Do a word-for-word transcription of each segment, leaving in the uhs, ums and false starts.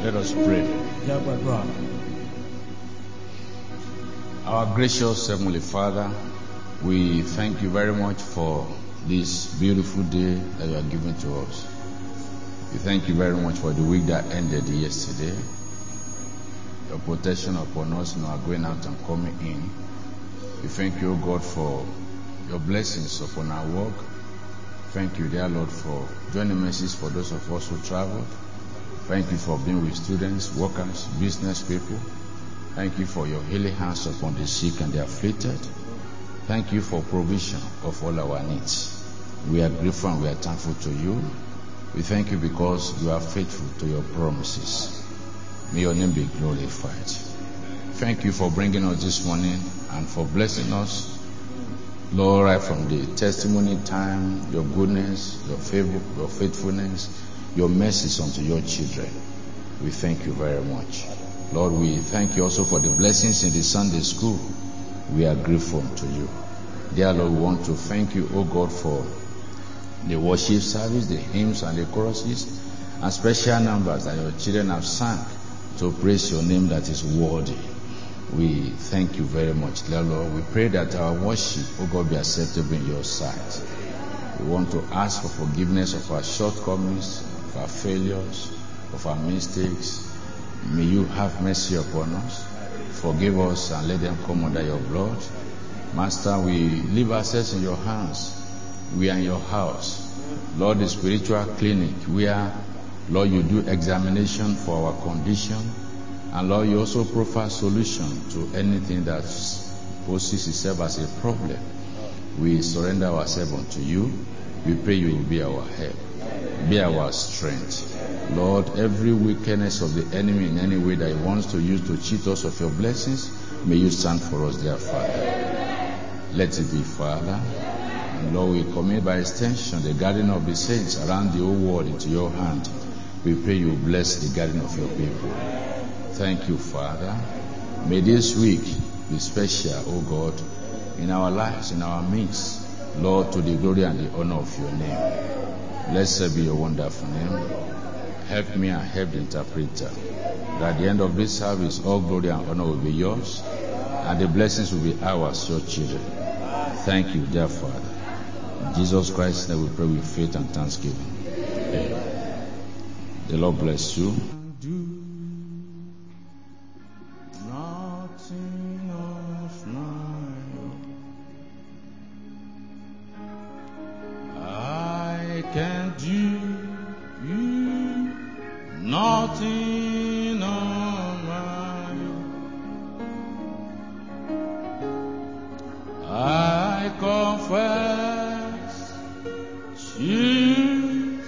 Let us pray. Our gracious Heavenly Father, we thank you very much for this beautiful day that you are giving to us. We thank you very much for the week that ended yesterday. Your protection upon us in our going out and coming in. We thank you, O God, for your blessings upon our work. Thank you, dear Lord, for joining mercies for those of us who traveled. Thank you for being with students, workers, business people. Thank you for your healing hands upon the sick and the afflicted. Thank you for provision of all our needs. We are grateful and we are thankful to you. We thank you because you are faithful to your promises. May your name be glorified. Thank you for bringing us this morning and for blessing us, Lord, right from the testimony time, your goodness, your favor, your faithfulness, your mercies unto your children. We thank you very much. Lord, we thank you also for the blessings in the Sunday school. We are grateful to you. Dear Lord, we want to thank you, O God, for the worship service, the hymns and the choruses, and special numbers that your children have sung to praise your name that is worthy. We thank you very much, dear Lord. We pray that our worship, O God, be acceptable in your sight. We want to ask for forgiveness of our shortcomings, of our failures, of our mistakes. May you have mercy upon us. Forgive us and let them come under your blood. Master, we leave ourselves in your hands. We are in your house. Lord, the spiritual clinic where, Lord, you do examination for our condition. And Lord, you also provide solution to anything that poses itself as a problem. We surrender ourselves unto you. We pray you will be our help. Be our strength. Lord, every wickedness of the enemy in any way that he wants to use to cheat us of your blessings, may you stand for us, dear Father. Let it be, Father. And Lord, we commit by extension the guardian of the saints around the whole world into your hand. We pray you bless the guardian of your people. Thank you, Father. May this week be special, O God, in our lives, in our midst. Lord, to the glory and the honor of your name. Blessed be your wonderful name. Help me and help the interpreter. That at the end of this service, all glory and honor will be yours, and the blessings will be ours, your children. Thank you, dear Father. In Jesus Christ, that we pray with faith and thanksgiving. Amen. The Lord bless you. Can do you nothing on my own. I confess you,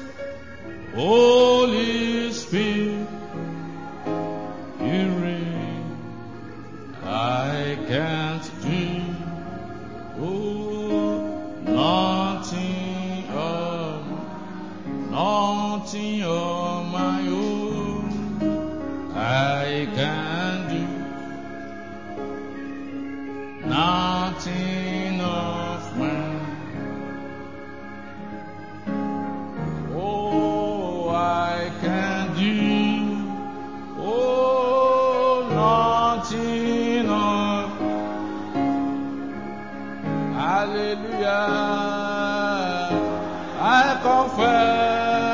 Holy Spirit, you reign. I can't do oh, nothing. Nothing on my own I can do, nothing of mine. Oh, I can do, oh, nothing of. Hallelujah, I confess.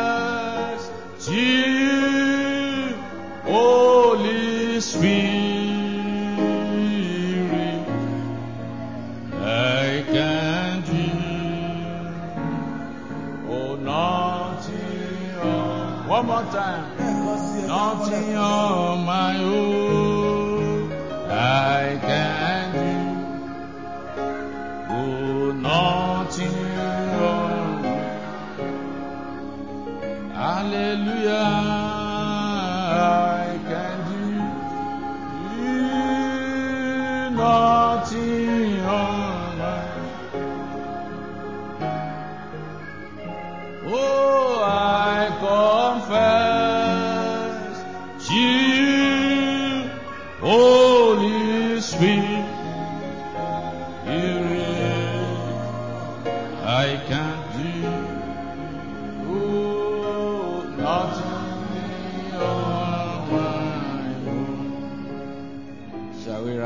You, Holy Spirit, I can do oh nothing on one more time, nothing on my own I can do oh nothing on. Hallelujah, I can do nothing on my oh, I confess you, Holy Spirit, I can do oh, nothing.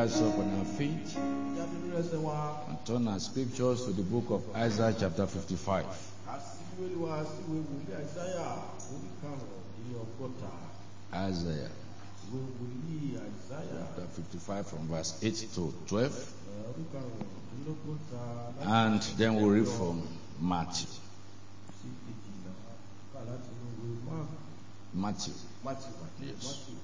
rise up on our feet Jáde lórí ẹsẹ̀ wa. and turn our scriptures to the book of Isaiah chapter fifty-five. Àsìwéli wa síwé wòlíì Àìsáyà orí karùn-ún ní ọgọ́ta. Isaiah Ìwé wòlíì Àìsáyà chapter fifty-five from verse eight to twelve. ẹ̀, orí karùn-ún ní ọgọ́ta. láti And then we'll read from Matthew. sí kejìlá. Ká láti inú ìwé Máàkù. Matthew. Máàtì Máàtì Yes. Máàtì.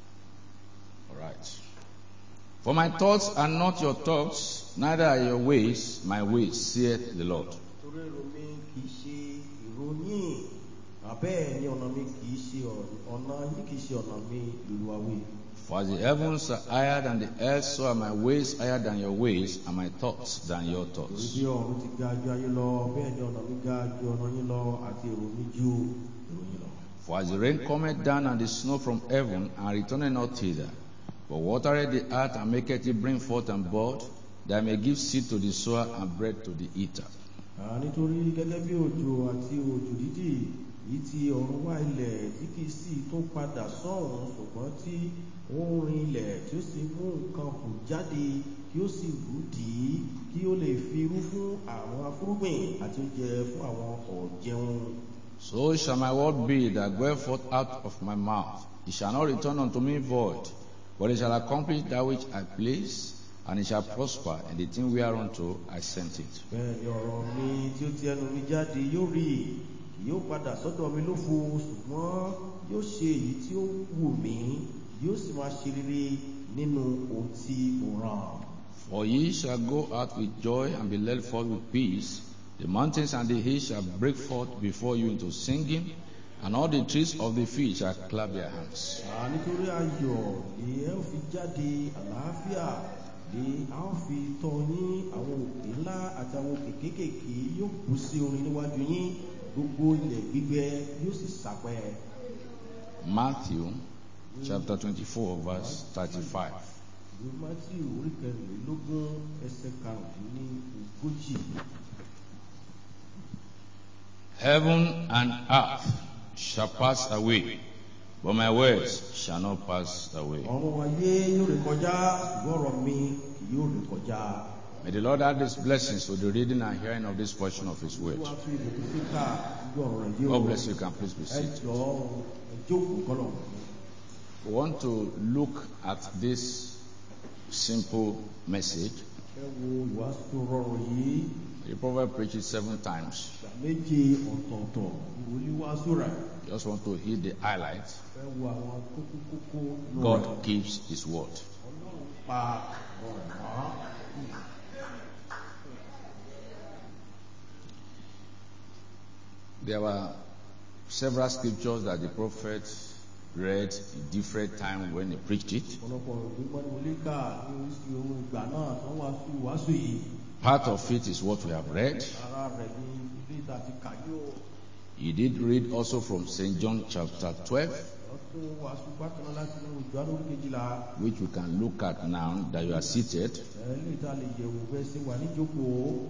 All right. For my thoughts are not your thoughts, neither are your ways my ways, saith the Lord. Torí èrò mi kì í ṣe ìròyìn, àbẹ́ẹ̀ ni ọ̀nà mi kì í ṣe ọ̀nà yín kì í ṣe ọ̀nà mi Olúwa wí. For as the heavens are higher than the earth, so are my ways higher than your ways, and my thoughts than your Torí thoughts. bí ọ̀run ti ga ju ayé lọ, bẹ́ẹ̀ ni ọ̀nà mi ga ju ọ̀nà yín lọ, àti èrò mi ju èrò yín lọ. For as the rain cometh down and the snow from heaven, and returneth not thither, but watereth the earth and maketh it bring forth and bud, that I may give seed to the sower and bread to the eater. À, nítorí gẹ́gẹ́ bí òjò àti òjò dídì yìí ti ọ̀run wá ilẹ̀ tí kì í sì tó padà sọ́run, ṣùgbọ́n tí ó ń rin ilẹ̀ tí ó sì mú nǹkan hù jáde kí ó sì rú dì í kí ó lè fi irú fún àwọn afúrúgbìn àti oúnjẹ fún àwọn ọ̀jẹun. So shall my word be that goeth forth out of my mouth. It shall not return unto me void, but it shall accomplish that which I please, and it shall prosper in the thing whereunto I sent it. Bẹ́ẹ̀ ni ọ̀rọ̀ mi tí ó ti ẹnu mi jáde yóò rí, kì yóò padà sọ́dọ̀ mi lófo, ṣùgbọ́n yóò ṣe èyí tí ó wù mí, yóò sì máa ṣe rere nínú ohun tí mo rán. For ye shall go out with joy and be led forth with peace. The mountains and the hills shall break forth before you into singing, and all the trees of the field shall clap their hands. À, nítorí ayọ̀ ni ẹ ó fi jáde, àlàáfíà ni a ó fi tọ́ yín, àwọn òkè ńlá àti àwọn òkè kéékèèké yóò bú sí orin níwájú yín, gbogbo ilẹ̀ gbígbẹ yóò sì sápẹ́. Matthew chapter twenty-four verse thirty-five. Ìwé Mátíù orí kẹrìnlélógún ẹsẹ̀ karùndínlógójì. Heaven and earth shall pass away, but my words shall not pass away. Ọ̀run ayé yóò ré kọjá, ṣùgbọ́n ọ̀rọ̀ mi kì yóò ré kọjá. May the Lord add these blessings to the reading and hearing of this portion of His word. Wá fi ìbùkún sí ká gbọ́ ọ̀rọ̀ rẹ̀ yóò. God bless you. You can please be Ẹ seated. jọ̀ọ́ ẹ jókòó kọ́lọ̀. We want to look at this simple message. Ẹ wo ìwàásù tó rọrùn yìí. The prophet preaches seven times. Ìgbà méje ọ̀tọ̀ọ̀tọ̀ ìwòlí wàásù rẹ̀. Just want to hit the highlights. Ẹ wo àwọn kókó kókó nù rẹ̀. God keeps His word. Ọlọ́run pa ọ̀rọ̀ mọ́. There were several scriptures that the prophet read in different times when he preached it. Ọ̀pọ̀lọpọ̀ ìgbìmọ̀ ni wòlíì kà ní oríṣi ohun ìgbà náà tó wàásù wàásù yìí. Part of it is what we have read. Ara rẹ̀ ni ilé ìta ti kà yóò. He did read also from Saint John chapter twelve, Ọtún wàásù bákan náà láti inú ìjọ lórí kejìlá. which we can look at now that you are seated. Ẹ ilé ìta lè yẹ̀wò bẹ́ẹ̀ sí wà níjókòó.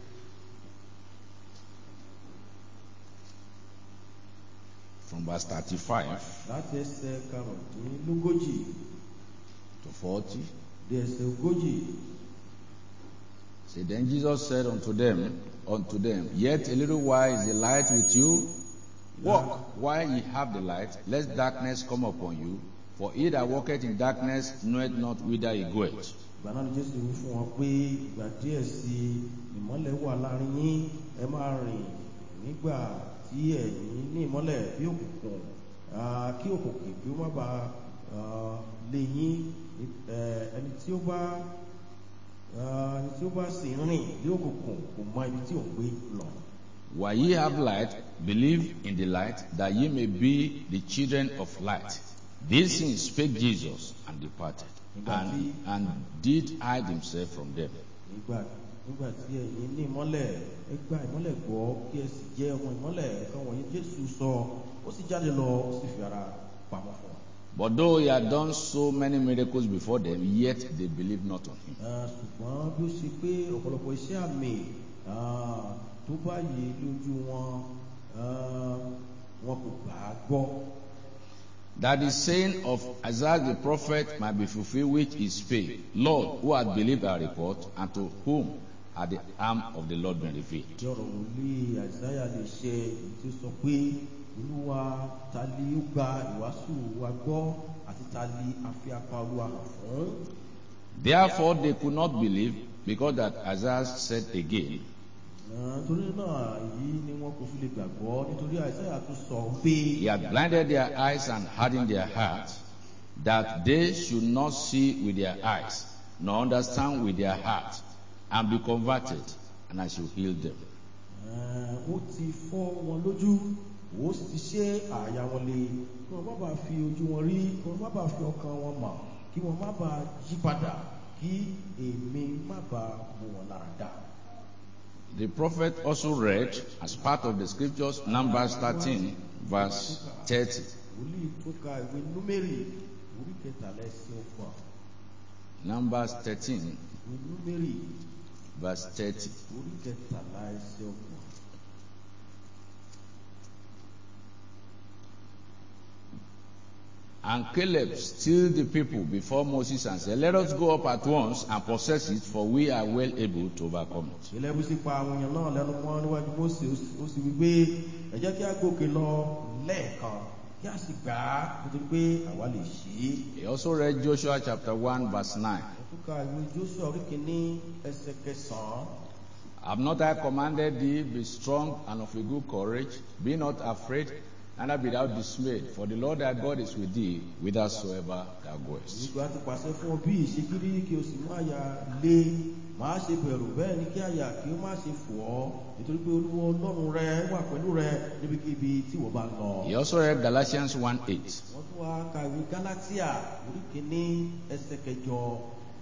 From verse thirty-five Láti ẹsẹ̀ karùndínlógójì to forty. dé ẹsẹ̀ ogójì. Say, then Jesus said unto them, unto them, Yet a little while is the light with you. Walk while ye have the light, lest darkness come upon you. For he that walketh in darkness knoweth not whither he goeth. Ìgbà náà ni Jésù wí fún wọn pé ìgbà díẹ̀ sí ìmọ́lẹ̀ wà láàrin yín, ẹ máa rìn nígbà tí ẹ̀yin ní ìmọ́lẹ̀ bí òkùnkùn, ah, kí òkùnkùn kí ó má bàa ah, lé yín. Eh, ẹni tí ó bá ah, ẹni tí ó bá sì ń rìn bí òkùnkùn kò mọ ibi tí ò ń gbé lọ. While ye have light, believe in the light, that ye may be the children of light. These things spake Jesus, and departed, and, and did hide himself from them. Nígbà nígbà tí ẹ̀yin ní ìmọ́lẹ̀, ẹ gba ìmọ́lẹ̀ gbọ́ kí ẹ sì jẹ́ ọmọ ìmọ́lẹ̀. Nǹkan wọ̀nyí Jésù sọ, ó sì jáde lọ, ó sì fi ara pamọ́ fún wọn. But though he had done so many miracles before them, yet they believed not on him. Ah, ṣùgbọ́n bí ó ṣe pé ọ̀pọ̀lọpọ̀ iṣẹ́ àmì ah, tó báyìí lójú wọn, ah, wọn kò gbà á gbọ́. that the saying of Isaiah the prophet might be fulfilled, which is spake, Lord, who hath believed our report, and to whom had the arm of the Lord been revealed. Tí ọ̀rọ̀ wòlíì Àìsáyà lè ṣe èyí tí ó sọ pé Olúwa ta ni ó gba ìwàásù wa gbọ́ àti ta ni a fi apá Olúwa hàn fún. Therefore they could not believe, because that Isaiah said again, Torí náà èyí ni wọn kò fi lè gbàgbọ́ nítorí Àìsáyà tún sọ pé. He had blinded their eyes and hardened their hearts, that they should not see with their eyes, nor understand with their hearts, and be converted, and I shall heal them. Ó ti fọ́ wọn lójú, ó sì ti ṣe àyà wọn lé, kí wọ́n má bàa fi ojú wọn rí, kí wọ́n má bàa fi ọkàn wọn mọ̀, kí wọ́n má bàa yí padà, kí èmi má bàa mú wọn lára dá. The prophet also read, as part of the scriptures, Numbers thirteen, verse thirty. Wòlíì tó ka ìwé Númérì orí kẹtàlá ẹsẹ̀ ọgbọ̀n. Numbers thirteen, Ìwé Númérì verse thirty. orí kẹtàlá ẹsẹ̀ ọgbọ̀n. And Caleb stilled the people before Moses and said, let us go up at once and possess it, for we are well able to overcome it. Caleb sì pa àwọn èèyàn náà lẹ́nu mọ́ níwájú Mósè, ó sì wí pé ẹ jẹ́ kí a gòkè lọ lẹ́ẹ̀kan kí a sì gbà á nítorí pé àwa lè ṣe é. He also read Joshua chapter one, verse nine. Ó ka ìwé Joshua orí kìíní ẹsẹ̀ kẹsàn-án. Have not I commanded thee, be strong and of a good courage, be not afraid, neither be thou dismayed, for the Lord thy God is with thee, whithersoever thou goest. Ìgbà tí pàṣẹ fún ọ bí ìṣègírí kí o sì mú àyà lé, máa ṣe bẹ̀rù, bẹ́ẹ̀ ni kí àyà kí ó má ṣe fò ọ́, nítorí pé Olúwa Ọlọ́run rẹ wà pẹ̀lú rẹ níbikíbi tí wọ́n bá lọ. He also read Galatians one eight. Wọ́n tún wá ka ìwé Gálátíà orí kìíní ẹsẹ̀ kẹjọ.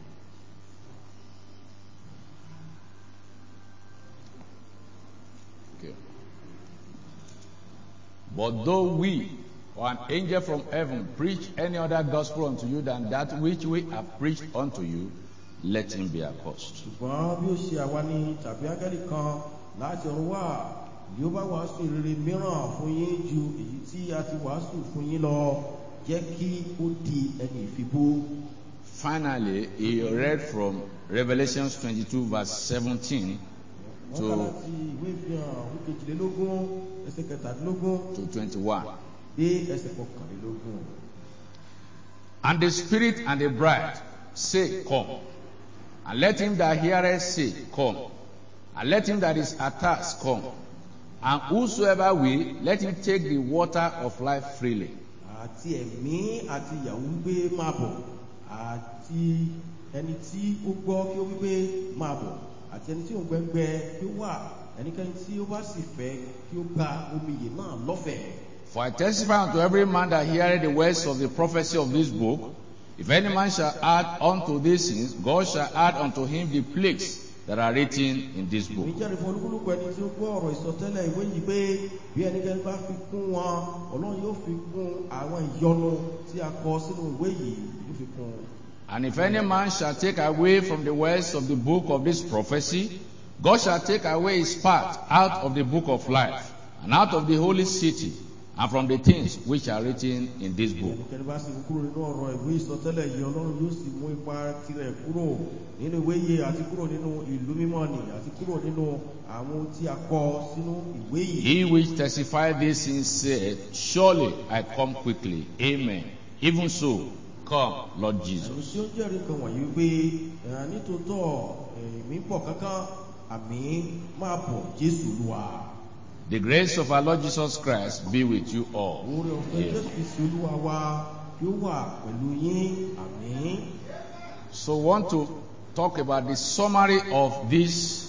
But though we or an angel from heaven preach any other gospel unto you than that which we have preached unto you, let him be accursed. Ṣùgbọ́n bí ó ṣe àwa ni tàbí áńgẹ́lì kan láti ọ̀run wá, bí ó bá wàásù ìrere mìíràn fún yín ju èyí tí a ti wàásù fún yín lọ, jẹ́ kí ó di ẹni ìfibú. Finally, he read from Revelation twenty-two, verse seventeen Wọ́n kà to, láti ìwé ìfihàn orí kejìlélógún ẹsẹ̀ kẹtàdínlógún to twenty-one. dé ẹsẹ̀ kọkànlélógún. And the Spirit and the bride say, come. And let him that heareth say, come. And let him that is athirst come. And whosoever will, let him take the water of life freely. Àti ẹ̀mí àti ìyàwó wípé máa bọ̀, àti ẹni tí ó gbọ́ kí ó wípé máa bọ̀, àti ẹni tí ó gbẹ́ngbẹ́ kí ó wà, ẹnikẹ́ni tí ó bá sì fẹ́ kí ó gba omi ìyè náà lọ́fẹ̀ẹ́. For I testify unto every man that heareth the words of the prophecy of this book, if any man shall add unto these things, God shall add unto him the plagues that are written in this book. Èmi jẹ́rìí fún olúkúlùkù ẹni tí ó gbọ́ ọ̀rọ̀ ìsọtẹ́lẹ̀ ìwé yìí pé bí ẹnikẹ́ni bá fi kún wọn, Ọlọ́run yóò fi kún àwọn ìyọnu tí a kọ sínú ìwé yìí, yóò fi kún. And if any man shall take away from the words of the book of this prophecy, God shall take away his part out of the book of life, and out of the holy city, and from the things which are written in this book. Ẹnikẹ́ni bá sì mú kúrò nínú ọ̀rọ̀ ìwé ìsọtẹ́lẹ̀ yìí, Ọlọ́run yóò sì mú ipa tirẹ̀ kúrò nínú ìwé yìí, àti kúrò nínú ìlú mímọ́ nì, àti kúrò nínú àwọn ohun tí a kọ sínú ìwé yìí. He which testified these things said, surely I come quickly. Amen. Even so, come, Lord Ẹni Jesus. tí ó jẹ́rìí kan wọ̀nyí pé ẹ̀, nítòótọ́ èmi ń bọ̀ kánkán, àmì máa bọ̀ Jésù Olúwa. The grace of our Lord Jesus Christ be with you all. Oore ọ̀fẹ́ Jésù Kristi Olúwa wa kí ó wà pẹ̀lú yín, àmín. So we want to talk about the summary of this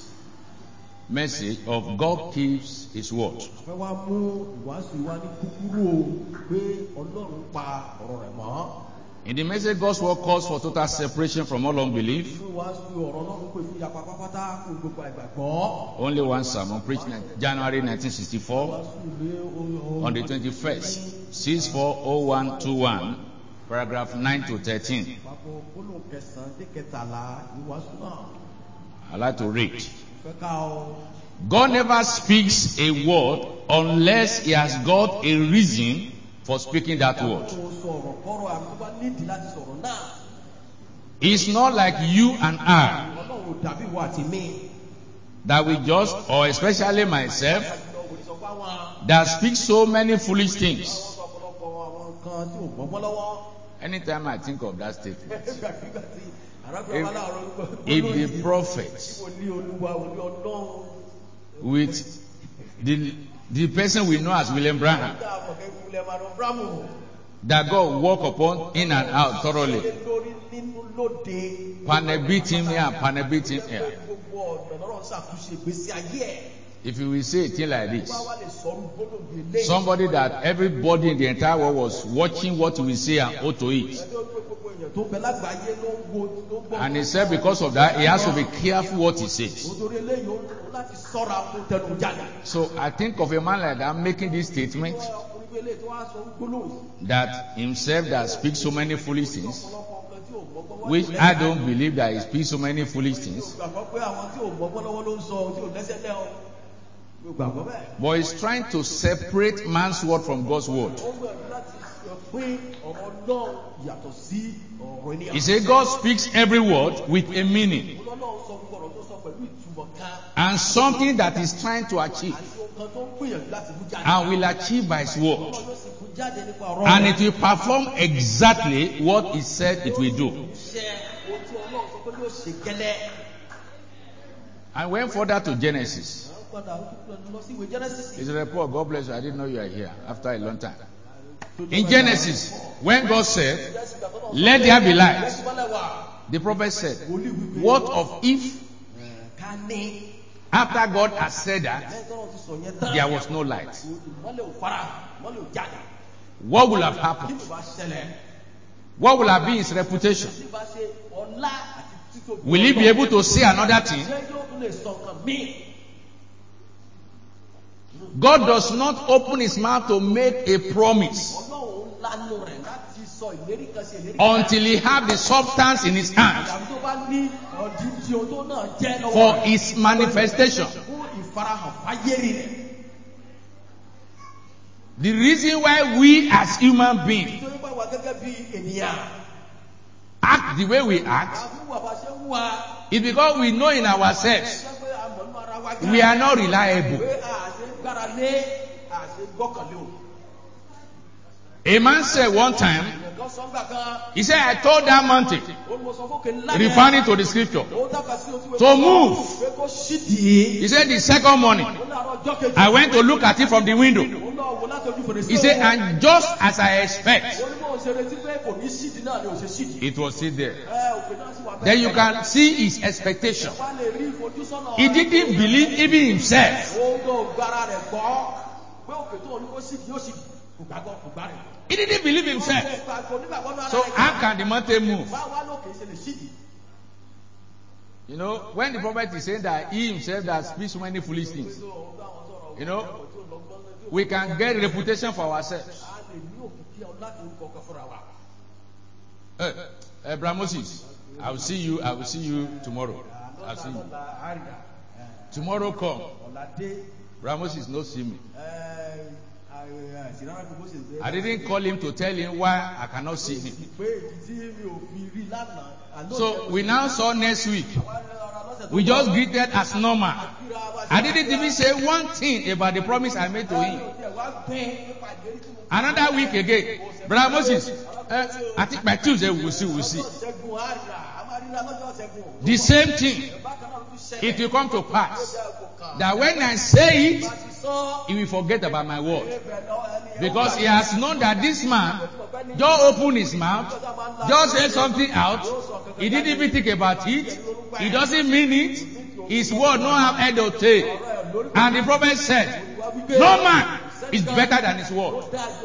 message of God keeps his word. A fẹ́ wá mú ìwàásù wa ní kúkúrú o pé Ọlọ́run pa ọ̀rọ̀ rẹ̀ mọ́. In the message, God's word calls for total separation from all unbelief. Nínú ìwàásù ọ̀rọ̀ Ọlọ́run pè fún ìyapa pátápátá fún gbogbo àìgbàgbọ́. Only one sermon preached in January nineteen sixty-four Ìwàásù ilé ohun on the twenty-first, six four oh one two one, paragraph nine to thirteen. Papọ̀ gbólóhùn kẹsàn-án dé kẹtàlá ìwàásù náà. I'd like to read. Ìfẹ́ ká ọ. God never speaks a word unless he has got a reason for speaking that word. Ó sọ sọ̀rọ̀ kọ́rọ̀ àbí tó bá nídìí láti sọ̀rọ̀ náà. It's not like you and I Ọlọ́run ò dàbí ìwọ àti mi. that we just, or especially myself, Àjùlọ kò ní sọ pé àwọn that speak so many foolish things. àwọn sọ ọ̀pọ̀lọpọ̀ àwọn nǹkan tí ò gbọ́gbọ́ lọ́wọ́. Anytime I think of that statement, Nígbàkigbà tí arákùnrin wa láàárọ̀ gbọ́- if gbólóhùn the yìí, prophet tí mo ní Olúwa, mo ní Ọlọ́run. with the, the person we know as William Branham, Dá àmọ̀kẹ́ ìwúlẹ̀ máa lọ Brámù. that God walk upon in and out thoroughly, Lórí nínú lóde. panabit him here, panabit him here. Gbogbo ọ̀nà lọ́rọ̀ ṣàtúnṣe ìgbésí ayé ẹ̀. If you will say a thing like this, Bá wá lè sọ̀rọ̀ gbólóhùn eléyìí. somebody that everybody in the entire world was watching what we say and ought to eat. Ẹjọ́ pé gbogbo èèyàn tó bẹ lágbàáyé ló ń wo ló ń gbọ́. And he said because of that, he has to be careful what he says. Nítorí eléyìí ó ó láti sọ́ra tó tẹnu jáde. So I think of a man like that making this statement Ọkùnrin bí eléyìí tó wá sọ gbólóhùn yìí. that himself that speaks so many foolish things, Ọ̀pọ̀lọpọ̀ nǹkan tí ò gbọ́gbọ́ wá which lẹ́yìn. I don't believe that he speaks so many foolish Mi ò things, gbàgbọ́ pé àwọn tí ò gbọ́gbọ́ lọ́wọ́ ló ń sọ tí ò lẹ́sẹ̀ lẹ́ ọ. Mi ò gbàgbọ́ bẹ́ẹ̀. but he's trying to separate man's word from God's word. Ó gbìyànjú láti sọ pé ọ̀rọ̀ náà yàtọ̀ sí ọ̀rọ̀ ènìyàn. He said God speaks every word with a meaning Ọlọ́run sọ gbogbo ọ̀rọ̀ tó sọ pẹ̀lú ìtumọ̀ kan and something that he's trying to achieve àti ohun kan tó ń gbìyànjú láti mú jáde. and will achieve by his word. Ọlọ́run yóò sì mú jáde nípa ọ̀rọ̀ And rẹ̀. it will perform exactly what he said it will do. Ṣe ohun tí Ọlọ́run sọ pé yóò ṣe gẹ́lẹ́. I went further to Genesis. À ń padà lọ sí ìwé Genesis. It's a report. God bless you. I didn't know you are here after a long time. In Genesis, when God said, "Let there be light," the prophet said, "What of if Ká ní after God had said that, lẹ́yìn tọ́lọ́run ti sọ yẹn tán. there was no light? Ìmọ́lẹ̀ ò fara, ìmọ́lẹ̀ ò jáde. What would have Kí happened? ló bá ṣẹlẹ̀? What will have been his reputation? Tí bá ṣe ọlá àti títóbi Will he be Ọlọ́run. able to say another thing? Ṣé yóò tún lè sọ nǹkan míì? God does not open his mouth to make a promise Ọlọ́run lánàá rẹ̀ láti sọ ìlérí kan sí ìlérí kan. until he have the substance in his hand Àbí tó bá ní ọdún tí o tó náà jẹ́ lọ́wọ́ for rẹ̀. his manifestation. Fún ìfarahàn fáyérì rẹ̀. The reason why we as human beings Nítorí pé wà gẹ́gẹ́ bí ènìyàn. act the way we act Àbí wà bá ṣe ń wà. is because we know in ourselves Ṣé pé àmọ́ inú ara wa gan. we are not reliable. Pé àṣẹ gbára lé àṣẹ gbọ́kànlé o. A man said one time, Nǹkan sọ ńgbà kan. he said, I told that mountain, Ó ní mo sọ fókè ńlá yẹn. referring to the scripture, Ó tàkà sí ojú ìwé to kan. move. Pé kó ṣídìí. He said the second morning, Ó láàárọ̀ ọjọ́ kejì. I went to look at it from the window. Ó lọ wo láti ojú fèrèsé He said, òun. and just as I expect, Ó ní bó ṣe retí pé kò ní ṣídìí náà ni ò ṣe ṣídìí. it was still there. Ẹ òkè náà sì wà bẹ́ẹ̀. Then you can see his expectation. Wá lè rí ìfojúsọ́nà. He didn't believe even himself. Ó lọ gbára rẹ̀ gbọ́. Pé òkè tó ní kó ṣídìí yóò ṣídìí. Kò gbàgbọ́ kò gbá rẹ̀. He didn't believe himself. Kò nígbàgbọ́ náà So how can the mountain move? Bá wá lókè ṣe lè ṣídìí. You know, when the prophet is saying that he himself that speaks so many foolish things, you know, we can get reputation for ourselves. A lè ní òkìkí láti orúkọ kan fúnra wa. Hey, Abraham Moses, I will see you. I will see you tomorrow. I'll see you. Lọ́la àríyá. Tomorrow come. Ọ̀làdé. Abraham Moses no see me. Ìsìnlára kò ṣe ṣe. I didn't call him to tell him why I cannot see him. Pé ìdí tí mi ò fi rí lánàá. So we now saw next week. We just greeted as normal. I didn't even say one thing about the promise I made to him. Another week again, Brother Moses, uh, I think by Tuesday we'll see, we'll see. The same thing. It will come to pass that when I say it, he will forget about my word. Because he has known that this man just opened his mouth, just said something out. He didn't even think about it. He doesn't mean it. His word no have head or tail. And the prophet said, no man is better than his word.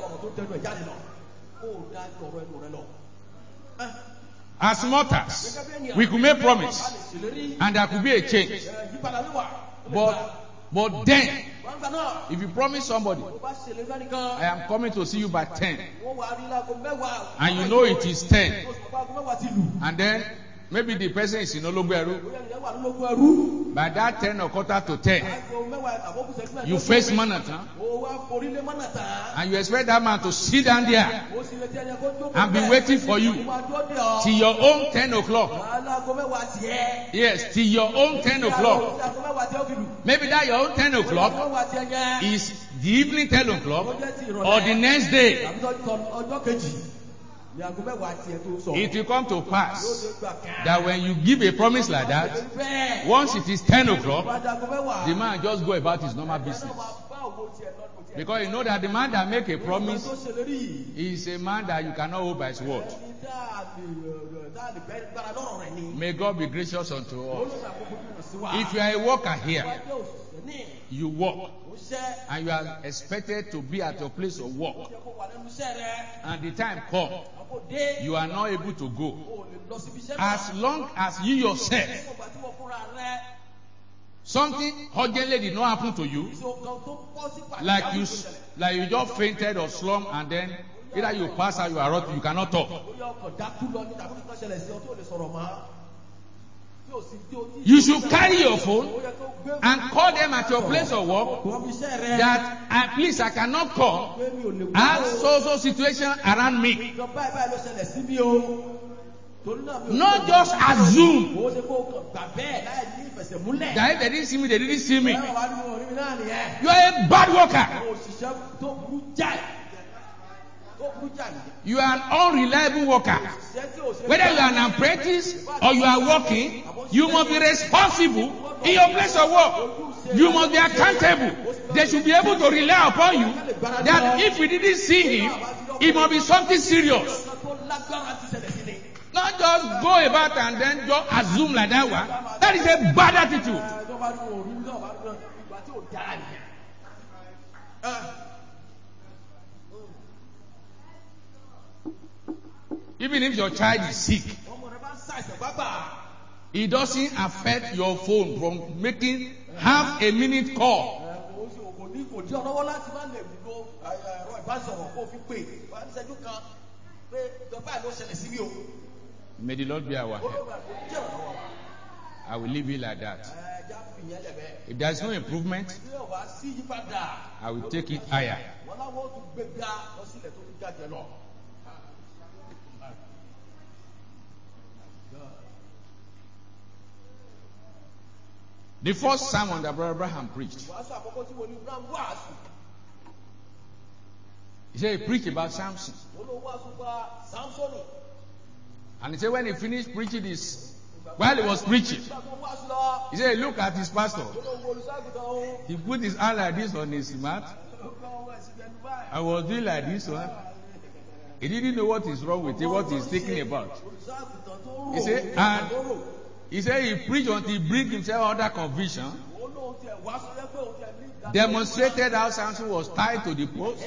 As mortals, we could make promise and there could be a change. But but then, if you promise somebody, I am coming to see you by ten, and you know it is ten, and then maybe the person is in Ologberu, By that ten or quarter to ten, aago mẹ́wàá àbókù ṣẹ́jú mẹ́ẹ̀ẹ́dógún. you face Manhattan ó wá forí lé mọ́nà tán. and you expect that man to sit down there ó sì retí ẹni kó jókòó and be bẹ́ẹ̀. waiting for ó you máa dúró dè ọ́. till your own ten o'clock. aláago mẹ́wàá tiẹ̀. Yes, till your own ten o'clock. aago mẹ́wàá tiẹ̀ ó fi lù. Maybe that your own ten aago o'clock mẹ́wàá tiẹ̀ yẹn. is the evening ten ó o'clock jẹ́ ti ìrọ̀lẹ́. or the next day. àbí tọ́- ọjọ́ kejì ní aago mẹ́wàá tiẹ̀ tó sọ. It will come to yóò pass dé gbà kan. that when you give a promise like that, bẹ́ẹ̀. once it is ten bá o'clock, dé aago mẹ́wàá. the man just go about his normal business. Because you know that the man that make a promise is a man that you cannot hold by his word. May God be gracious unto us. If you are a worker here, you work, and you are expected to be at your place of work, and the time come, you are not able to go. As long as you yourself, something urgently did not happen to you, like you, like you just fainted or slumped, and then either you pass or you are rot, you cannot talk. You should carry your phone and call them at your place of work that at least I cannot come. I have so-so situation around me. Not just assume that if they didn't see me, they didn't see me. You are a bad worker. You are an unreliable worker. Whether you are an apprentice or you are working, you must be responsible in your place of work. You must be accountable. They should be able to rely upon you that if we didn't see him, it must be something serious. Not just go about and then just assume like that one. That is a bad attitude. Even if your child is sick, it doesn't affect your phone from making half a minute call. May the Lord be our help. I will leave it like that. If there is no improvement, I will take it higher. The first sermon that Brother Abraham preached, he said he preached about Samson. And he said when he finished preaching this, while he was preaching, he said, look at his pastor. He put his hand like this on his mouth. I was doing like this one. He didn't know what is wrong with him, what he's thinking about. He said, and he said he preached until he bring himself under conviction, demonstrated how Samson was tied to the post,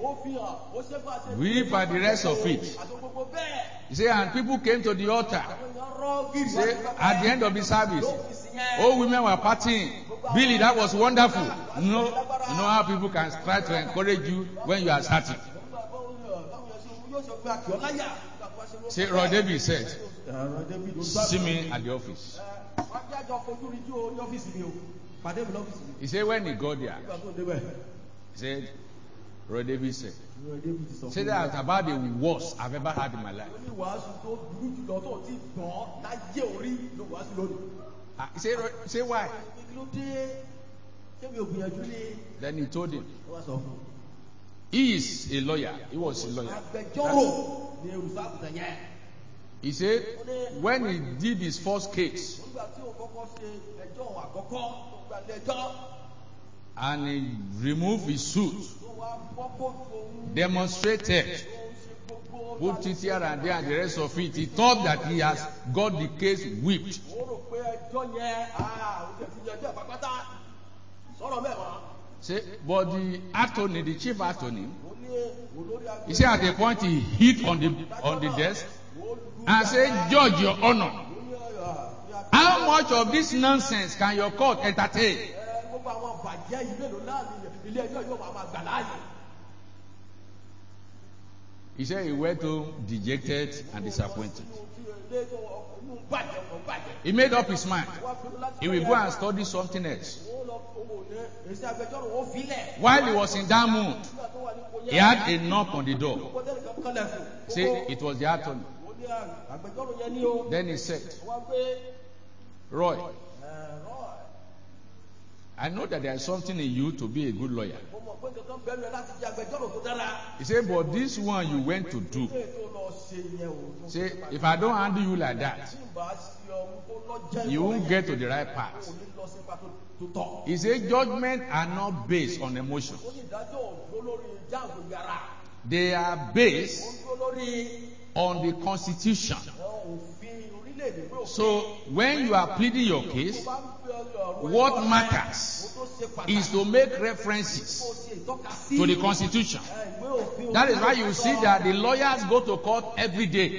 whip and the rest of it. He said, and people came to the altar. He said, at the end of the service, all women were partying. Billy, that was wonderful. You know, you know how people can try to encourage you when you are starting. Say, Roy David said, see me at the office. He said, when he got there, he said, Roy David said, say that about the worst I've ever had in my life. Uh, he said, say why? Then he told him. He is a lawyer. He was a lawyer. That's, he said, when he did his first case, and he removed his suit, demonstrated, put it here and there and the rest of it, he thought that he has got the case whipped. Say, but the attorney, the chief attorney, he said at a point he hit on the on the desk and said, Judge, Your Honor, how much of this nonsense can your court entertain? He said he went home dejected and disappointed. He made up his mind. He will go and study something else. While he was in that mood, he had a knock on the door. See, it was the attorney. Then he said, Roy, I know that there is something in you to be a good lawyer. He said, but this one you went to do. Say, if I don't handle you like that, you won't get to the right path. He said, judgments are not based on emotion. They are based on the Constitution. So, when you are pleading your case, what matters is to make references to the Constitution. That is why you see that the lawyers go to court every day.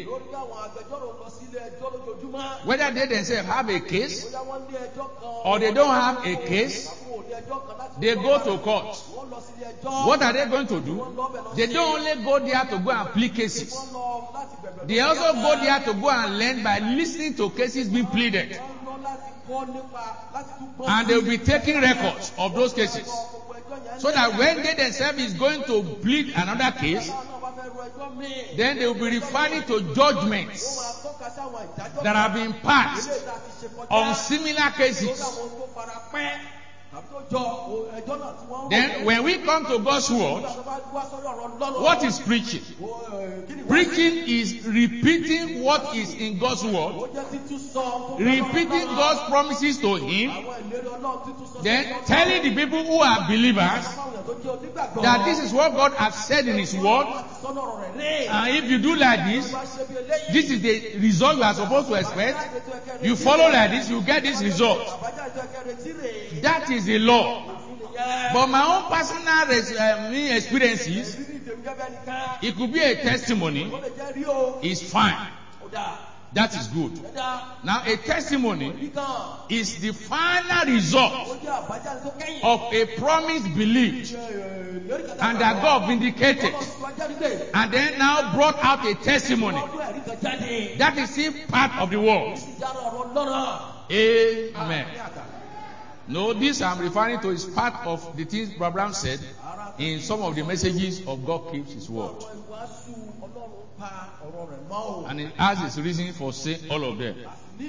Whether they themselves have a case or they don't have a case, they go to court. What are they going to do? They don't only go there to go and plead cases. They also go there to go and learn by listening to cases being pleaded. And they will be taking records of those cases. So that when they themselves is going to plead another case, then they will be referring to judgments that have been passed on similar cases. Then when we come to God's word, what is preaching? Preaching is repeating what is in God's word, repeating God's promises to him, then telling the people who are believers that this is what God has said in his word, and if you do like this, this is the result you are supposed to expect. You follow like this, you get this result. That is the law. But my own personal uh, experiences, it could be a testimony, is fine. That is good. Now, a testimony is the final result of a promise believed and that God vindicated and then now brought out a testimony. That is still part of the world. Amen. No, this I'm referring to is part of the things Abraham said in some of the messages of God keeps his word. And it has its reason for saying all of them.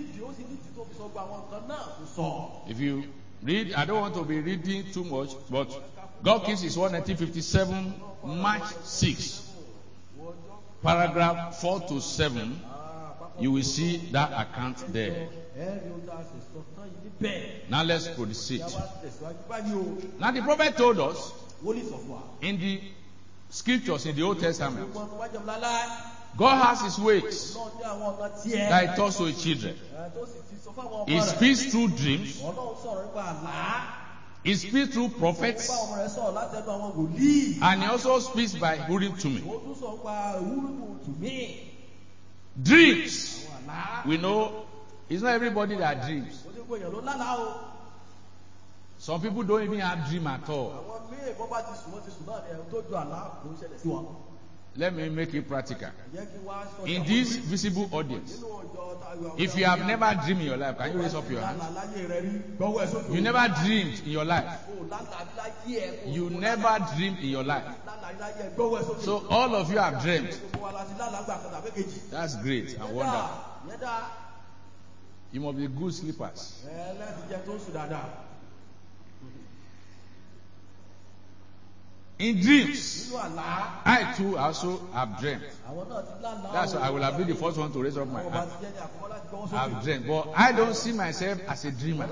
If you read, I don't want to be reading too much, but God keeps his word nineteen fifty-seven, March sixth, paragraph four to seven. You will see that account there. Now let's proceed. Now the prophet told us in the scriptures in the Old Testament, God has his ways that he talks to his children. He speaks through dreams. He speaks through prophets. And he also speaks by Urim to me. Dreams. We know it's not everybody that dreams. Some people don't even have dream at all. Let me make it practical. In this visible audience, if you have never dreamed in your life, can you raise up your hand? You never dreamed in your life. You never dreamed in your life. So all of you have dreamed. That's great and wonderful. You must be good sleepers. In dreams, I too also have dreamed. That's why I will have been the first one to raise up my hand. I've dreamed, but I don't see myself as a dreamer.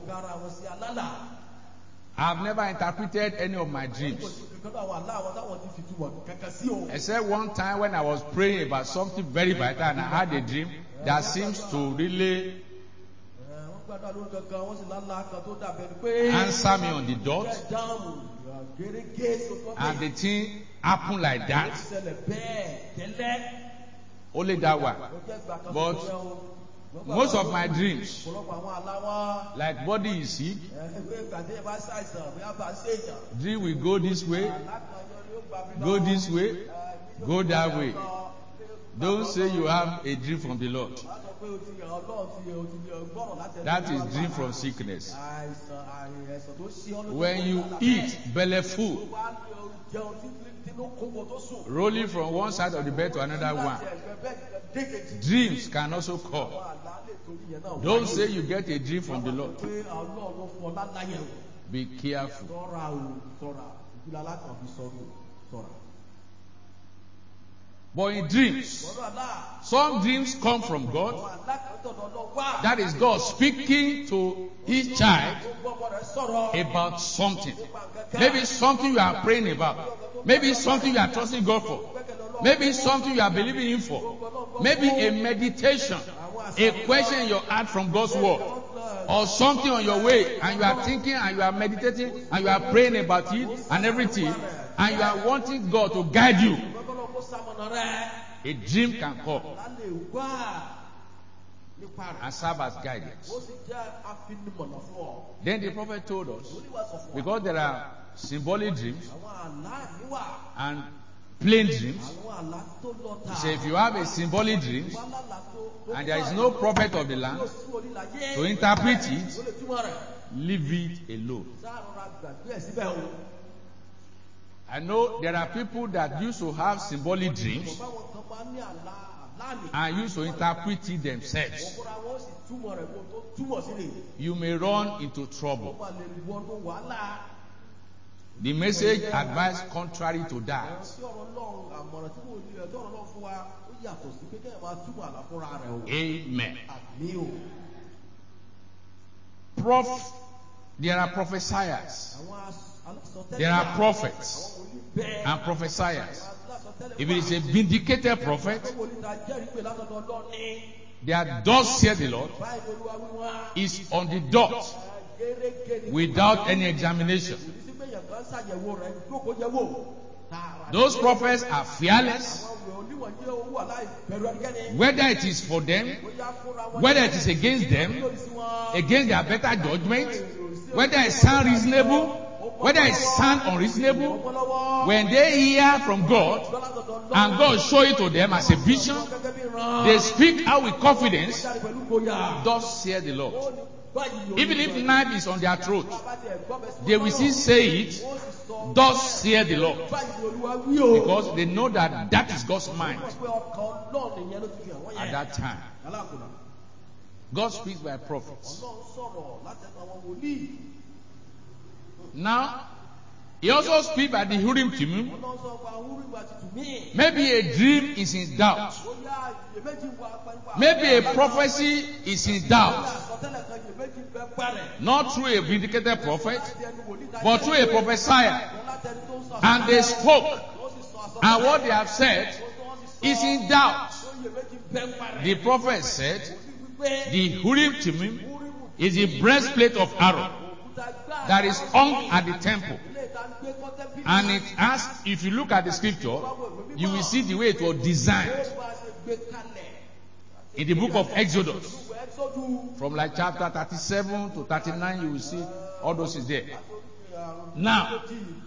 I've never interpreted any of my dreams. Except one time when I was praying about something very vital and I had a dream that seems to really answer me on the dot. And the thing happened like that. Only that one. But most of my dreams, like body is sick, dream will go this way, go this way, go that way. Don't say you have a dream from the Lord. Má sọ pé o ti Ọlọ́run ti o ti gbọ́rọ̀ láti ẹnu That is Olúwa dream wá. from sickness. Àìsàn àìsàn tó ṣe ọ́ lójú When ọ̀nà you lálàá eat bẹ́ẹ̀. belly Tó full, bá ní o jẹun tí tínú kókó tó sùn. rolling from one side of the bed to another one, Láti ẹ̀gbẹ́ bẹ́ẹ̀ nìkan dé kejì. dreams can also come. Àwọn àlá lè torí yẹn náà Don't wáyé. say you get a dream from the Àwọn Lord. sọ pé Ọlọ́run ló fún ọ láláyẹ̀ o. Be careful. Ṣọ́ra o, ṣọ́ra. Ìgbìlá alákan fi sọ mi, ṣọ́ra. But in dreams, Ọ̀rọ̀ àlá. some dreams come from God. Àwọn àlá kan tọ̀dọ̀ Ọlọ́run wá. That is God speaking to his child Gbogbo ọmọ rẹ̀ sọ̀rọ̀. about something. Nípa nǹkan kan. Maybe something you are praying about. Maybe something you are trusting God for. Maybe something you are believing Him for. Maybe a meditation, a question in your heart from God's word. Or something on your way and you are thinking and you are meditating and you are praying about it and everything. And you are wanting God to guide you. Gbogbo kó sàmọ̀nà rẹ̀. A dream can come Lálẹ́ wá nípa rẹ̀. and serve as guidance. Ó sì jẹ́ afinimọ̀nà fún ọ. Then the prophet told us, Olúwa sọ fún wa. because there are symbolic dreams Àwọn àlá mi wà. and plain dreams. Àwọn àlá tó lọ tà. He said, if you have a symbolic dream Wọ́n lálàá tó- tó and there is wà. no prophet of the land Yóò sí onílàyé. to interpret Ó it, lè túmọ̀ rẹ̀. leave it alone. Sáà rọra gbàgbé ẹ̀ síbẹ̀ o. I know there are people that used to have symbolic dreams Báwọn kan bá ní àlá àlá mi. and used to interpret it themselves. Ọ̀pọ̀ra wọn sì túmọ̀ rẹ̀ kó tó túmọ̀ sí ni. You may run into Ó trouble. máa lè wọnú wàhálà. The message advised contrary to that. Tí ọ̀rọ̀ Ọlọ́run àmọ̀ràn tí mo lè tí ọ̀rọ̀ Ọlọ́run fún wa ó yàtọ̀ sí pé kéèyàn máa túmọ̀ àlá fúnra rẹ̀ o. Amen. Àmì o. Prof, there are prophesiers. Àwọn alásọtẹ́lẹ̀. There are Àwọn prophets wòlíì bẹ́ẹ̀. and prophesiers. Alásọtẹ́lẹ̀ If it is a wà. vindicated prophet, Àwọn wòlíì ta jẹ́rìí pé látọ̀dọ̀ Ọlọ́run ní. that does say the Lord, Báyìí Olúwa wí wá. is on the dot Gẹ́gẹ́ ni. without any examination. Kò ní sí pé èèyàn kan ṣàyẹ̀wò rẹ̀ jókòó yẹ̀wò. Tààrà. Those prophets are fearless, Àwọn wòlíì wọ̀nyí ó wà láì bẹ̀rù ẹnikẹ́ni. whether it is for them, Bóyá fúnra wọn. whether it is against them, Lòdì sí wọn. against their better judgment, whether it sound reasonable, whether it sound unreasonable. Ọpọlọwọ́. When they hear from God Látọ̀dọ̀ Ọlọ́run. and God show it to them as a vision, Gẹ́gẹ́ bí ìran. they speak out with confidence, Jáde pẹ̀lú gboyà. thus say the Ó Lord. ní báyìí ni Even if Olúwa. knife is on their throat, Bàbá tiẹ̀ gbọ́ bẹ́ẹ̀ sí they will still say it, Ó sì sọ. thus say the Lord. Báyìí ni Olúwa wí o. Because they know that that is God's mind Wọ́n pé ọkàn Ọlọ́run nìyẹn ló ti fi hàn wọ́n at yẹn. that time. Alákùnà. God speaks by prophets. Ọlọ́run sọ̀rọ̀ látẹnu àwọn wòlíì. Now, He also speaks by the Urim Thummim. Ọlọ́run sọ pé àwọn orí wa ti tù mí. Maybe a dream is in doubt. Bóyá iyèméjì wà pẹ̀lú. Maybe a prophecy is in doubt. Àsọtẹ́lẹ̀ kan iyèméjì bẹ́ parẹ̀. Not through a vindicated prophet, Láti ẹnu wòlíì ta but through a prophesier. Láti ẹni tó ń sọ And they àsọtẹ́lẹ̀. spoke. Ó sì sọ àsọtẹ́lẹ̀. And what they have said Ó sì sọ. is in doubt. Ó iyèméjì bẹ́ parẹ̀. The prophet said, Wípé the Urim Thummim is the breastplate of Aaron òkúta gbáà that is hung at the temple. ilé ìta ń gbé kọ́tẹ́bí. And it has, if you look at the scripture, you will see the way it was designed Ó bá ṣe gbé kalẹ̀. in the book of Exodus. Ìwé Ẹ́xódù. From like chapter thirty-seven to thirty-nine, you will see all those is there. Now,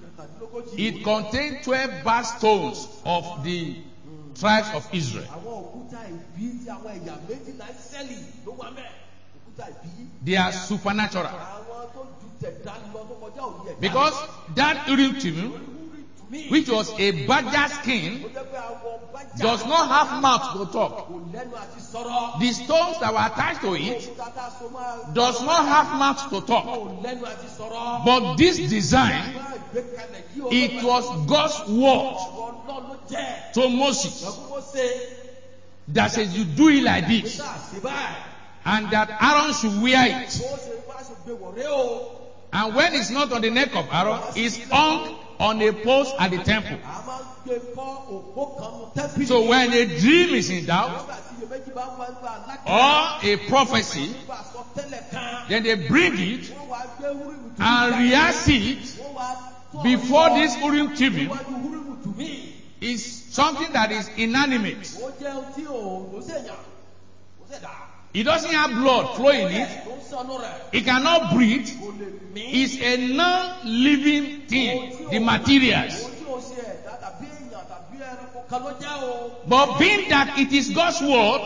it contained twelve bad stones of the tribes of Israel. Àwọn òkúta ìbí tí àwọn ẹ̀yà méjìlá Ísírẹ́lì ló wà mẹ́. Òkúta ìbí. They are supernatural. Àwọn tó ju tẹ̀dá lọ tó kọjá òye ẹ̀dá. Because that Urim Thummim, Mi. which was a badger skin, Ó jẹ́ pé àwọn bájà. does not have mouth to talk. Kò lẹ́nu àti sọ̀rọ̀. The stones that were attached to it Òkúta tá a so máa. does not have mouth to talk. Kò lẹ́nu àti sọ̀rọ̀. But this design, Máa gbé kalẹ̀ yí o. it was God's word Ọ̀rọ̀ Ọlọ́run ló jẹ́. to Moses Ẹ̀kú mo ṣe. that says you do it like this Ṣá ṣe báyìí. and that Aaron should wear it. Bó ṣe bá ṣe gbé wọ̀rẹ́ o. And when it's not on the neck of Aaron, it's hung on a post at the temple. A máa ń gbé kọ́ òpó kan nu tẹ́pìlì. So when a dream is in doubt Nígbà tí iyèméjì bá ń wá nípa alákẹ́. or a prophecy, Nípa àsọtẹ́lẹ̀ kan. then they bring it Wọ́n wá gbé Húrímù tù mí. and rehearse it Wọ́n wá tọ́ before ìwọ this Urim Thummim níwájú Húrímù tù mí. is something that is inanimate. Ó jẹ́ ohun tí ò kò sèyàn. Kò sèdá. It doesn't have blood flowing in it. Tó ń sọnù rẹ̀. It cannot breathe. Kò lè mí. It's a non-living thing, the materials. Ohun tí ò ṣe ẹ̀dá tàbí èèyàn tàbí ẹranko But being that it is God's word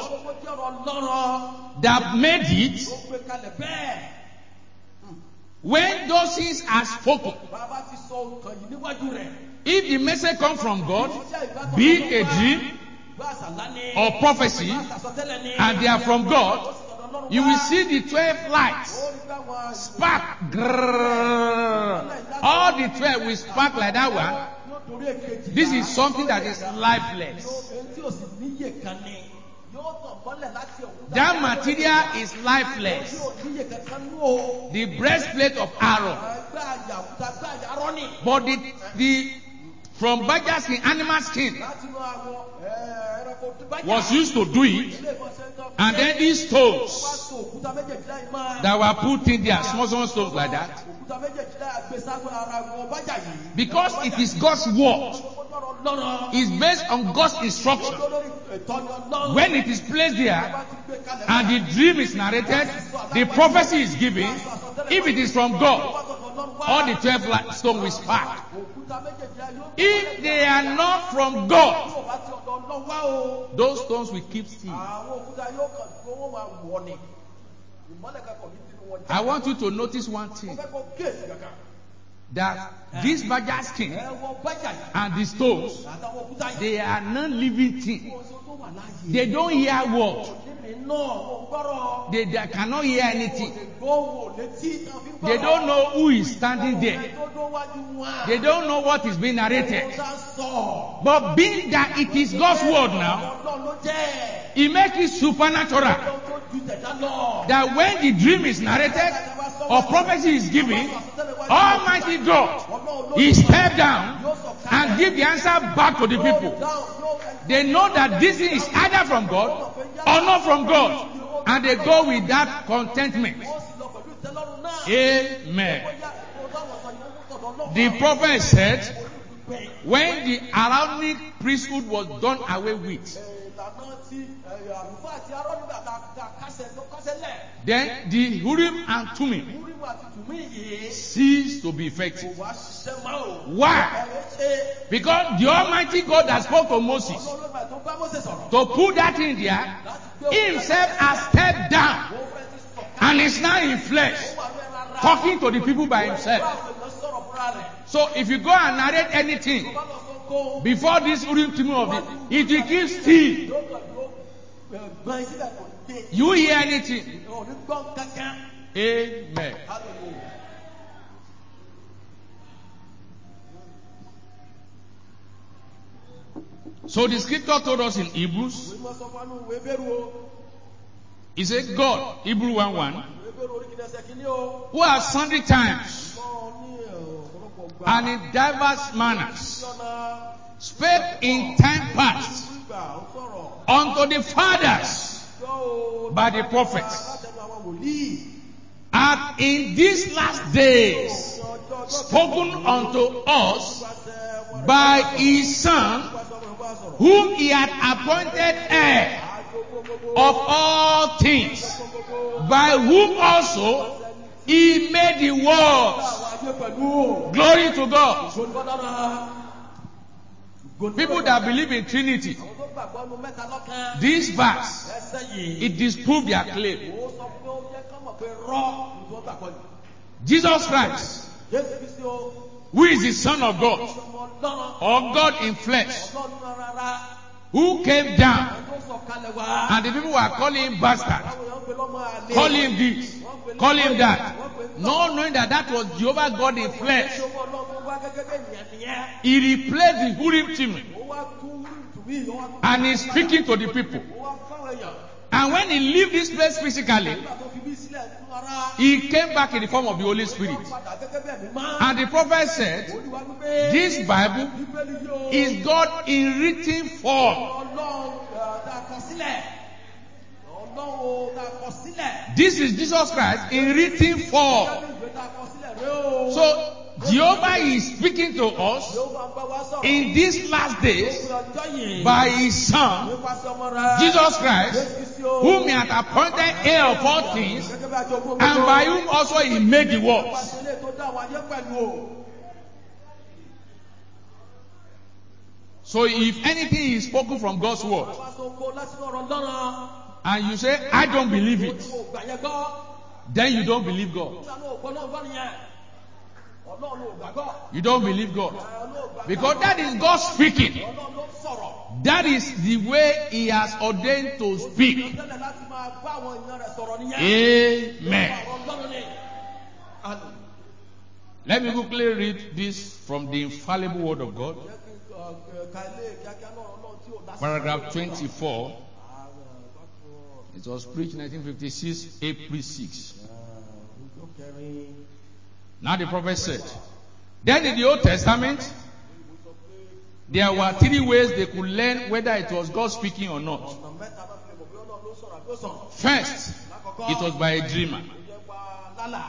that made it, when those things are spoken, if the message comes from God, be it a dream or prophecy, and they are from God, you will see the twelve lights spark. Grrr. All the twelve will spark like that one. This is something that is lifeless. That material is lifeless. The breastplate of Aaron. But the, the from badger skin, animal skin was used to do it. And then these stones that were put in there, small, small stones like that. Because it is God's word, it's based on God's instruction. When it is placed there and the dream is narrated, the prophecy is given, if it is from God, all the twelve stones will spark. If they are not from God, those stones will keep still. I want you to notice one thing. That this badger skin and the stones, they are non-living things. They don't hear word. They, they cannot hear anything. They don't know who is standing there. They don't know what is being narrated. But being that it is God's word now, it makes it supernatural. That when the dream is narrated or prophecy is given, Almighty God, He step down and give the answer back to the people. They know that this thing is either from God or not from God. And they go with that contentment. Amen. The prophet said, when the Aaronic priesthood was done away with, then the Urim and Thummim ceased to be effective. Why? Because the Almighty God that spoke to Moses to put that in there, He Himself has stepped down and is now in flesh, talking to the people by Himself. So if you go and narrate anything before this Urim Thummim of it, it will keep still. You hear anything? Amen. So the scripture told us in Hebrews, He said, God, Hebrews one one, who has sundry times and in diverse manners spake in time past unto the fathers by the prophets, and in these last days spoken unto us by His Son, whom He had appointed heir of all things, by whom also He made the worlds. Glory to God. People that believe in Trinity, this verse, it disproves their claim. Jesus Christ, who is the Son of God, or God in flesh, who came down, and the people were calling him bastard, calling him this, calling him that, not knowing that that was Jehovah God in flesh. He replaced the Urim Thummim, and he's speaking to the people. And when he left this place physically, he came back in the form of the Holy Spirit. And the prophet said, this Bible is God in written form. This is Jesus Christ in written form. So Jehovah is speaking to us in these last days by His Son, Jesus Christ, whom He hath appointed heir of all things, and by whom also He made the worlds. So if anything is spoken from God's word, bàbá tó kó láti ọ̀rọ̀ lọ́rọ̀. and you say, I don't believe it, Ó gbà yẹn gbọ́. then you don't believe God. Nígbà náà ògbọ́n náà gbọ́ nìyẹn. Ọlọ́run ló gbàgbọ́. You don't believe God. Ọlọ́run ló gbàgbọ́. Because that is God speaking. Ọlọ́run ló sọ̀rọ̀. That is the way He has ordained to speak. Tẹ́lẹ̀ láti máa bá àwọn èèyàn rẹ̀ sọ̀rọ̀ nìyẹn. Amen. Ọ̀rọ̀ Ọlọ́run ni. Hallelujah. Let me quickly read this from the infallible word of God. Jẹ́ kí n, uh, ka ilé kíákíá náà Ọlọ́run tí ò dá sí. Paragraph twenty-four. Ah, uh, It was preached nineteen fifty-six, April sixth. uh, ọjọ́ kẹrin. Now the prophet said, then in the Old Testament, there were three ways they could learn whether it was God speaking or not. Ọ̀nà mẹ́ta bá fi lè mọ̀ bí Ọlọ́run ló sọ̀rọ̀ àbí ó sọ̀rọ̀. First, it was by a dreamer. Ó jẹ́ pa lálà.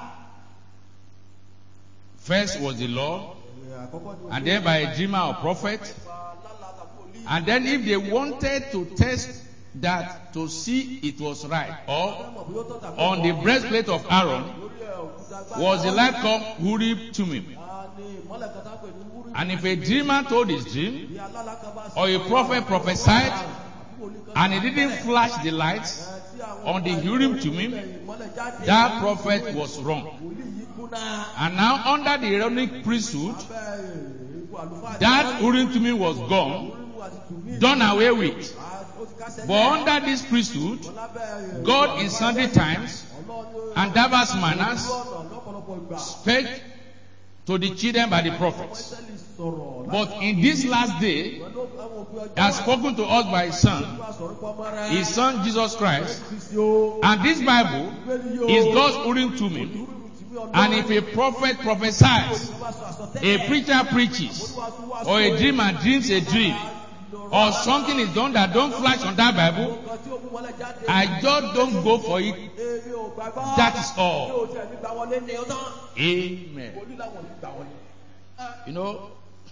First was the law, Ẹ̀, àkọ́kọ́ ni and then by a dreamer or prophet. pa lálà tàbí wòlíì. And then if they wanted to test that to see it was right, or Fẹ́ mọ̀ bí ó tọ́ tàbí on the ọ̀pọ̀. breastplate of Aaron Lórí ẹ̀, òkúta gbáà. was the light called Urim Tumim. Ah, ní ìmọ́lẹ̀ kan tá ń pè ní wúrì. And if a dreamer told his dream, Bí alálà kan bá or a sọ̀rọ̀, prophet prophesied, àbí wòlíì kan and he didn't flash the lights ẹ̀, tí àwọn on the ọ̀gá Urim ìmọ́lẹ̀ Tumim, ìmọ́lẹ̀ jáde. that prophet was wrong. Wòlíì yìí kúnná. And now under the Aaronic priesthood, Abẹ́ ipò àlùfáà. that Urim Tumim was gone, Wúrì àti tùmí. done away with. Ah, ó ti kásẹ̀ But lẹ̀. under this priesthood, Lábẹ́, God in sundry times Ọlọ́run and diverse manners ọ̀nà lọ́pọ̀lọpọ̀ ìgbà. spake to the children by the prophets. Mọ́sálì sọ̀rọ̀ But in this last day, pẹ̀lú àwọn òpin ọjọ́. He has spoken to us by His Son, Wá sọ̀rọ̀ pọ̀ mọ́ rẹ̀. His Son Jesus Christ. Kristi o. And this Bible Bíbélì yìí o. is God's Urim Tumim. Wúrì tìmí Ọlọ́run. And if a prophet prophesies, Bá sọ a àsọtẹ́lẹ̀. preacher preaches, Olúwa tún wá or a sọ dreamer dreams a dream, or something is done that don't flash on that Bible, nǹkan tí ó mú wọlé jáde. I just don't go for it. Èmi ò gbàgbọ́. That is all. Mi ò tẹ̀ ní gbà wọlé ní ọ̀tán. Amen. Wòlíì làwọn ò ní gbà wọlé. You know,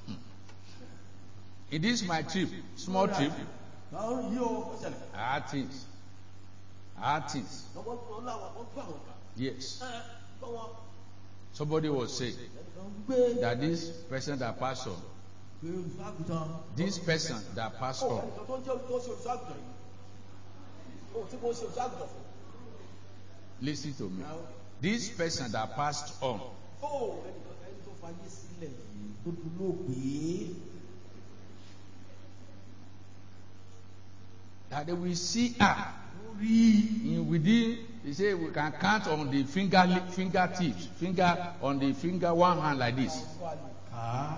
in this my trip, small trip, Báwo yìí o, ó ṣẹlẹ̀. I had things. I had things. Lọ́wọ́ tó láwọn wọ́n gbà wọ́n kà. Yes. Ẹ lọ́wọ́ Somebody was saying ẹnìkan gbé that this person that passed on, pé olùṣọ́àgùtàn. this person that passed Ó on, ẹnìkan tó ń jẹ́ tó ń ṣe olùṣọ́àgùtàn yìí. Ó tí kò ṣe olùṣọ́àgùtàn fún. listen to me. This person that passed on, Ó ẹnìkan ẹni tó fayé sílẹ̀ yìí tó dolóògbé. that they will see her Lórí in within, they say we can count on the finger fingertips, finger on the finger one hand like this. àwọn àlùkà.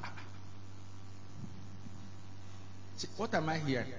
See, what am I hearing?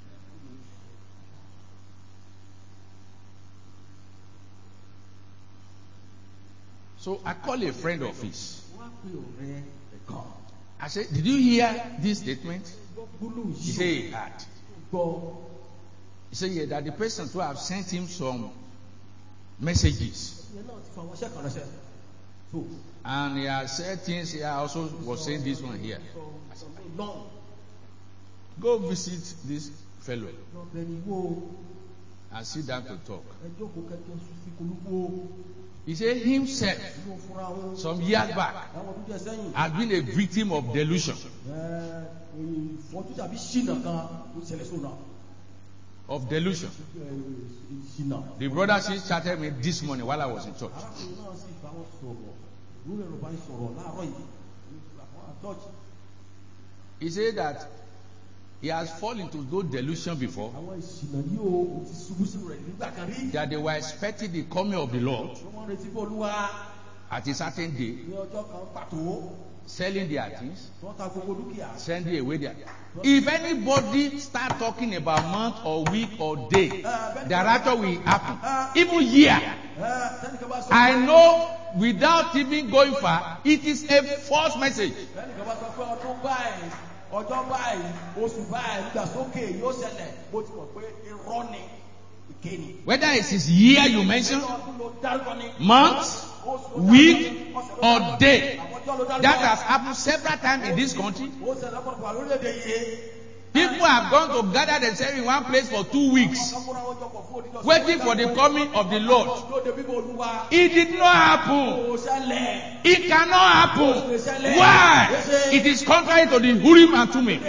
So I call a friend of his. Wọ́n á pè ọ̀rẹ́ ẹ̀kan. I said, did you hear this statement? Gbọ́ gbólóhùn He yìí. said he had. Gbọ́. He said, yeah, that the person who have sent him some messages. Ìyẹn náà ti fa àwọn iṣẹ́ kan ránṣẹ́. So, And he has said things here. I also was saying this one here. sọ sọ lọ́n Go visit this fellow lọ bẹ̀rẹ̀ wo and sit down to talk. ẹjọ́ kò kẹjọ fi kolúgbó He said himself, inú fúnra wọn. some years back, Àwọn ọdún díẹ̀ sẹ́yìn. had been a victim of delusion, Ẹ ìfọ́jú tàbí ṣìnà kan ó ṣẹlẹ̀ sóná. of delusion. Ṣìnà. The brother she chatted me this morning while I was in church. Arákùnrin náà sì bá wọn sọ̀rọ̀. Lórí ẹ̀rọ bá ń sọ̀rọ̀ láàárọ̀ yìí. Àwọn àtọ́jú. He said that he has fallen into those delusion before, Àwọn ìṣìnà yìí o ti ṣubú sínú rẹ̀ nígbà kan rí. that they were expecting the coming of the Lord Wọ́n retí bọ́ olúwa at a certain day, ní ọjọ́ kan pàtó. selling their things, Wọ́n ta gbogbo dúkìá. sending away their. If anybody start talking about month or week or day, the rapture will happen. Even year. Ẹ sẹ́nìkan bá sọ. I know without even going far, it is a false message. Sẹ́nìkan bá sọ pé ọdún báyìí ọjọ́ báyìí oṣù báyìí ìgbàsókè yóò ṣẹlẹ̀ bó ti mọ̀ pé irọ́ ni ìkéni. Whether it is year you mention, Ọdún ló dárúkọ ni. month, Oṣù ló week, dárúkọ ni. Ọ̀sẹ̀ ló or dárúkọ ni. day. Àwọn ọjọ́ ló dárúkọ. That has happened several times in this country. Ó ṣẹlẹ̀ lọ́pọ̀lọpọ̀ lórílẹ̀-èdè yìí. People have gone to gather themselves in one place for two weeks. Àwọn waiting for the coming of the Lord. It did not happen. It cannot happen. Why? It is contrary to the Urim and Thummim.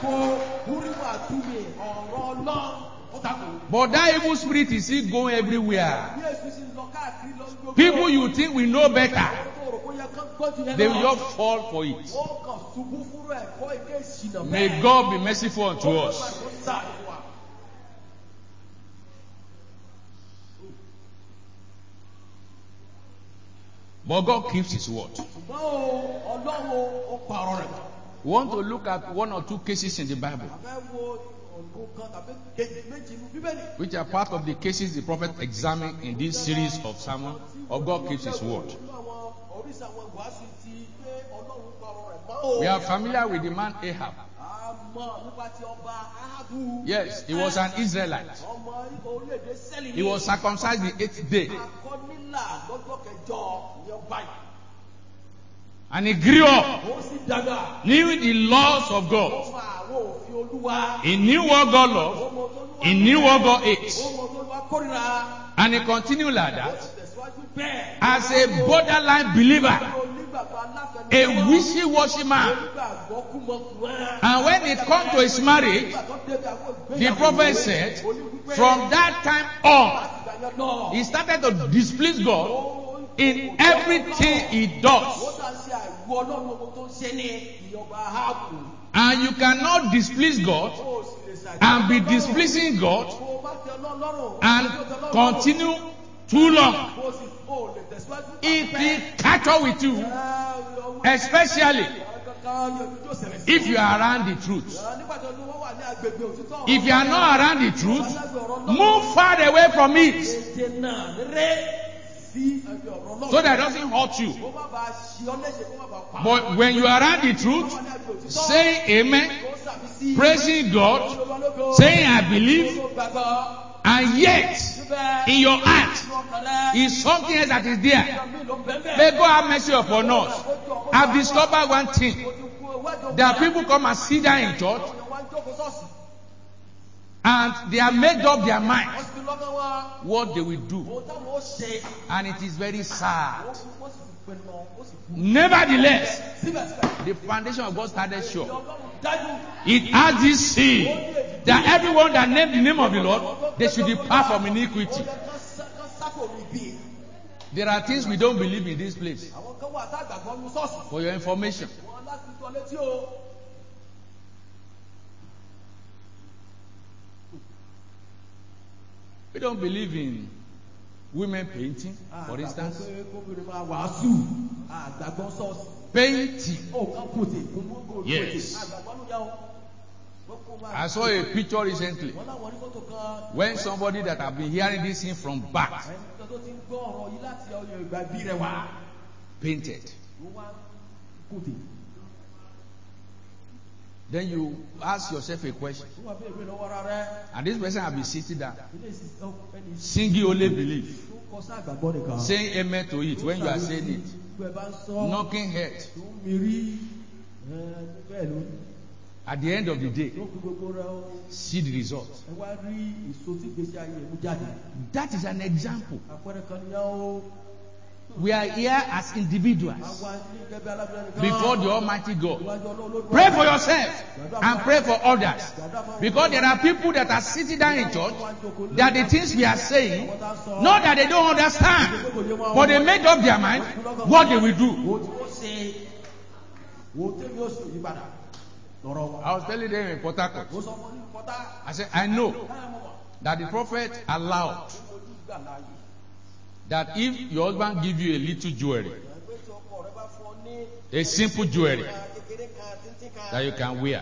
But that evil spirit is still going everywhere. People you think we know better, they will just fall for it. May God be merciful unto us. But God keeps His word. We want to look at one or two cases in the Bible, which are part of the cases the prophet examined in this series of sermons of God keeps His word. We are familiar with the man Ahab. Yes, he was an Israelite. He was circumcised the eighth day. And he grew up, knew the laws of God. He knew what God loved. He knew what God ate. And he continued like that. As a borderline believer, a wishy-washy man. And when it comes to his marriage, the prophet said, from that time on, he started to displease God in everything he does. And you cannot displease God and be displeasing God and continue too long. It will catch up with you, especially if you are around the truth. If you are not around the truth, move far away from it, so that it doesn't hurt you. But when you are around the truth, saying amen, praising God, saying I believe, and yet in your heart is something else that is there. May God have mercy upon us. I've discovered one thing. There are people come and sit down in church and they have made up their mind what they will do. And it is very sad. Nevertheless, the foundation of God started sure. It has this seal that everyone that named the name of the Lord, they should depart from iniquity. There are things we don't believe in this place. For your information. We don't believe in women painting, for instance. Painting. Yes. I saw a picture recently when somebody that have been hearing this thing from back painted. Then you ask yourself a question. And this person have been sitting down, singing only belief, saying amen to it when you are saying it, knocking head. At the end of the day, see the result. That is an example. We are here as individuals before the Almighty God. Pray for yourself and pray for others. Because there are people that are sitting down in church, that the things we are saying, not that they don't understand, but they made up their mind what they will do. I was telling them in Port Harcourt, I said, I know that the prophet allowed that if your husband give you a little jewelry, a simple jewelry that you can wear,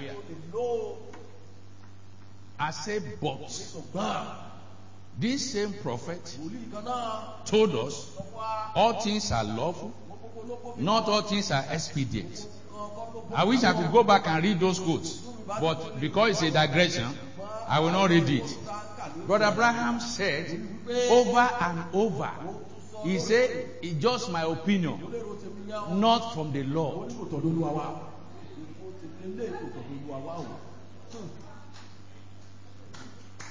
I said, but this same prophet told us all things are lawful, not all things are expedient. I wish I could go back and read those quotes, but because it's a digression, I will not read it. Brother Abraham said over and over, he said, it's just my opinion, not from the Lord.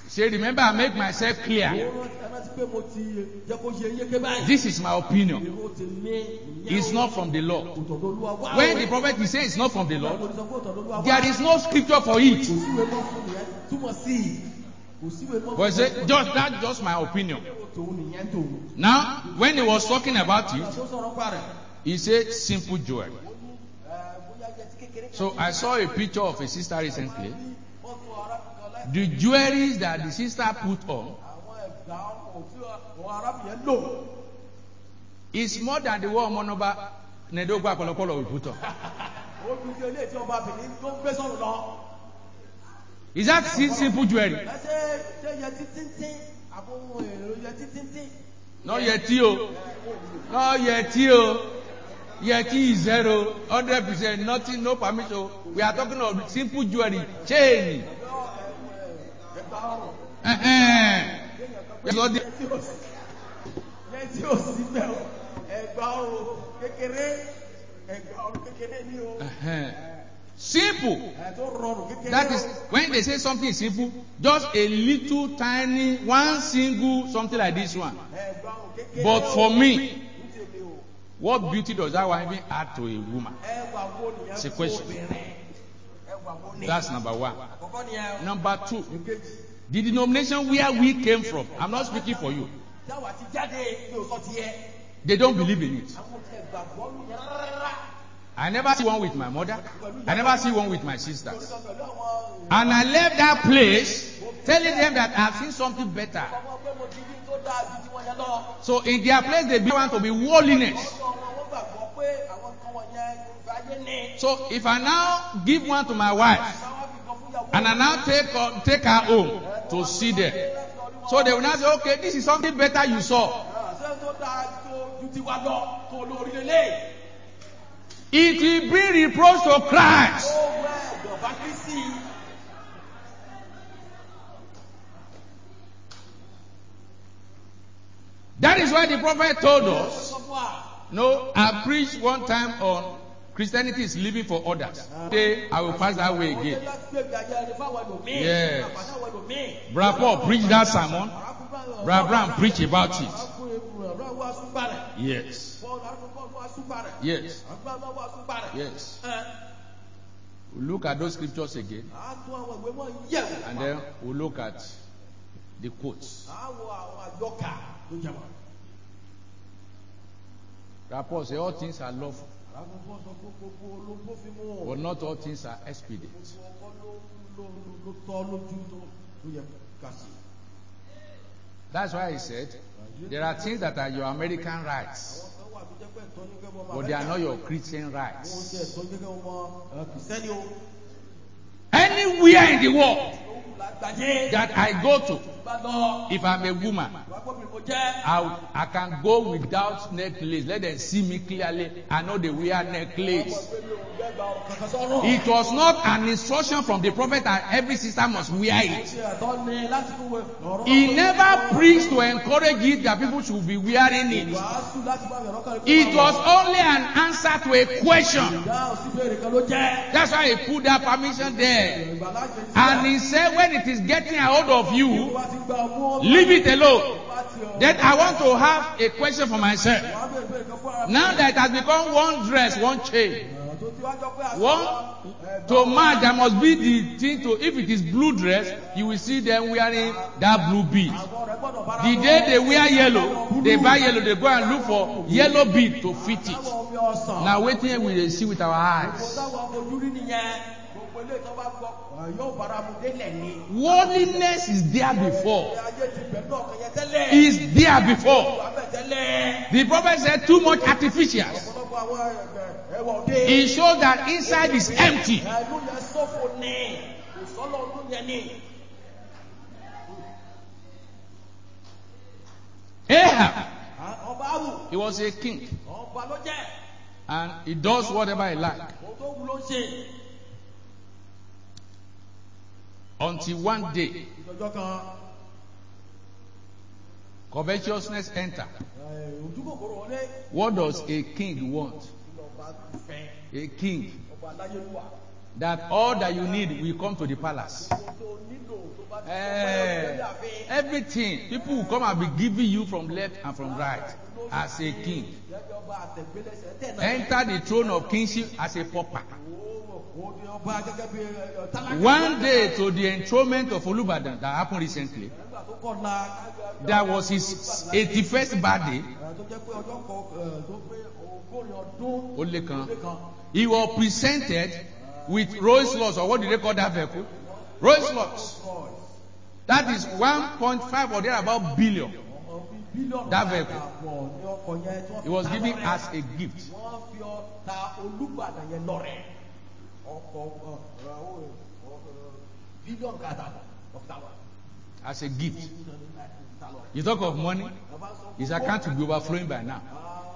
Say, remember, I make myself clear. Ó rántí pé mo ti jẹ́ kó ṣe yéké báyìí. This is my opinion. Èrò tèmi It's not from the Lord. kò tọ̀dọ̀ Olúwa wá o. When the prophet is saying it's not from the Lord, Mo ti sọ pé kò tọ̀dọ̀ Olúwa wá. there is no scripture for it. Kò síwèé mọ́ fún nìyẹn túmọ̀ sí i. Kò síwèé mọ́ But fún say, just that's just my opinion. tòun nìyẹn tòun. Now, when he was talking about it, Tó sọ̀rọ̀ pa rẹ̀. he said simple jewelry. Ó ní ẹ, bóyá yẹtí kékeré kan. So I saw a picture of a sister recently. Wọ́n tún arábìnrin ọlá. The jewelries that the sister put on Àwọn ẹ̀gbà ọkọ̀ tí àwọn arábìnrin lò. is more than the one Monoba Nedogba Kolokolo will put on. Ó fi ṣe ilé tí ọba Benin tó ń gbé sọ̀rọ̀ lọ. Is that si- simple jewelry? Ẹ ṣe ṣe yẹtí tíntín àbóhun èrò yẹtí tíntín. No yeti o. No yeti o. Yeti is zero, hundred percent, nothing, no permission. We are talking of simple jewelry, chain. Ẹ̀gbà ọrùn. Uh-uh. Yẹtí ò sí bẹ́ẹ̀ o. Ẹ̀gbà ọrùn kékeré. Ẹ̀gbà ọrùn kékeré ní o. Uh-huh. Simple. Ẹ̀ tó rọrùn kékeré. That is when they say something is simple, just a little tiny, one single something like this one. Ẹ̀gbà ọrùn kékeré. But for me, Ní tèmi o. what beauty does that one even add to a woman? Ẹwà wo nìyẹn It's a fún question. obìnrin? Ẹwà wo ni? That's number one. Àkọ́kọ́ nìyẹn o. Number two, Èkejì. the denomination where we came from. I'm not speaking for you. Táwa ti jáde ní òsọ tiẹ̀. They don't believe in it. Àwọn ti ẹ̀gbàgbọ́ nù yẹn rárá. I never see one with my mother. I never see one with my sisters. Pẹ̀lú àwọn And I left that place telling them that I've seen something better. ọmọ pé mo ti rí tó dáa ju tiwọn yẹn lọ. So in their place, they want to be worldliness. Ọ̀dọ̀ wọn wọ́n gbàgbọ́ pé àwọn kan wọ̀nyẹn ìfẹ́ ayé ní. So if I now give one to my wife, Táwọn fi kan fún ìyàwó. and I now take her, take her home to see them, so they will now say, okay, this is something better you saw. Ṣé tó dáa tó ju tiwa lọ tó lórí lélẹ̀? It will bring reproach to Christ. Ó wẹ́ ìjọba Kristi. That is why the prophet told us. Sọ fún wa. No, I preached one time on Christianity is living for others. Today, I will pass that way again. Yes. Brother Paul preached that sermon. Brother Brown preached about it. Yes. Yes. Yes. We'll look at those scriptures again. And then we'll look at the quotes. Brother Paul said all things are lawful, but not all things are expedient. That's why he said there are things that are your American rights, but they are not your Christian rights. Anywhere in the world that I go to, if I'm a woman, I, I can go without necklace. Let them see me clearly. I know they wear necklace. It was not an instruction from the prophet that every sister must wear it. He never preached to encourage it that people should be wearing it. It was only an answer to a question. That's why he put that permission there. And he said, when it is getting a hold of you, leave it alone. Then I want to have a question for myself. Now that it has become one dress, one chain, one to match, there must be the thing to. If it is blue dress, you will see them wearing that blue bead. The day they wear yellow, they buy yellow. They go and look for yellow bead to fit it. Now waiting we will see with our eyes. Worldliness is there before. Is there before. The prophet said too much artificial. It shows that inside is empty. Ahab, he was a king, and he does whatever he likes. Until one day, covetousness enter. What does a king want? A king that all that you need will come to the palace. Eh, everything. People will come and be giving you from left and from right as a king. Enter the throne of kingship as a pauper. One day to the enthronement of Olubadan that happened recently, that was his eighty-first birthday. He was presented with Rolls Royce, or what do they call that vehicle? Rolls Royce. That is one point five or thereabout billion. That vehicle. It was given as a gift. As a gift. You talk of money, his account will be overflowing by now.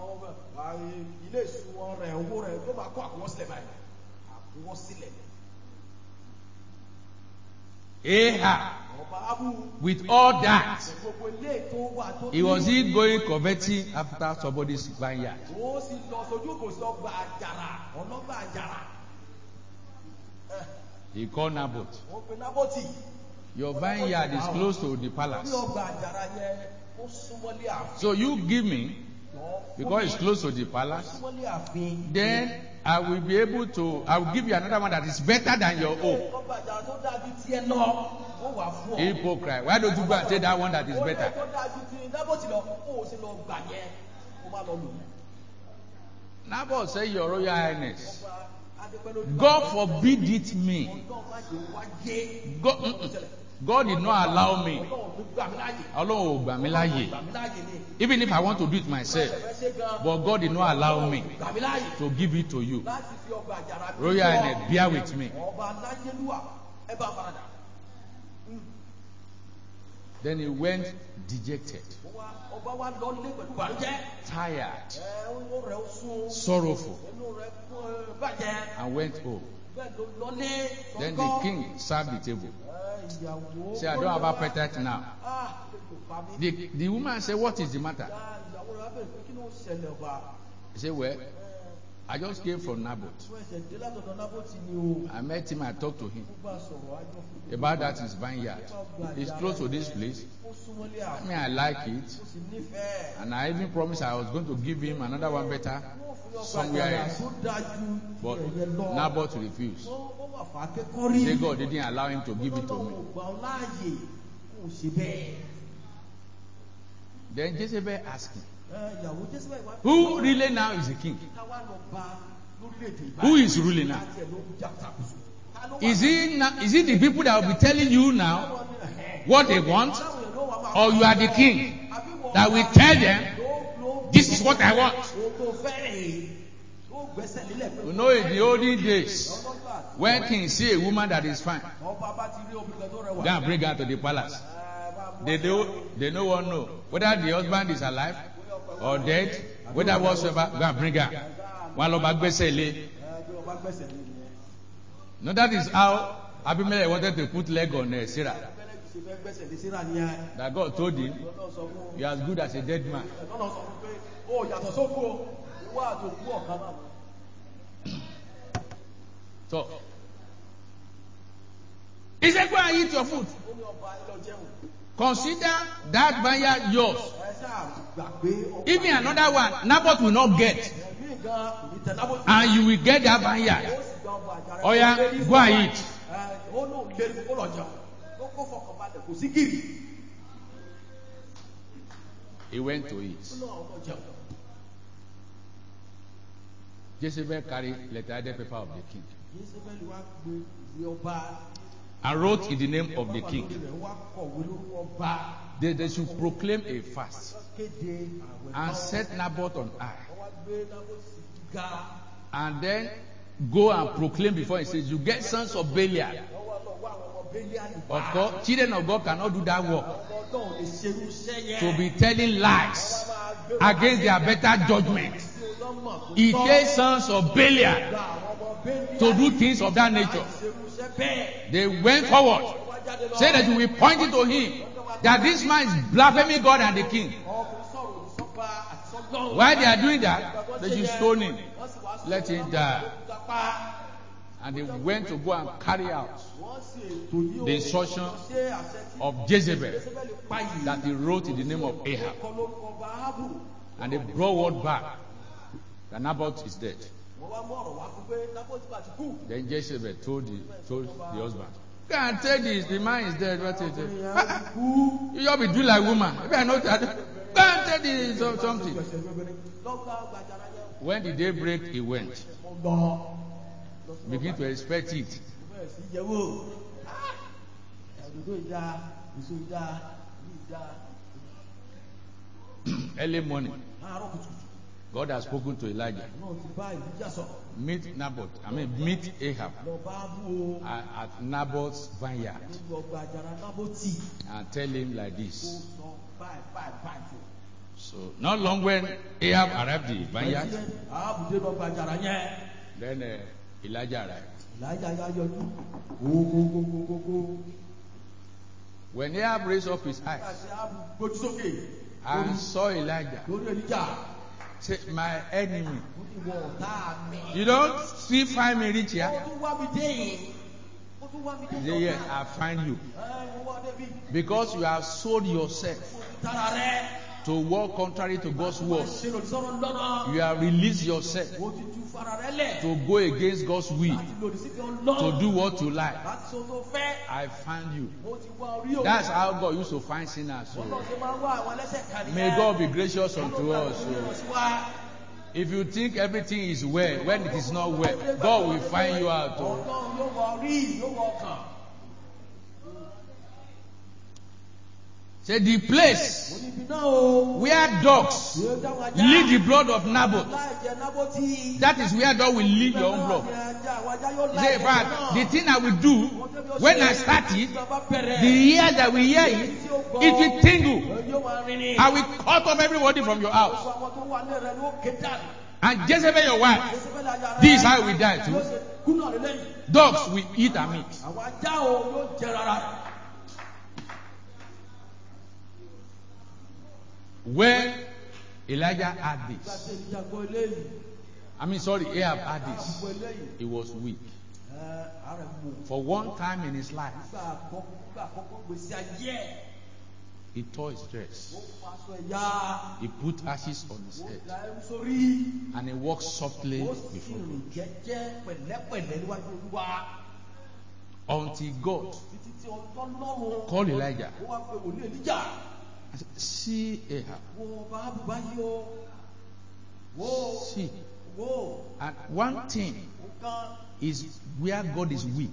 Ahab, with all that, he was he going coveting after somebody's vineyard. He called Naboth. Your vineyard is close to the palace. So you give me, because it's close to the palace, then I will be able to, I will give you another one that is better than your own. Hypocrite. Why don't you go and take that one that is better? Naboth said, Your Royal Highness, God forbid it me. God, God did not allow me. Even if I want to do it myself. But God did not allow me to give it to you. Royal Highness, bear with me. Then he went dejected, tired, sorrowful, and went home. Then the king served the table. Say, I don't have appetite now. The, the woman said, What is the matter? He said, Well, I just came from Naboth. I met him, I talked to him about that his vineyard. It's close to this place. I mean, I like it. And I even promised I was going to give him another one better somewhere else. But Naboth refused. He said God didn't allow him to give it to me. Then Jezebel asked him, who really now is the king? Who is ruling now? Is it, now, is it the people that will be telling you now what they want? Or you are the king that will tell them, this is what I want? You know, in the olden days, when kings see a woman that is fine, go and bring her to the palace. They don't, they don't want to know whether the husband is alive or dead, whether whatsoever, go and bring her. No, that is how Abimelech wanted to put leg on uh, Sarah. That God told him, you are as good as a dead man. So, he said, go and eat your food. Consider that vineyard yours. Even another one, Naboth will not get. And you will get that vineyard. Oh yeah, go and eat. He went to eat. Jezebel carried letter paper of the king and wrote in the name of the king. They, they should proclaim a fast and set Naboth on high. And then go and proclaim before he says, you get sons of Belial. Of course, children of God cannot do that work. To be telling lies against their better judgment. It takes sons of Belial to do things of that nature. They went forward, said that you will point it to him that this man is blaspheming God and the king. Why they are doing that? They should stone him. Let him die. And they went to go and carry out wọ́n sì ètò yìí the instruction wọ́n ṣe àṣẹ tí of Jezebel Jésébẹ́lì pa yìí. that he wrote in the name of Ahab. Kọ lórúkọ ọba Áhábù. And they brought word back that Naboth is dead. Wọ́n wá mú ọ̀rọ̀ wá fún pé Nábótì bá ti kú. Then Jezebel told the, told the husband, "Go and tell this, the man is dead." What is it? Ah, you just be doing like woman. Maybe I know that. Go and tell this so- something. When the day break, he went. Begin to expect it. Early morning, God has spoken to Elijah. Meet Naboth. I mean, meet Ahab at, at Naboth's vineyard and tell him like this. So, not long when Ahab arrived at the vineyard, then uh, Elijah arrived. When Ahab raised up his eyes and saw Elijah, said, "My enemy, you don't still find me rich here?" He said, "Yes, I find you. Because you have sold yourself to walk contrary to God's word. You have released yourself to go against God's will, to do what you like. I find you." That's how God used to find sinners. So may God be gracious unto us. So if you think everything is well when it is not well, God will find you out. Oh. Say the place where dogs lick the blood of Naboth, that is where dog will lick your own blood. Say, in fact, the thing I will do when I start it, the ear that will hear it, it will tingle. I will cut off everybody from your house. And Jezebel, your wife, this is how we die too. Dogs will eat our meat. When Elijah had this, I mean, sorry, Ahab had this, he was weak. For one time in his life, he tore his dress. He put ashes on his head. And he walked softly before God. Until God called Elijah. I said, "See Ahab. See." And one thing is where God is weak.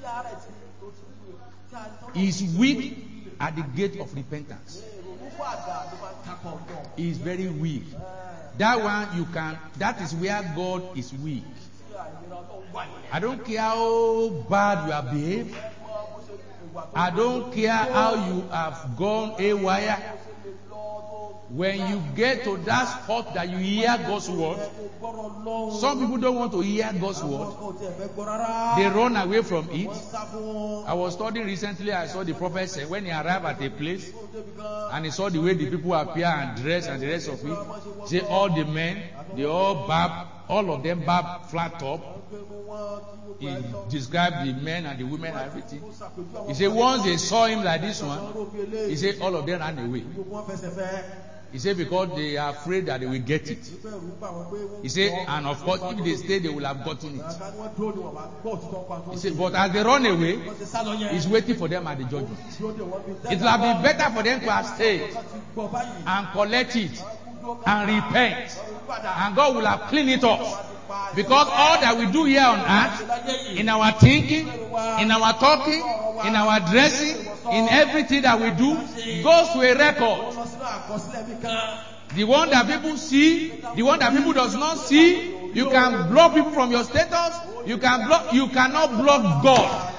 He is weak at the gate of repentance. He is very weak. That one you can, that is where God is weak. I don't care how bad you have behaved. I don't care how you have gone haywire. When you get to that spot that you hear God's word, some people don't want to hear God's word. They run away from it. I was studying recently, I saw the prophet say when he arrived at a place and he saw the way the people appear and dress and the rest of it, say all the men, they all barb, all of them barb flat top. He described the men and the women and everything. He said once they saw him like this one, he said all of them ran away. He said because they are afraid that they will get it. He said, and of course, if they stay, they will have gotten it. He said, but as they run away, he's waiting for them at the judgment. It will have been better for them to have stayed and collect it and repent. And God will have cleaned it up. Because all that we do here on earth, in our thinking, in our talking, in our dressing, in everything that we do, goes to a record. The one that people see, the one that people does not see, you can block people from your status, you can block, you cannot block God.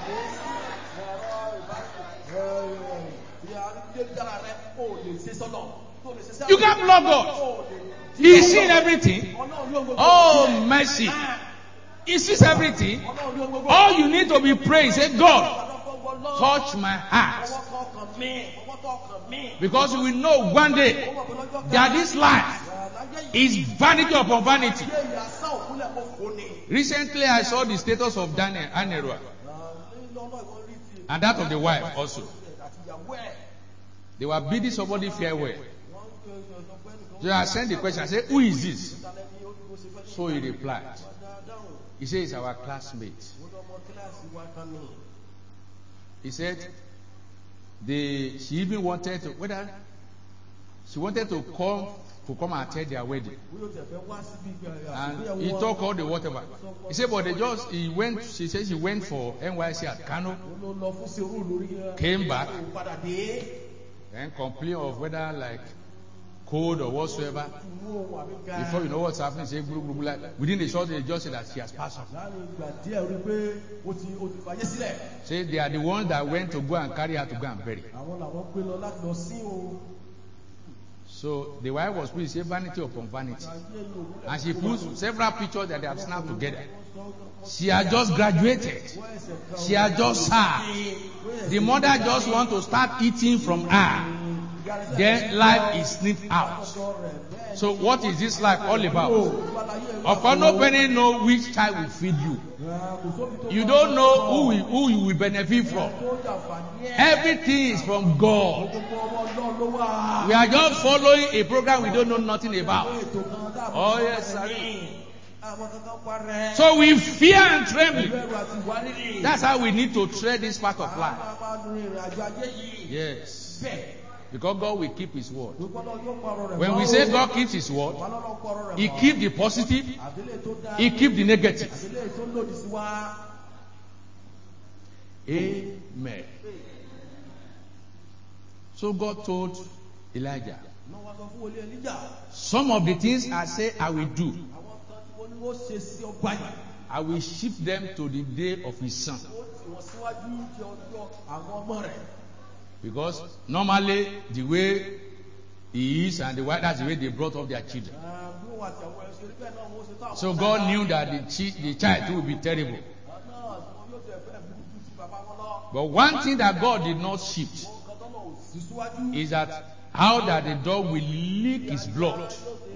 You can't block God. He sees everything. Oh, mercy. He sees everything. All you need to be praying, say, God, touch my heart. Because you will know one day that this life It's vanity upon vanity. ayé yìí asán òkúlẹ̀ kó fò ní. Recently, I saw the status of Daniel Anerua and that of the wife also. They were bidding somebody farewell. So I sent the question. I said, "Who is this?" So he replied. He said, "It's our classmate." He said, they, she even wanted to, whether she wanted to come to come and attend their wedding. And he talked all the whatever. He said, but they just, he went, she said she went for N Y C at Kano, came back, and complained of whether like cold or whatsoever. Before you know what's happening, say, like, within the short, they just said that she has passed on. Say they are the ones that went to go and carry her to go and bury. So the wife was pleased, say vanity upon vanity. And she put several pictures that they have snapped together. She has just graduated. She has just served. The mother just want to start eating from her. Then life is snipped out. So what is this life all about? Of course, nobody knows which child will feed you. You don't know who, will, who you will benefit from. Everything is from God. We are just following a program we don't know nothing about. Oh yes, sir. So we fear and tremble. That's how we need to tread this part of life. Yes. Because God will keep His word. When we say God keeps His word, He keeps the positive, He keeps the negative. Amen. So God told Elijah, some of the things I say I will do, I will shift them to the day of His Son. Because normally the way He is and the way that's the way they brought up their children. So God knew that the, chi- the child would be terrible. But one thing that God did not shift is that how that the dog will lick his blood,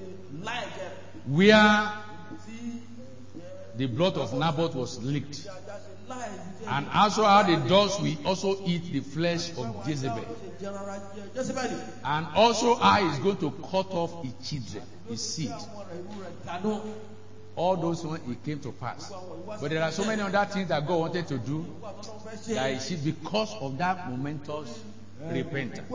where the blood of Naboth was licked, and also how the dogs will also eat the flesh of Jezebel, and also how he's going to cut off his children, his seed. All those ones it came to pass. But there are so many other things that God wanted to do that he should, because of that momentous repentance.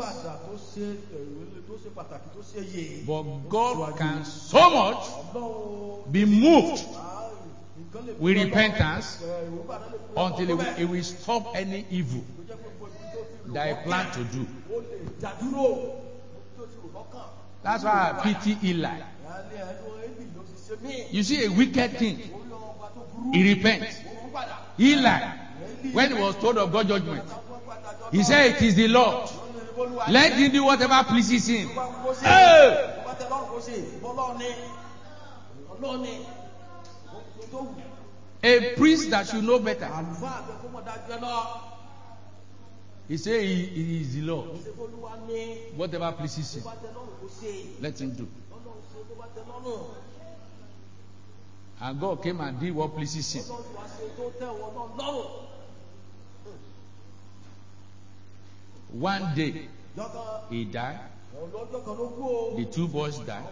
But God can so much be moved with repentance until he will, he will stop any evil that he planned to do. That's why I pity Eli. You see a wicked king, he repents. Eli, when he was told of God's judgment, he said, "It is the Lord. Let him do whatever pleases him." Hey! A priest that should know better. He said, he, he is the Lord. Whatever pleases him, let him do. And God came and did what pleases him. One day, he died. The two boys died.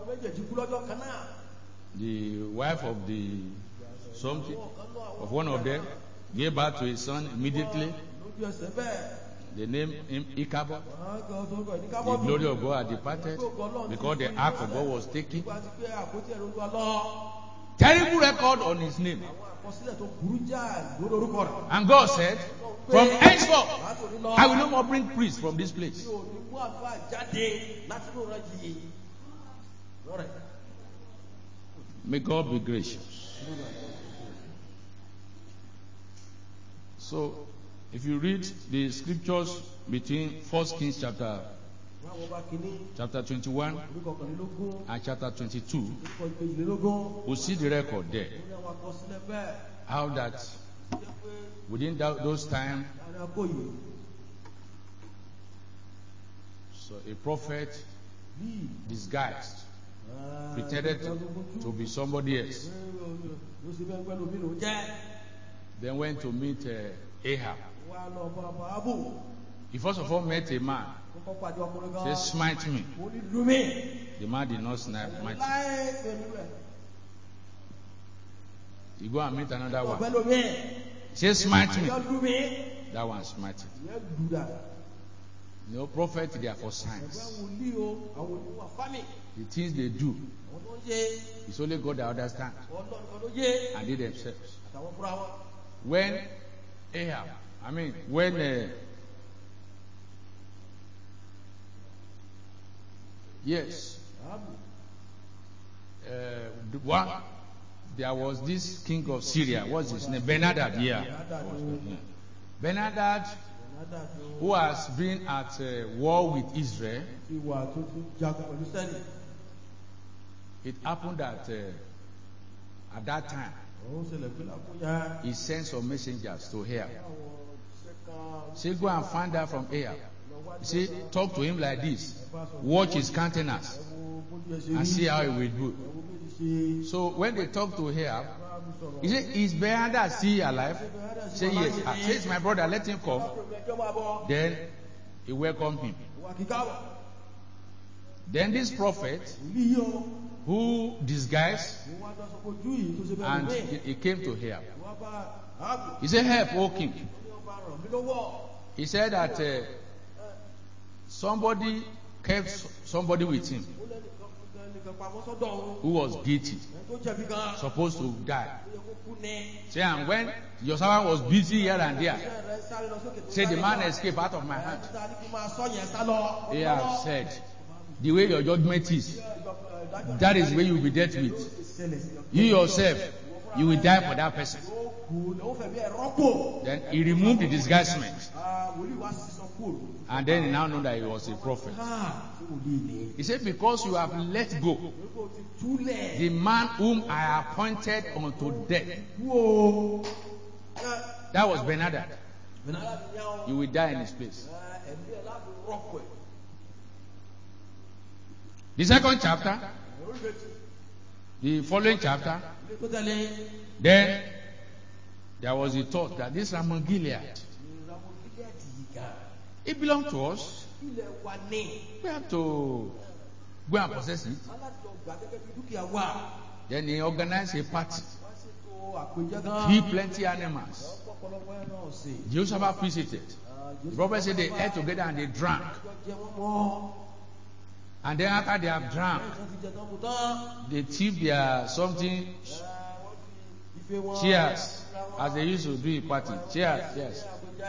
The wife of the something of one of them gave birth to a son immediately. They named him Ichabod. The glory of God had departed because the ark of God was taken. Terrible record on his name. And God said, "From henceforth, I will no more bring priests from this place." May God be gracious. So, if you read the scriptures between First Kings chapter chapter twenty-one and chapter twenty-two, we'll see the record there. How that within that, those times, so a prophet disguised pretended to, to be somebody else. Then went to meet uh, Ahab. He first of all met a man. He said, smite me. The man did not smite him. He go and meet another one. He said, smite me. That one smite him. You know, prophets, they are for signs. The things they do, it's only God that understands. And they themselves. When Ahab, I mean, when uh, yes, uh, one, there was this king of Syria. What's his name? Ben-Hadad. Yeah. Ben-Hadad, who has been at uh, war with Israel. It happened that uh, at that time, he sent some messengers to Ahab. Say, go and find out from Ahab. Say, talk to him like this. Watch his countenance and see how he will do. So when they talk to Ahab, he said, is Ben-Hadad still alive? Say, yes. I say, it's my brother, let him come. Then he welcomed him. Then this prophet, who disguised, and he, he came to Ahab. He said, help, O king. He said that uh, somebody kept somebody with him who was guilty, supposed to die. Say, and when your servant was busy here and there, say, the man escaped out of my hand. They have said, the way your judgment is, that is where you will be dealt with. You yourself, you will die for that person. Then he removed the disguisement. And then he now knew that he was a prophet. He said, because you have let go the man whom I appointed unto death. That was Ben-Hadad. You will die in his place. The second chapter, the following chapter, then there was a thought that this Ramoth Gilead, it belonged to us. We have to go and possess it. Then he organized a party, feed plenty animals. Jehoshaphat visited. The prophet said they ate together and they drank. And then after they have drunk, they tip their something. Cheers, as they used to do in party. Cheers, yes.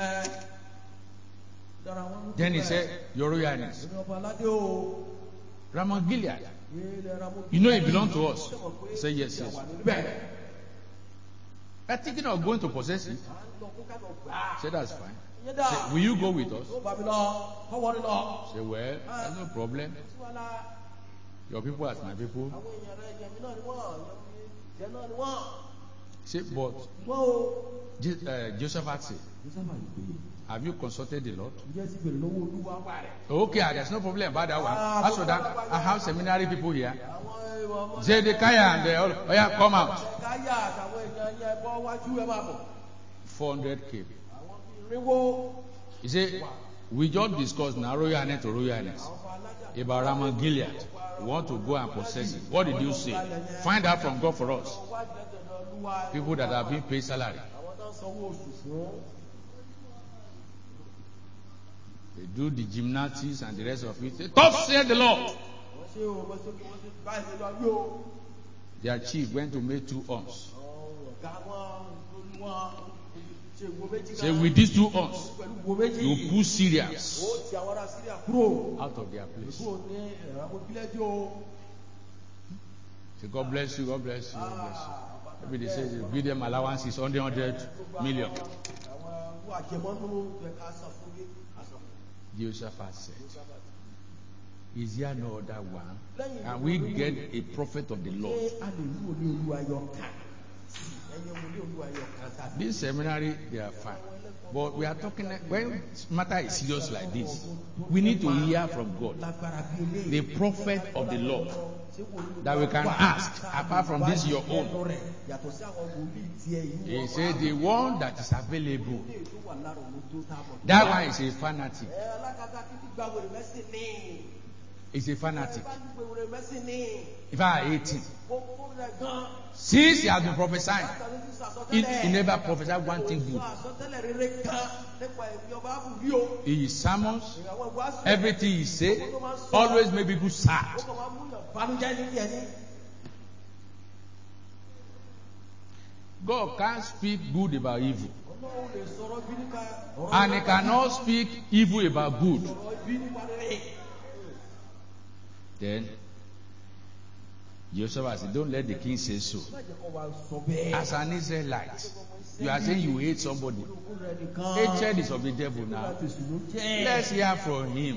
Then he said, Your Royal Highness, Ramoth Gilead, you know it belongs to us. He said, yes, yes. I'm thinking of going to possess it. He said, that's fine. Say, will you go with us? Say, well, there's no problem. Your people as my people. Say, but uh, Jehoshaphat said, have you consulted the Lord? Okay, there's no problem about that one. As for that, I have seminary people here. Zedekiah and they all, oh yeah, come out. four hundred K. He said, we just discussed now, Royal Highness to Royal Highness, about Ramoth Gilead. We want to go and possess it. What did you say? Find out from God for us. People that have been paid salary. They do the gymnastics and the rest of it. Say, thus said the Lord. Their chief went to make two arms. Say, with these two arms, you pull Syrians out of their place. Say, God bless you, God bless you, God bless you. Maybe they say they give them allowances one hundred million. Jehoshaphat said, is there no other one? Can we get a prophet of the Lord This seminary, they are fine. But we are talking, when matter is serious like this, we need to hear from God, the prophet of the Lord, that we can ask, apart from this your own. He said the one that is available, that one is a fanatic. It's a fanatic. If I hate him, since he has been prophesying, he, he never prophesied one thing good. His sermons, everything he said, always make people sad. God can't speak good about evil, and he cannot speak evil about good. Then Joshua said, don't let the king say so. As an Israelite, you are saying you hate somebody. Hatred is of the devil now. Let's hear from him.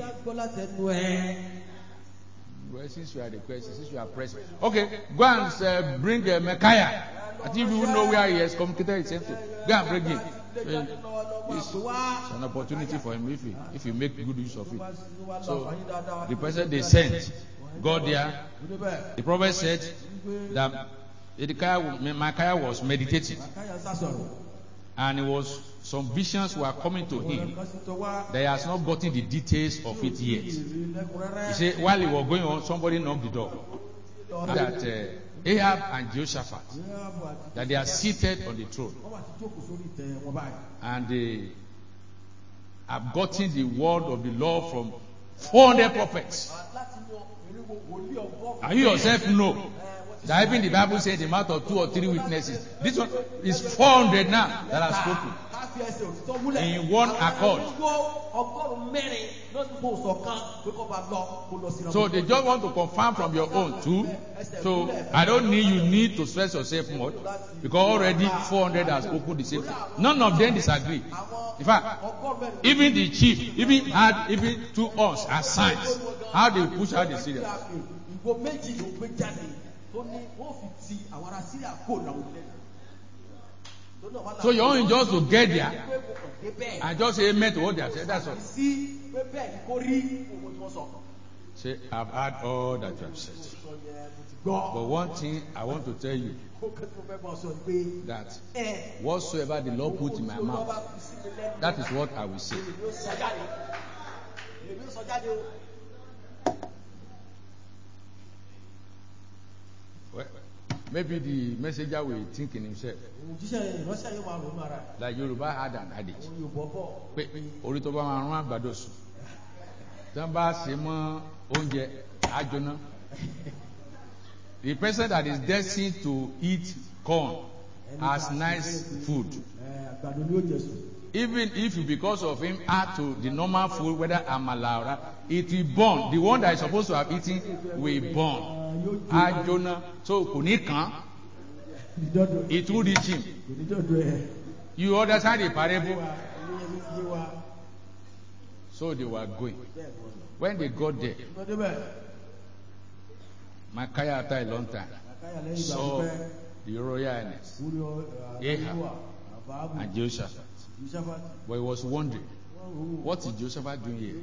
Well, since you are the question, since you are present. Okay, go and uh, bring uh, Micaiah. I think you know where he has communicated himself. Go and bring him. Uh, it's, it's an opportunity for him if he, if you make good use of it. So, the person they sent got there. The prophet said that Micaiah was meditating, and it was some visions were coming to him. They has not gotten the details of it yet. He said while he was going on, somebody knocked the door. That uh, Ahab and Jehoshaphat, that they are seated on the throne, and they have gotten the word of the Lord from four hundred prophets. And you yourself know that even the Bible says the mouth of two or three witnesses. This one is four hundred now that are spoken in one accord. So they just want to confirm from your own too. So I don't need you need to stress yourself much, because already four hundred has spoken the same thing. None of them disagree. In fact, even the chief even had even two us as signs how they push out the Syrians. So you only just to get there and just say amen to what they have said. That's all. Say, I've heard all that you have said. But one thing I want to tell you, that whatsoever the Lord put in my mouth, that is what I will say. Well, maybe the messenger will think in himself that Yoruba had an adage. Orí tó bá máa rún àgbàdo sùn, tí wọ́n bá ṣe mọ́ oúnjẹ àjọná. The person that is destined to eat corn as nice food, even if because of him add to the normal food, whether amala, it will burn. The one that is supposed to have eaten will burn. Ajona, so kunikan, it will reach him. You understand the parable? So they were going. When they got there, Micaiah, after a long time, saw the royal highness, Ahab, and Jehoshaphat. But he was wondering, what is Jehoshaphat doing here?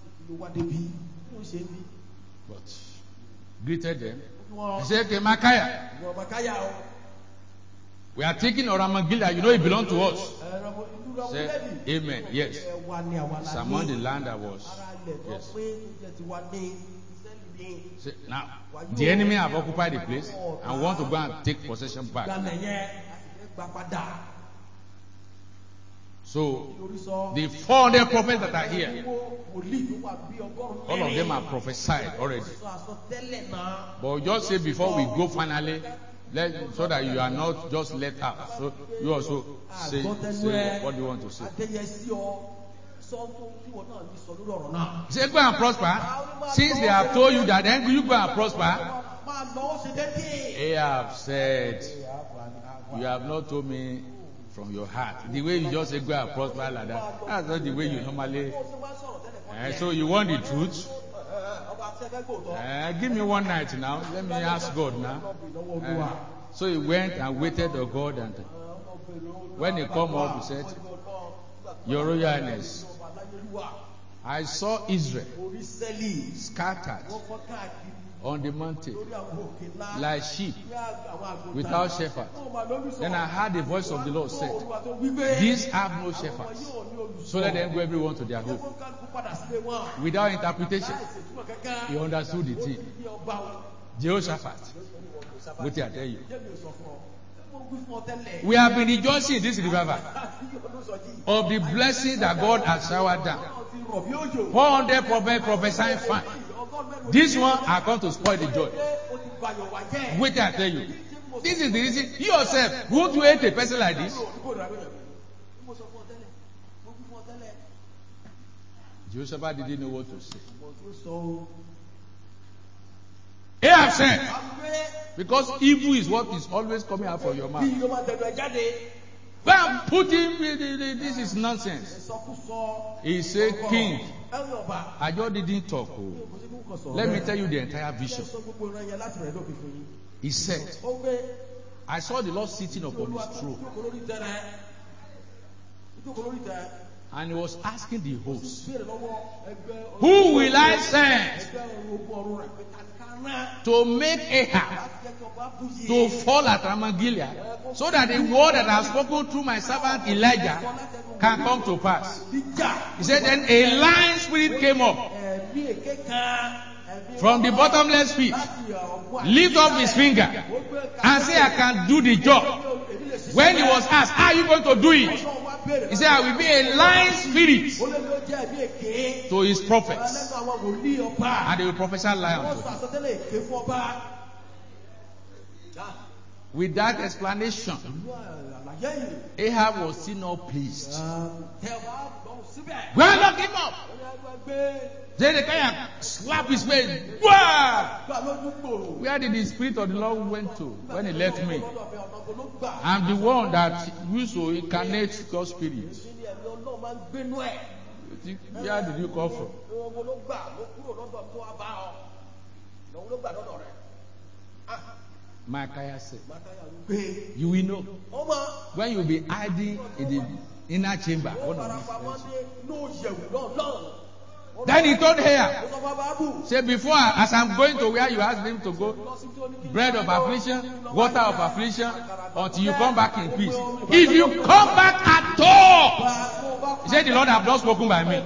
But greeted them. He said, okay, Micaiah, we are taking Oramagila, you know it belongs to us. Said, amen, yes. It's among the land that was. Yes. Say, now, the enemy have occupied the place and want to go and take possession back. So, the four hundred prophets that are here, all of them are prophesied already. But just say before we go finally, let, so that you are not just let out. So, you also say, say what do you want to say. Say go and prosper. Since they have told you that, then you go and prosper. They have said, you have not told me from your heart. The way you just say go and prosper like that, that's not the way you normally. Uh, so you want the truth? Uh, give me one night now. Let me ask God now. Uh, So he went and waited on God, and when he come up, he said, Your Royal Highness, I saw Israel scattered on the mountain like sheep without shepherd. Then I heard the voice of the Lord said, These have no shepherds, so let them go everyone to their home. Without interpretation, he understood the thing. Jehoshaphat, what did I tell you? We have been rejoicing in this revival of the blessing that God has showered down. four hundred prophets prophesying fine. This one I come to spoil the joy. Wait till I tell you. This is the reason. You yourself, won't you hate a person like this? Jehoshaphat didn't know what to say. Ahab said, because evil is what is always coming out from your mouth. But put him, this is nonsense. He said, King, I just didn't talk. Oh. Let me tell you the entire vision. He said, I saw the Lord sitting upon his throne. And he was asking the host, who will I send to make Ahab to fall at Ramoth-Gilead, so that the word that I have spoken through my servant Elijah can come to pass? He said, then a lying spirit came up from the bottomless pit, lift up his finger and say, I can do the job. When he was asked, how are you going to do it? He said, I will be a lying spirit to his prophets, and they will prophesy lie unto him. With that explanation, Ahab was still not pleased. Well, lock him up. Then the guy slapped his face. Wow! Where did the spirit of the Lord went to when he left me? I'm the one that used to incarnate God's spirit. Where did you come from? Micaiah said, you will know when you'll be hiding in the inner chamber. One of these. Then he told Ahab, say, before, as I'm going to where you asked him to go, bread of affliction, water of affliction, until you come back in peace. If you come back at all, he said, the Lord have not spoken by me.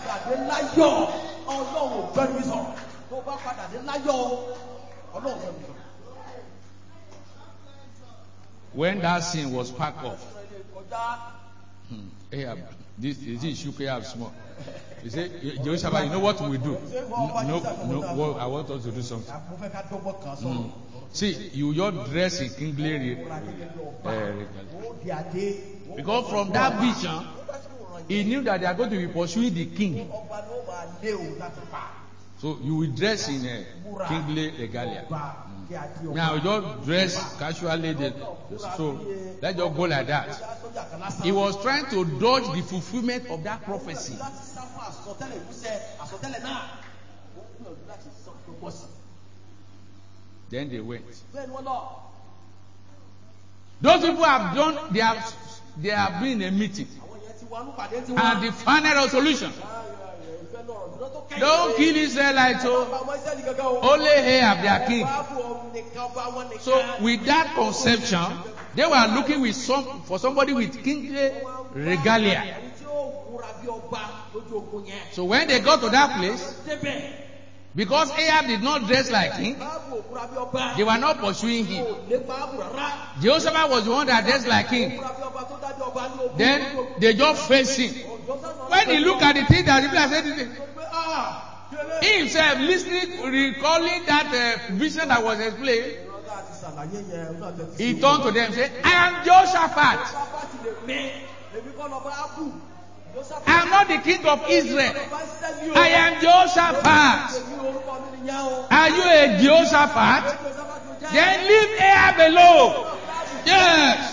When that sin was packed off, hmm, Ahab, this is shook Ahab small. He said, Jehoshaphat, you know what we do? No, no, no well, I want us to do something. Mm. See, you just dress in kingly uh, because from that vision, he knew that they are going to be pursuing the king. So you will dress in a kingly regalia. Mm. Now you just dress casually. Then, so let's just go like that. He was trying to dodge the fulfillment of that prophecy. Then they went. Those people have done. They have. They have been in a meeting, and the final solution. Don't kill Israelites. So only Ahab their king. So with that conception, they were looking with some for somebody with kingly regalia. So when they got to that place, because Ahab did not dress like him, they were not pursuing him. Jehoshaphat was the one that dressed like him. Then they just faced him. When he looked at the thing that the people said, he himself listening, recalling that uh, vision that was explained, he turned to them and said, I am Jehoshaphat. I am not the king of Israel. I am Jehoshaphat. Are you a Jehoshaphat? Then leave Ahab alone. Yes.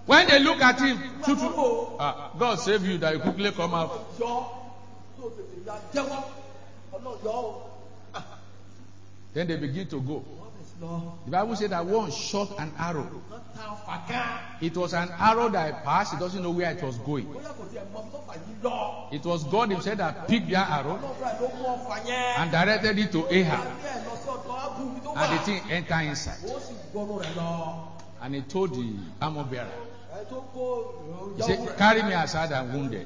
When they look at him, true, true, ah, God save you that you quickly come out. Then they begin to go. The Bible said that one shot an arrow. It was an arrow that passed. He doesn't know where it was going. It was God himself that picked their arrow and directed it to Ahab. And the thing entered inside. And he told the armor bearer, he said, carry me aside and wounded.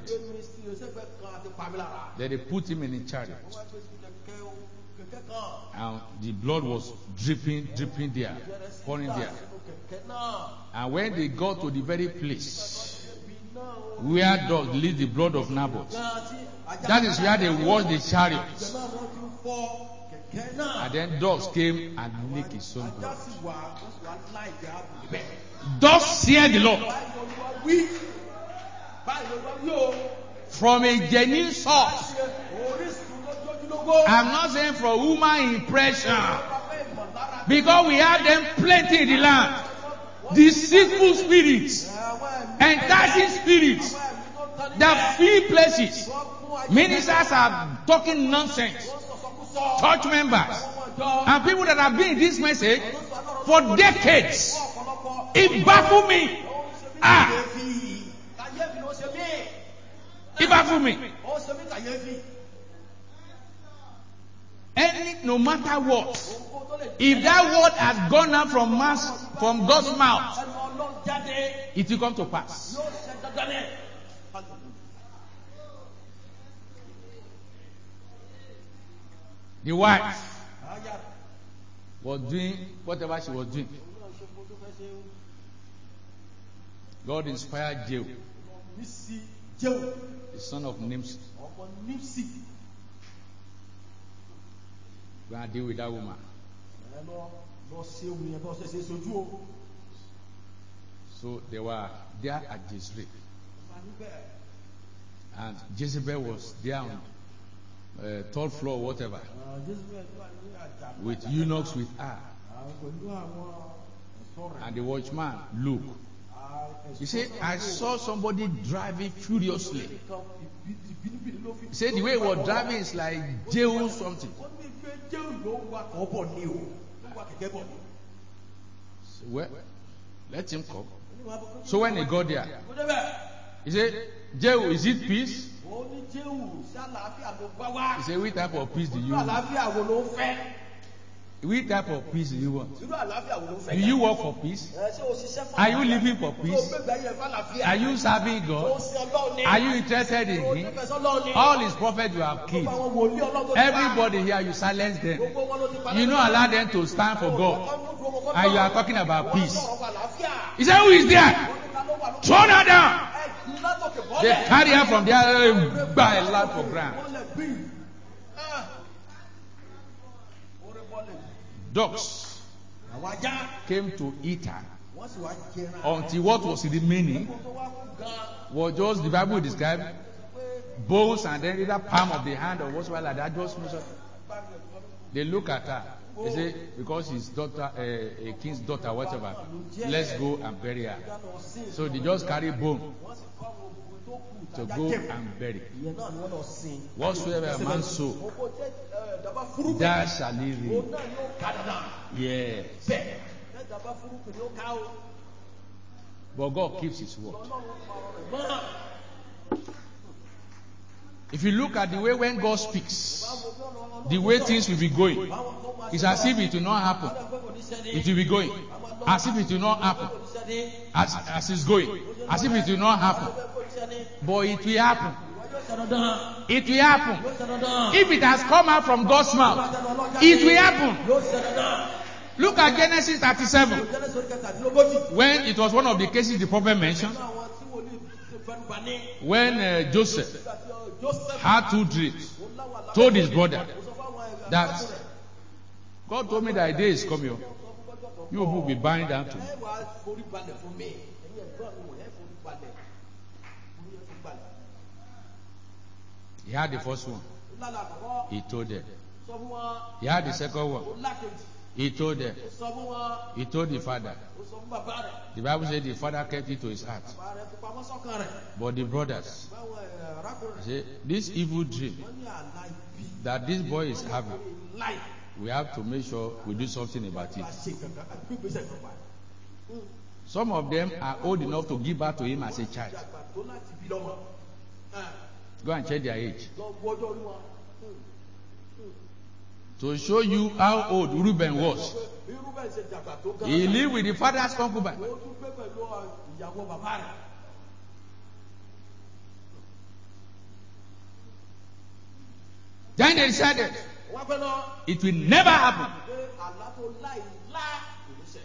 Then they put him in a chariot. And the blood was dripping, dripping there, pouring there. And when they got to the very place where dogs lead the blood of Naboth, that is where they washed the chariot. And then dogs came and licked his own blood. Thus saith the Lord, from a genuine source. I'm not saying for human impression, because we have them plenty in the land. Deceitful spirits, enticing spirits that fill places. Ministers are talking nonsense. Church members and people that have been in this message for decades. It baffles me. Ah, it baffles me. Any, no matter what, if that word has gone out from mass, from God's mouth, it will come to pass. The wife was doing whatever she was doing. God inspired Jehu, the son of Nimsi. Go and deal with that woman. So they were there at Jezreel. And Jezebel was there on uh, third floor, whatever, with eunuchs with her. And the watchman looked. He said, I saw somebody driving furiously. He said the way he was driving is like Jehu something. So, well, let him come. So when he got there, he said, Jehu, is it peace? He said, which type of peace do you want? Which type of peace do you want? Do you work for peace? Are you living for peace? Are you serving God? Are you interested in Him? All His prophets you have killed. Everybody here, you silence them. You don't allow them to stand for God. And you are talking about peace. He said, who is there? Throw her down. They carry her from there by a lot for ground. Dogs came to eat her until what was remaining was just, the Bible described, bones and then either palm of the hand or whatsoever like that. Just they look at her. They say, because his daughter, uh, a king's daughter, whatever, let's go and bury her. So they just carry bone to go and bury. Whatsoever a man sow, that shall he reap. Yes. But God keeps His word. If you look at the way when God speaks, the way things will be going, it's as if it will not happen. It will be going. As if it will not happen. As, as it's going. As if it will not happen. But it will happen. It will happen. If it has come out from God's mouth, it will happen. Look at Genesis thirty-seven. When it was one of the cases the prophet mentioned, when uh, Joseph had two dreams, told his brother that God told me that a day is coming. You will be bowing down to me. He had the first one. He told them. He had the second one. He told them. Ó sọ fún wọn. He told the father. Ó sọ fún bàbá rẹ̀. The Bible said the father kept it to his heart. Bàbá rẹ̀ fi pamọ́ sọ́kàn rẹ̀. But the brothers Báwọn ẹ̀, arákùnrin rẹ̀. say, this evil dream Wọ́n ní àlá ibi. that this boy is having, Láì. we have to make sure we do something about it. Bá a ṣe kankan, àti gbígbésẹ̀ kan pa. Some of them are old enough to give birth to him as a child. Ìjàgbá tó láti bí lọ́mọ. Go and check their age. Lọ wo ọjọ́ orí wọn. To show you how old Reuben was. Bí Rúbẹ̀n ṣe dàgbà tó gan. He lived with the father's concubine. Ó tún gbé pẹ̀lú ìyàwó bàbá rẹ̀. Then they decided Wọ́n fẹ́ lọ. it will never happen. Pé àlá tó láì lá ìrúsẹ̀.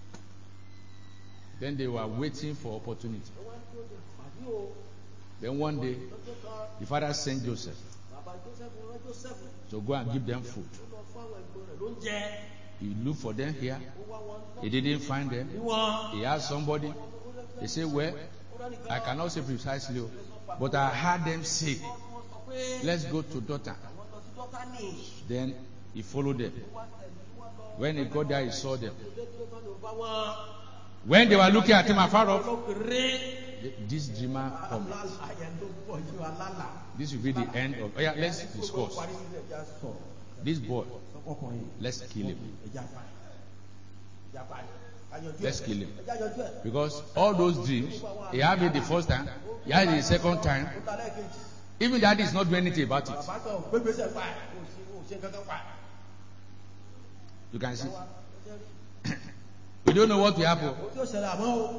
Then they were waiting for opportunity. Wọ́n tó lè pàdé o. Then one day, Lọ́jọ́ kan, the father sent Joseph bàbá Joseph rán Joseph. to go and give them food. Ó lọ fún àwọn ẹ̀gbọ́n rẹ̀ ló ń jẹ. He looked for them here. Ó wá wọn He didn't find them. ní wọn. He asked somebody. They say, well, I cannot say precisely, but I heard them say, Wọ́n sọ pé let's go to Dothan. àwọn lọ sí dọ́tà ní. Then he followed them. Wọ́n tẹ̀lé wọn lọ. When he got there, he saw them. Ilé dọ́tà ní ó bá wọn. When they were looking at him afar off, Olókèrè. this dreamer come. Alálà yẹn ló pọ̀ ju alálà. This will be the end of. Oh yeah, let's discuss. Parí sílẹ̀ ẹja sọ. This boy, Ọkùnrin. let's kill him. Ẹja pa. Ẹja pa. Ayanjú ẹ̀. Let's kill him. Ẹja yanjú ẹ̀. Because all those dreams, he had it the first time, he had it the second time. Ó ta lẹ́ẹ̀kejì. Even daddy is not doing anything about it. Bàbá kan gbégbèsè pa ẹ̀. Kò sí kò sí kankan pa ẹ̀. You can see. We don't know what will happen. Ó tí ó ṣẹlẹ̀ àmọ́ o.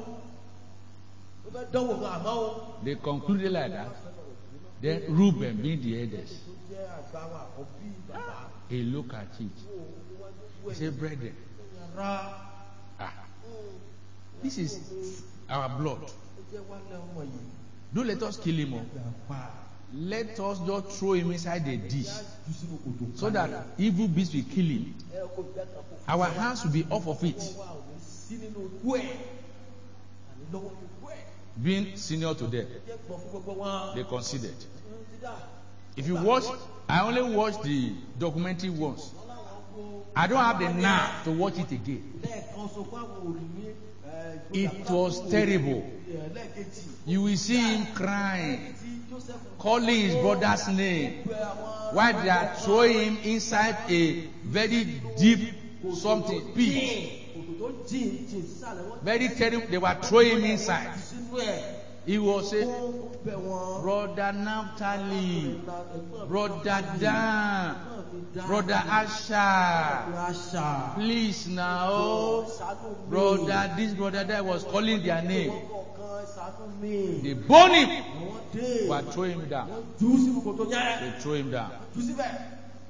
Ó fẹ́ dánwò kan àmọ́ o. They concluded like that. Then Reuben, being the eldest, Ó jẹ́ àgbà wa àkọ́bí bàbá. he looked at it. He said, brethren, Ra. ah, this is our blood. Ó jẹ́ wálé ọmọ yìí. Don't let us kill him. Oh. Ẹja pa. Let us just throw him inside the dish Jù sínú kòtò. so that evil beasts will kill him. Ẹ kò jẹ́ kan kò. Our hands will be off of it. Wọ́n wá òní sí nínú ikú ẹ̀. Àní lọ́wọ́ ikú ẹ̀. Being senior to them, Jẹ́ gbọ̀n fún gbogbo wọn. they considered. Ti dà. If you watch, I only watched the documentary once. Wọ́n láwọn wo. I don't have the nerve to watch it again. Lẹ́ẹ̀kan so fún àwọn òrìní. It was terrible. Lẹ́ẹ̀kejì. You will see him crying, Tí Joseph calling his brother's name, pé àwọn. while they are throwing him inside a very deep something pit. Kòtò tó jìn jìn sísàlẹ̀ wọ́n. Very terrible. They were throwing him inside. Sínú ẹ̀. He was saying, Ó bẹ̀ wọ́n. Brother Naphtali, Brother Dan, Brother Asha, Rasha. please now, Ṣàánú mi. brother this, brother that was calling their name. Wọ́n kọ̀ọ̀kan ṣàánú mi. They bone him. Àwọn dé. They were throwing him down. Jù sínú kòtò yẹn. They threw him down. Jù síbẹ̀.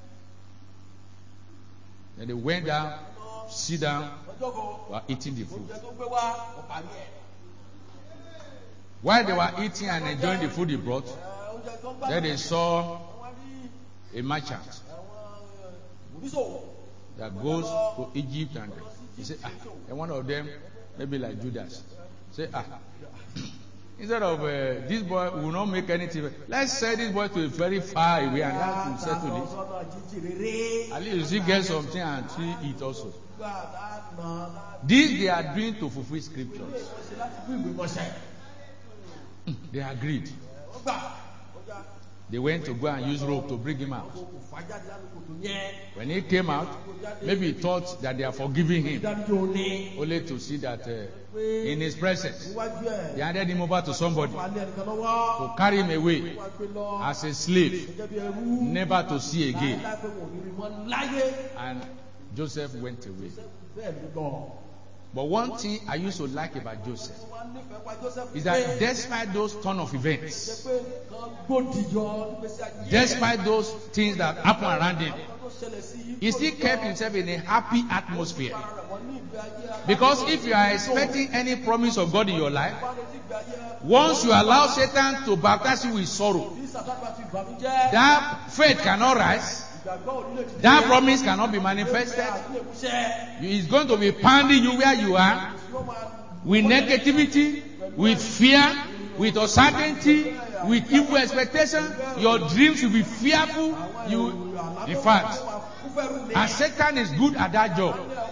Then they went down, sit down, Ọjọ́ kan. were eating the food. Oúnjẹ tó gbé wá. Ọ̀pá mi ẹ̀. While they were eating and enjoying the food he brought, Ẹ, oúnjẹ tó ń gbà. then they saw Wọ́n rí a merchant àwọn oníṣòwò. that goes to Egypt, and he said, ah, and one of them, maybe like Judas, say, ah, instead of uh, this boy will not make anything, let's send this boy to a very far away and have to settle it. Sọ́nà jíjì rere. At least you still get something and still eat also. Gbà tá a nà. This they are doing to fulfill scriptures. Wọ́n ṣe láti fún ìwé mọ́ṣẹ́. They agreed. Wọ́n gbà. Ọjà. They went to go and use rope to bring him out. Kò fàjáde lálùkò tó yẹn. When he came out, maybe he thought that they are forgiving him, Ìdánilójú òní. only to see that uh, in his presence, Níwájú ẹ̀. they handed him over to somebody Wà ní ẹnìkan lọ́wọ́. to carry him away Wọ́n gbé lọ. as a slave, Gẹ́gẹ́ bí ẹrú. never to see again. Láíláí pé wọn ò ní rí mọ́ láyé. And Joseph went away. Bẹ́ẹ̀ ló lọ. But one thing I used to like about Joseph Wọ́n nífẹ̀ẹ́ pa Joseph. is that despite those turn of Jẹ́ events, pé nǹkan gbòdìyọ nígbèsí ayé. despite those things that happen around him, Àwọn tó ṣẹlẹ̀ sí yìí. he still kept himself in a happy atmosphere. Wọ́n ní ìgbé ayé. Because if you are expecting any promise of God in your life, Wọ́n retí ìgbé ayé. once you allow Satan to baptize you with sorrow, Bí Sàtánì bá ti ìbànújẹ́. that faith cannot rise, Ìgbàgbọ́ ò ní lè dìde. that promise cannot be manifested. Àti lè múṣẹ́. He is going to be pounding you where you are Yóò máa with negativity, with fear, with uncertainty, with evil expectation. Your dreams will be fearful. You, in fact, and Satan is good at that job.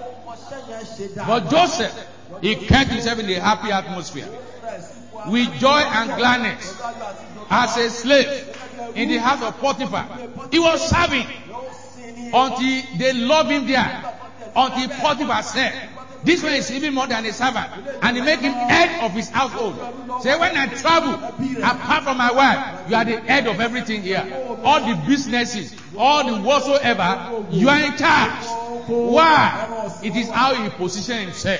But Joseph, he kept himself in a happy atmosphere, with joy and gladness, as a slave in the house of Potiphar. He was serving until they loved him there. Until Potiphar said, this one is even more than a servant, and he made him head of his household. Say, when I travel, apart from my wife, you are the head of everything here. All the businesses, all the whatsoever, you are in charge. Why? It is how he positioned himself.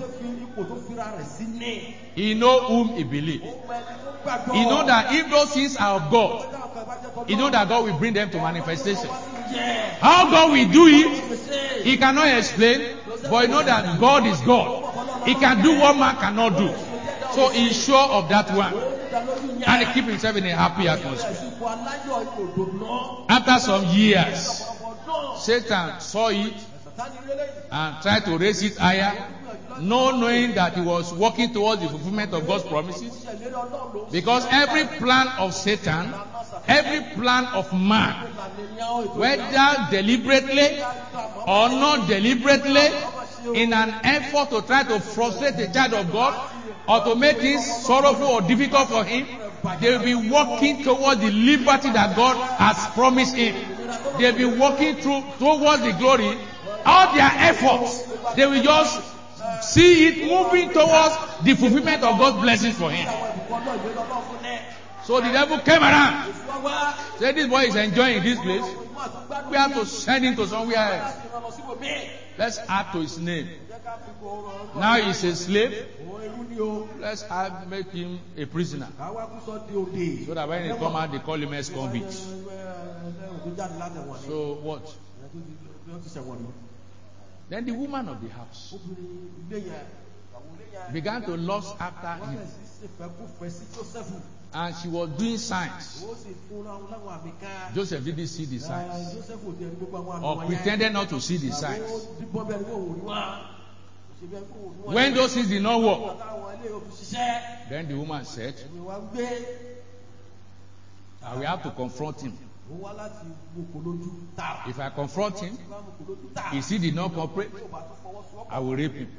He know whom he believes. He know that if those things are of God, he know that God will bring them to manifestation. How God will do it, he cannot explain, but he know that God is God. He can do what man cannot do. So he is sure of that one. And he keep himself in a happy atmosphere. After some years, Satan saw it and tried to raise it higher, not knowing that he was working towards the fulfillment of God's promises. Because every plan of Satan, every plan of man, whether deliberately or not deliberately, in an effort to try to frustrate the child of God or to make things sorrowful or difficult for him, they will be working towards the liberty that God has promised him. They will be working through towards the glory. All their efforts, they will just see it moving towards the fulfillment of God's blessings for him. So the devil came around, said, this boy is enjoying this place. We have to send him to somewhere else. Let's add to his name. Now he's a slave. Let's add, make him a prisoner. So that when he come out, they call him ex-convict. So what? Then the woman of the house began to lust after him. And she was doing signs. Joseph didn't see the signs, or pretended not to see the signs. When those things did not work, then the woman said, I will have to confront him. If I confront him, if he did not cooperate, I will rape him.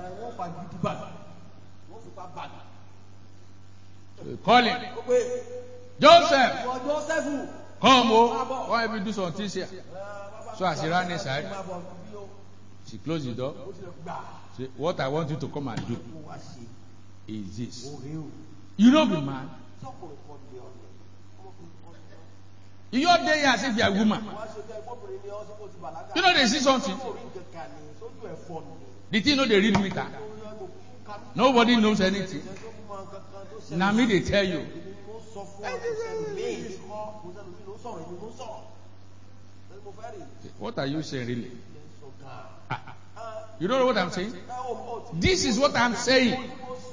So call him. Joseph! Come, oh, why have you do some things here? So as he ran inside, she closed the door. Say, what I want you to come and do is this. You don't be man. You are there as if you are a woman. You know they see something. Did you know they read meter? Nobody knows anything. Now me they tell you. What are you saying really? You don't know what I'm saying? This is what I'm saying.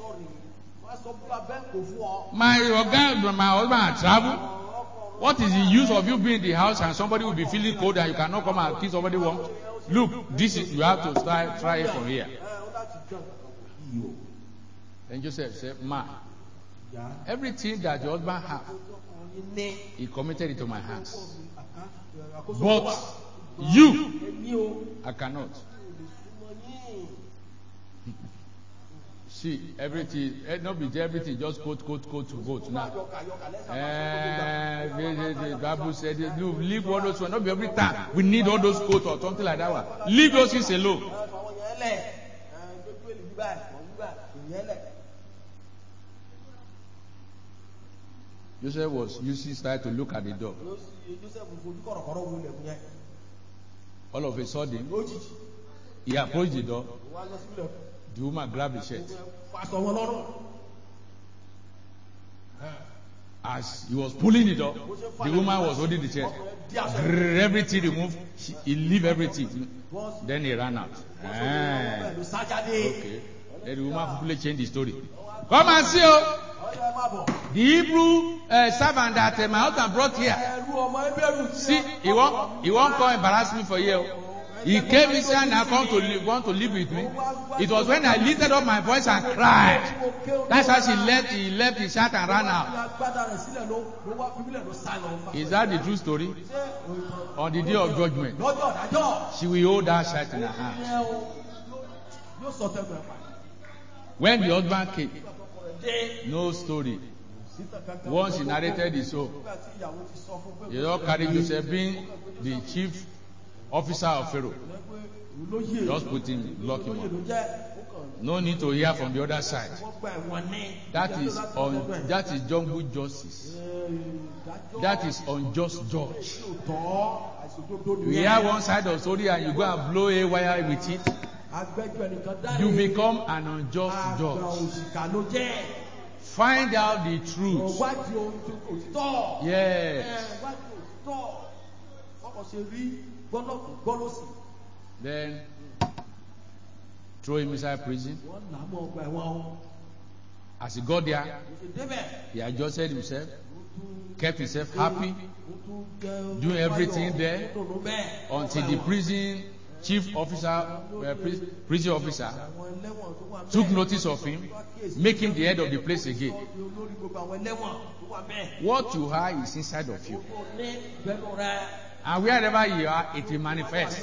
My organ, my husband travel. What is the use of you being in the house and somebody will be feeling cold and you cannot come and kiss somebody warm? Look, this is, you have to try, try it from here. Then Joseph said, Ma, everything that your husband has, he committed it to my hands. But you, I cannot. See, everything, not be everything, just quote, quote, quote, quote. Now, uh, the Bible said, no, leave all those ones. Not be every time we need all those quotes or something like that one. Leave those things alone. Joseph was using style to look at the door. All of a sudden, he approached the door. The woman grabbed the shirt. As he was pulling the door, the woman was holding the shirt. Everything removed. She, he leave everything. Then he ran out. Ah. Okay. Then the woman quickly changed the story. Come and see you. The Hebrew uh, servant that uh, my husband brought here. See, he won't, he won't come embarrass me for you. He came inside and I come to live, want to live with me. It was when I lifted up my voice and cried. That's why she left, he left his shirt and ran out. Is that the true story? On the day of judgment, she will hold that shirt in her hand. yóò sọ tẹnu ẹ̀ padà. When the husband came, Nígbà tó kọ rẹ̀ dé. no story. Sítan kankan. Once he narrated his own, Nígbà tí ìyàwó ti sọ fún pé. he just carried Joseph being the chief officer of Pharaoh. Olóyè. Just put him, lock him Olóyè up. ló jẹ́. Ó kàn. No need to hear from the other side. Wọ́n gba ẹ̀wọ̀n ní. That is un, that is jungle justice. That is unjust judge. You hear one side of story and you go and blow a wire with it. You become an unjust judge. Find out the truth. Yes. Then throw him inside prison. As he got there, he adjusted himself, kept himself happy, doing everything there until the prison chief officer, uh, prison officer, took notice of him, make him the head of the place again. What you are is inside of you. And wherever you are, it will manifest.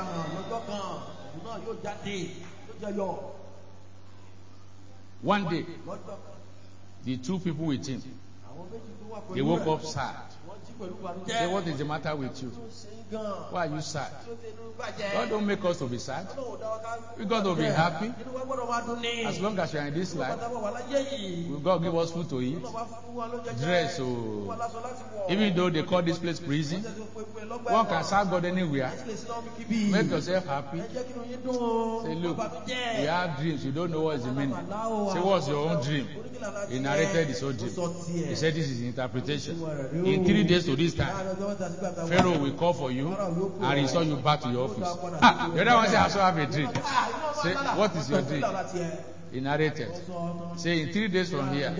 One day, the two people with him, they woke up sad. They said, what is the matter with you? Why are you sad? God don't make us to be sad. We got to be happy. As long as you are in this life, will God give us food to eat, dress. So, even though they call this place prison, one can serve God anywhere. Make yourself happy. Say, look, we have dreams. You don't know what is the meaning. Say, what's your own dream? He narrated his own dream. He said, this is interpretation. In three days to this time, Pharaoh will call for you and restore you back to your office. Ah, the other one said, I also have a dream. Say, what is your dream? He narrated. Say, in three days from here,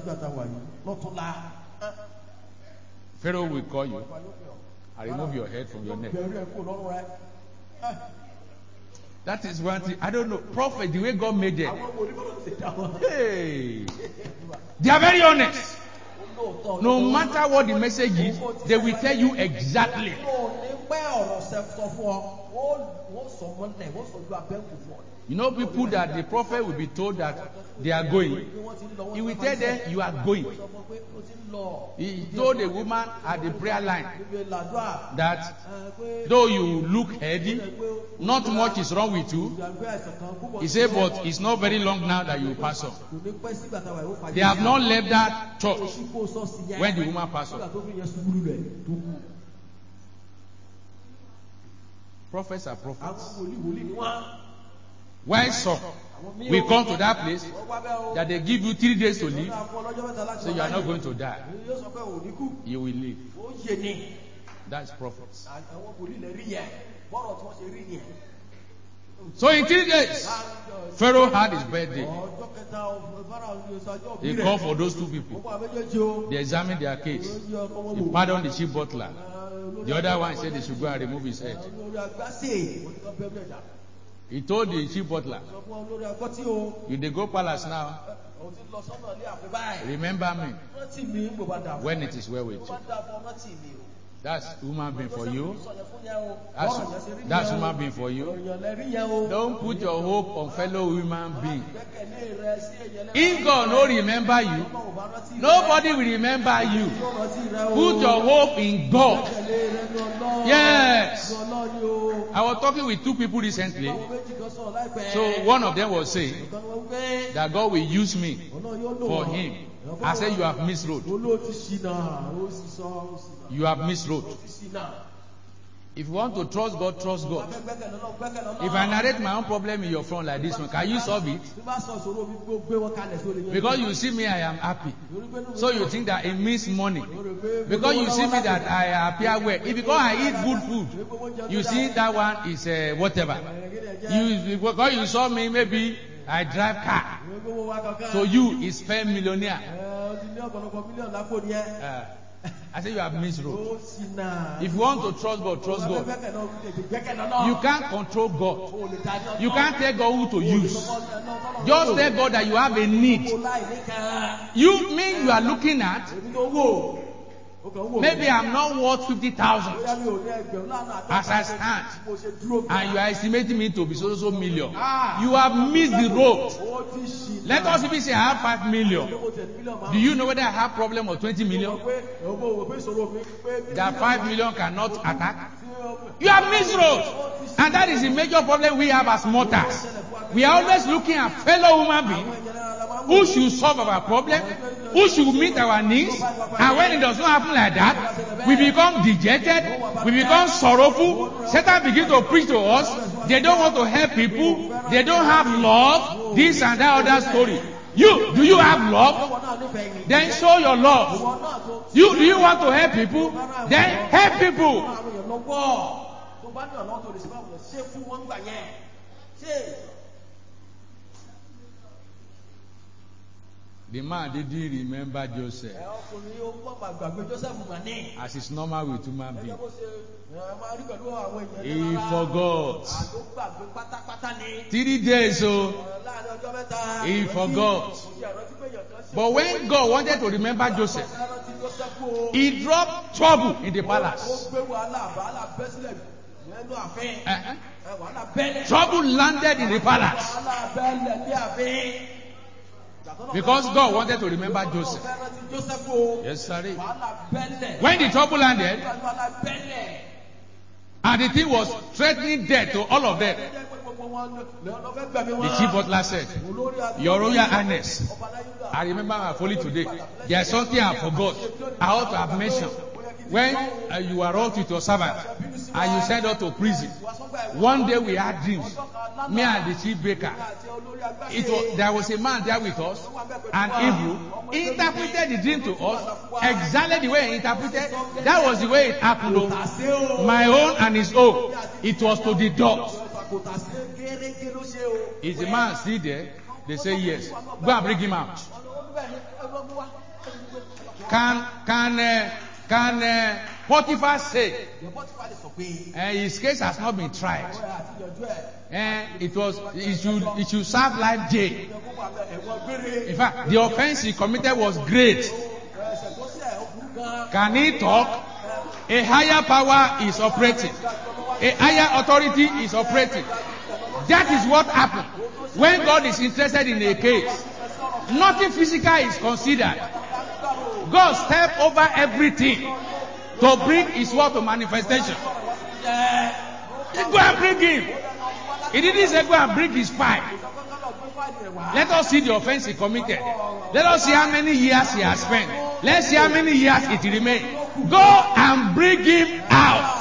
Pharaoh will call you and remove your head from your neck. That is one thing. I don't know. Prophet, the way God made them. Hey. They are very honest. No matter what the message is, they will tell you exactly. You know people that the prophet will be told that they are going. He will tell them you are going. He told the woman at the prayer line that though you look heady, not much is wrong with you. He said, but it's not very long now that you pass on. They have not left that church when the woman passed on. Prophets are prophets. Why so? We come to that place that they give you three days to live, so you are not going to die. You will live. That's prophets. So in three days, Pharaoh had his birthday. He called for those two people. They examined their case. He pardoned the chief butler. The other one said they should go and remove his head. He told the chief butler, you dey go palace now. Remember me when it is well with you. That's human being for you. That's, that's human being for you. Don't put your hope on fellow human being. If God no remember you, nobody will remember you. Put your hope in God. Yes. I was talking with two people recently. So one of them was saying that God will use me for him. I said, you have missed road. You have missed road. If you want to trust God, trust God. If I narrate my own problem in your front like this one, can you solve it? Because you see me, I am happy. So you think that it means money. Because you see me that I appear well. If because I eat good food, you see that one is uh, whatever. You, because you saw me, maybe I drive car. So you is fair millionaire. Uh, I say you have missed road. If you want to trust God, trust God. You can't control God. You can't tell God who to use. Just tell God that you have a need. You mean you are looking at Maybe I'm not worth fifty thousand as I stand, and you are estimating me to be so so million. You have missed the road. Let us even say I have five million. Do you know whether I have problem of twenty million? That five million cannot attack. You have missed road, and that is the major problem we have as mortals. We are always looking at fellow human beings who should solve our problem, who should meet our needs, and when it does not happen like that, we become dejected, we become sorrowful. Satan begins to preach to us. They don't want to help people. They don't have love. This and that other story. You, do you have love? Then show your love. You, do you want to help people? Then help people. The man didn't remember Joseph, as is normal with human beings. He forgot. Three days, so he forgot. But when God wanted to remember Joseph, he dropped trouble in the palace. Uh-huh. Trouble landed in the palace. Because God wanted to remember Joseph. Yes, sir. When the trouble landed, and the thing was threatening death to all of them, the chief butler said, Your Royal Highness, I remember my folly today. There is something I forgot. I ought to have mentioned. When uh, you were out with your servant, and you sent us to prison, one day we had dreams. Me and the chief baker. It was, there was a man there with us, an Hebrew. He interpreted the dream to us exactly the way he interpreted. That was the way it happened. My own and his own. It was to the dot. Is the man still there? They say yes. Go and bring him out. Can can uh, can uh, Potiphar say uh, his case has not been tried? And uh, it was it should it should serve life jail. In fact, the offense he committed was great. Can he talk? A higher power is operating. A higher authority is operating. That is what happened when God is interested in a case. Nothing physical is considered. God stepped over everything to bring His word to manifestation. Go and bring him. He didn't say go and bring his file. Let us see the offense he committed. Let us see how many years he has spent. Let's see how many years it remains. Go and bring him out.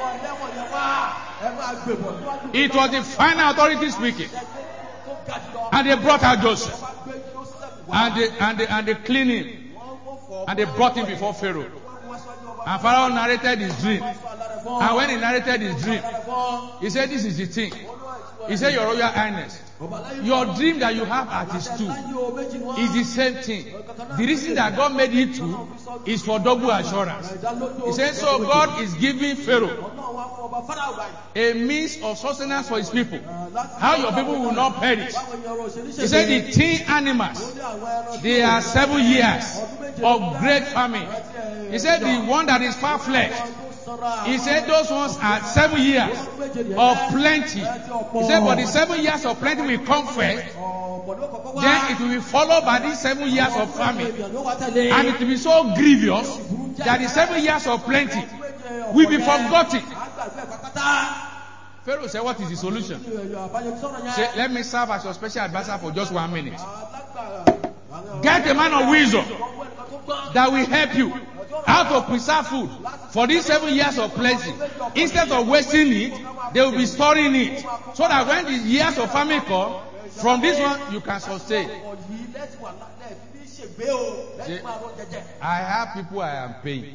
It was the final authority speaking. And they brought out Joseph. And they, and they, and they cleaned him. And they brought him before Pharaoh. And Pharaoh narrated his dream. And when he narrated his dream, he said, this is the thing. He said, Your Royal Highness, your dream that you have at his tomb is the same thing. The reason that God made it two is for double assurance. He said, so God is giving Pharaoh a means of sustenance for his people. How your people will not perish. He said, the teen animals, they are seven years of great famine. He said, the one that is far-fletched, he said those ones are seven years of plenty. He said, but the seven years of plenty will come first. Then it will be followed by these seven years of famine. And it will be so grievous that the seven years of plenty will be forgotten. Pharaoh said, what is the solution? Say, let me serve as your special advisor for just one minute. Get a man of wisdom that will help you how to preserve food for these seven years of plenty. Instead of wasting it, they will be storing it. So that when the years of famine come, from this one you can sustain. See, I have people I am paying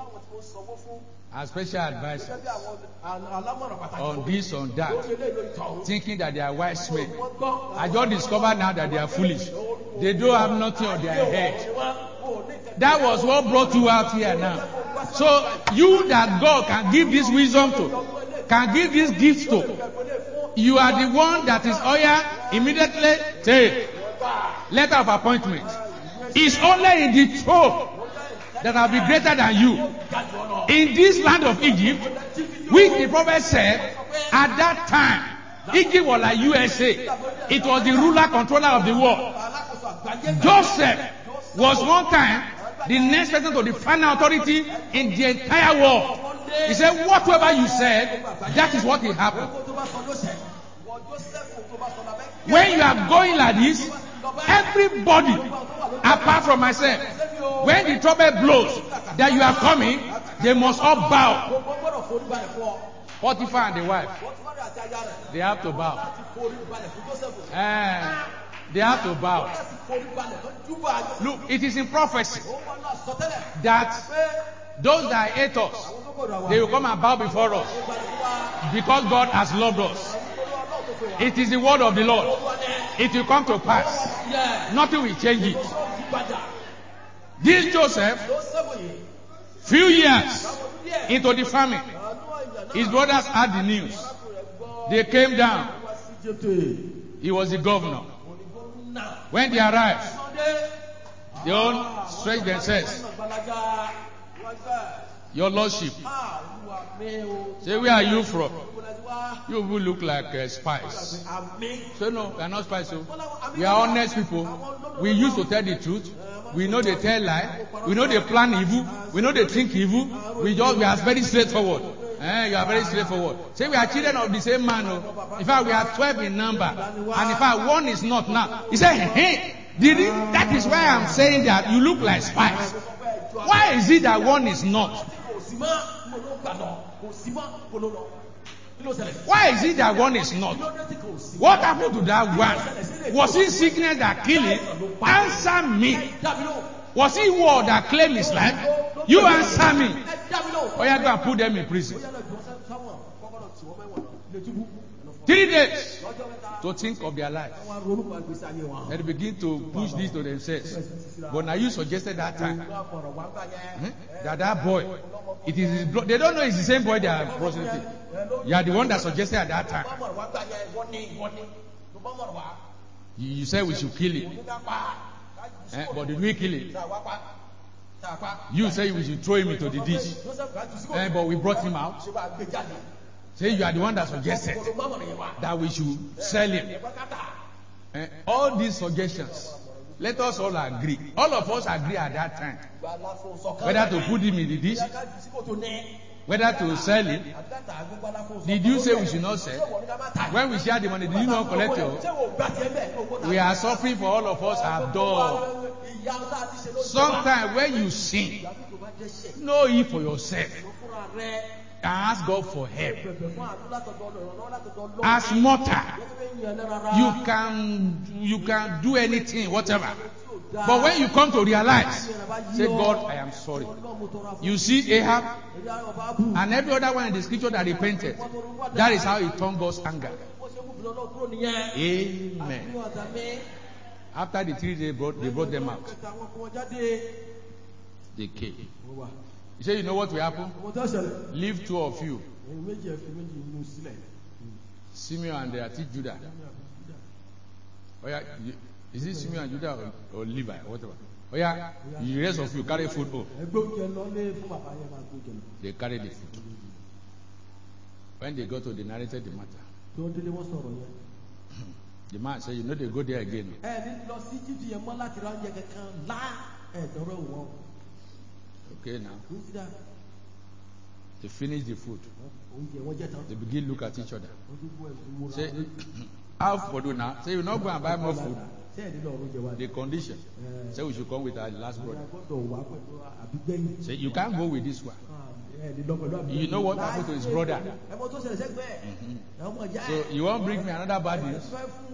as special advisors on this, on that, thinking that they are wise men. I just discovered now that they are foolish. They don't have nothing on their head. That was what brought you out here now. So you that God can give this wisdom to, can give this gift to, you are the one that is oil immediately take letter of appointment. It's only in the throne that I'll be greater than you. In this land of Egypt, which the prophet said, at that time, Egypt was like U S A. It was the ruler, controller of the world. Joseph was one time the next person to the final authority in the entire world. He said, whatever you said, that is what will happen. When you are going like this, everybody, apart from myself, when the trumpet blows that you are coming, they must all bow. Potiphar and the wife, they have to bow. And they have to bow. Look, it is in prophecy that those that hate us, they will come and bow before us because God has loved us. It is the word of the Lord. It will come to pass. Nothing will change it. This Joseph, few years into the famine, his brothers had the news. They came down. He was the governor. When they arrived, they all stretched themselves. Your Lordship, say, where are you from? You will look like uh, spies. So no, we are not spies. So we are honest people. We used to tell the truth. We know they tell lie. We know they plan evil. We know they think evil. We just we are very straightforward. Eh, you are very straightforward. Say we are children of the same man. Oh. In fact, we are twelve in number, and in fact, one is not now. He said, "Hey, did it? That is why I'm saying that you look like spies. Why is it that one is not? Why is it that one is not? What happened to that one? Was it sickness that killed him? Answer me. Was it war that claimed his life? You answer me. Or you are going to put them in prison. Three days to think of their life. And they begin to push this to themselves. But now you suggested that time hmm? that that boy, it is his blood. They don't know it's the same boy they are prostituting. You are the one that suggested at that time. You, you said we should kill him. Eh? But did we kill him? You say we should throw him into the ditch. Eh? But we brought him out. Say you are the one that suggested that we should sell him. Eh? All these suggestions, let us all agree. All of us agree at that time. Whether to put him in the ditch, whether to sell him. Did you say we should not sell? When we share the money, did you not collect it? We are suffering for all of us have done. Sometimes when you sin, know it for yourself. And ask God for help. As mortal, you can you can do anything, whatever. But when you come to realize, say, God, I am sorry. You see Ahab and every other one in the scripture that repented. That is how he turned God's anger. Amen. After the three days, they brought, they brought them out. They came. He said, you know what will happen? Leave two of you. Simeon and they are teach Judah. Oh yeah, is it Simeon and Judah or, or Levi or whatever? Oh yeah, the rest of you carry food home. They carried the food. When they got to, they narrated the matter. The man said, you know they go there again. Okay, now they finish the food. They begin to look at each other. Say, how for do now? Say, you not go and buy more food. The condition. Say, we should come with our last brother. Say, you can't go with this one. You know what happened to his brother? Mm-hmm. So you won't bring me another bad news?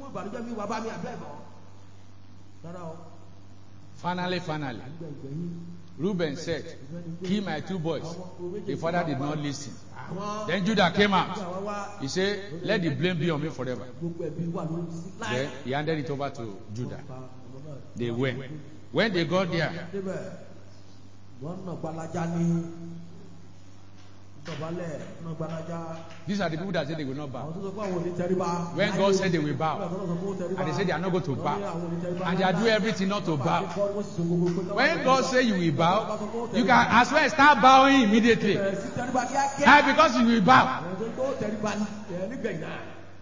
Finally, finally, Reuben said, kill my two boys. The father did not listen. Then Judah came out. He said, let the blame be on me forever. Then he handed it over to Judah. They went. When they got there, These are the people that say they will not bow. Àwọn tó sọ pé àwọn ò ní tẹríba. When God said they will bow, Nígbà tó lọ sọ pé ó tẹríba. and they say they are not going to Wọ́n ní bow, àwọn ò ní tẹríba and they are doing everything not to bow. Wọ́n sì sọ gbogbo pé káwọn When tẹríba. God say you will bow, you can as well start bowing immediately. Bẹ̀rẹ̀ sí tẹríba kíákíá. Why? Because you will bow. Àwọn tó tó tẹríba ní ẹ̀ nígbẹ̀yìn náà.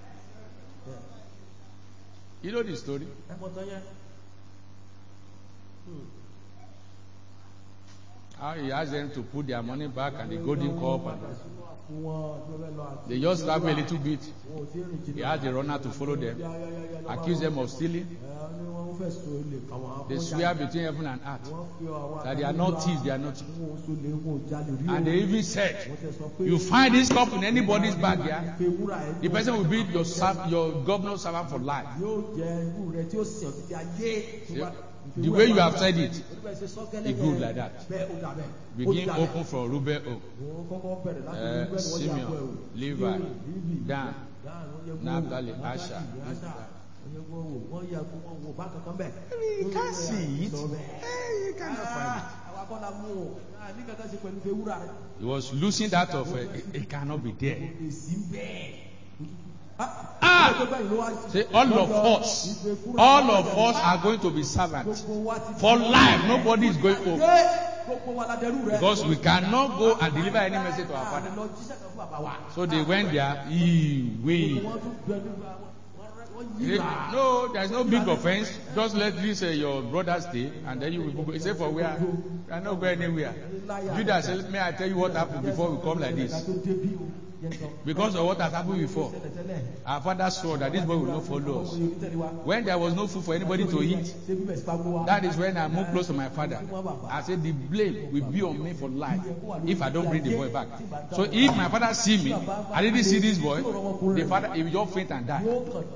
You know the story? Ẹ mọ̀ tán yẹn. How he asked them to put their money back and the golden cup, and Fún wọn tí wọ́n fẹ́ lọ àti- they just travel a little bit. Wọn ò tí ì rìn jìnnà. He asked the runner to follow them, Yá, yá, yá, yá, lọ accuse bá them wọn. of stealing. Ẹ, ní wọ́n fẹ́ so ilé kan wọn. They Wọ́n swear jalè. between heaven and earth Wọ́n fi àwọn that they are not thieves, they are not thieves. Wọn ò so lè, wọn ò jalè rí And o. they even said, Wọ́n ti sọ pé- you find this cup in anybody's bag, yeah? Ife wúrà ẹ̀ The ní person will be ọ̀sán. your serv- your governor servant for life. Yóò jẹ irú rẹ̀ tí ó sìn ọ́ títí ayé. Tó bá- The way you have said it, Oníbẹ̀ ṣe sọ gẹ́lẹ́ it good bẹ́ẹ̀. like that. Bẹ́ẹ̀ ó dà bẹ́ẹ̀. Ó Begin dà bẹ́ẹ̀. open from Ruben O, Wọ́n kọ́kọ́ bẹ̀rẹ̀ láti Eh, Rúbẹ́nì, wọ́n yà pọ̀ ẹ̀wò. Simeon, Levi, Lévì, Lévì, Dan, Dan, wọ́n yẹ kó wò. Naphtali, Naphtali, Asher. Asher, wọ́n yẹ kó wò. Wọ́n yẹ kó wọ́n wò bá kankan bẹ̀. You can't see it. Sọ bẹ́ẹ̀. Eh, you cannot find it. Ah, àwa kọ́ la mú o. Ah, ní kankan ṣe pẹ̀lú ife wúrà rẹ̀. He was losing that of uh, it, it cannot be there. Kò lè sí bẹ́ẹ̀. Ah! Tó bẹ́ẹ̀ ló wá- Say all of us, all of us are going to be servants Gbogbo wa ti- for life. Nobody is going home Ṣé gbogbo wa la dẹrú rẹ̀? because we cannot go and deliver any message to our father. Lọ jíṣẹ́ kan fún bàbá wa. So they went there. He, we. Wọ́n tún bẹ nígbà wọ́n He- yíra. No, there's no big offense. Just let this uh, your brother stay, and then you will go. He said, "For where? We are not going anywhere." Judas said, "May I tell you what happened before we come like this? Because of what has happened before, our father swore that this boy will not follow us. When there was no food for anybody to eat, that is when I moved close to my father. I said, the blame will be on me for life if I don't bring the boy back. So if my father see me, I didn't see this boy, the father he will just faint and die."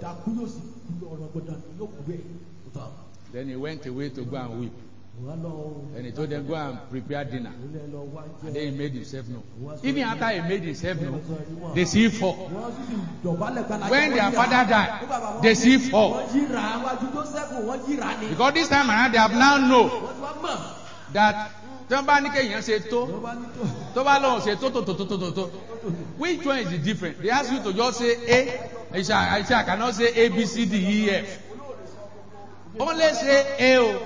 Then he went away to go and weep. And he told them, go and prepare dinner. And then he made himself known. Even after he made himself known, they see fall. When their father died, they see fall. Because this time around, they have now know that tó bá ní kéèyàn ṣe tó tó bá lọ́wọ́ ṣe tó tó tó tó tó tó tó. Which one is the different? They ask you to just say A. I say I, say, I cannot say A, B, C, D, E, F. Only say A. O.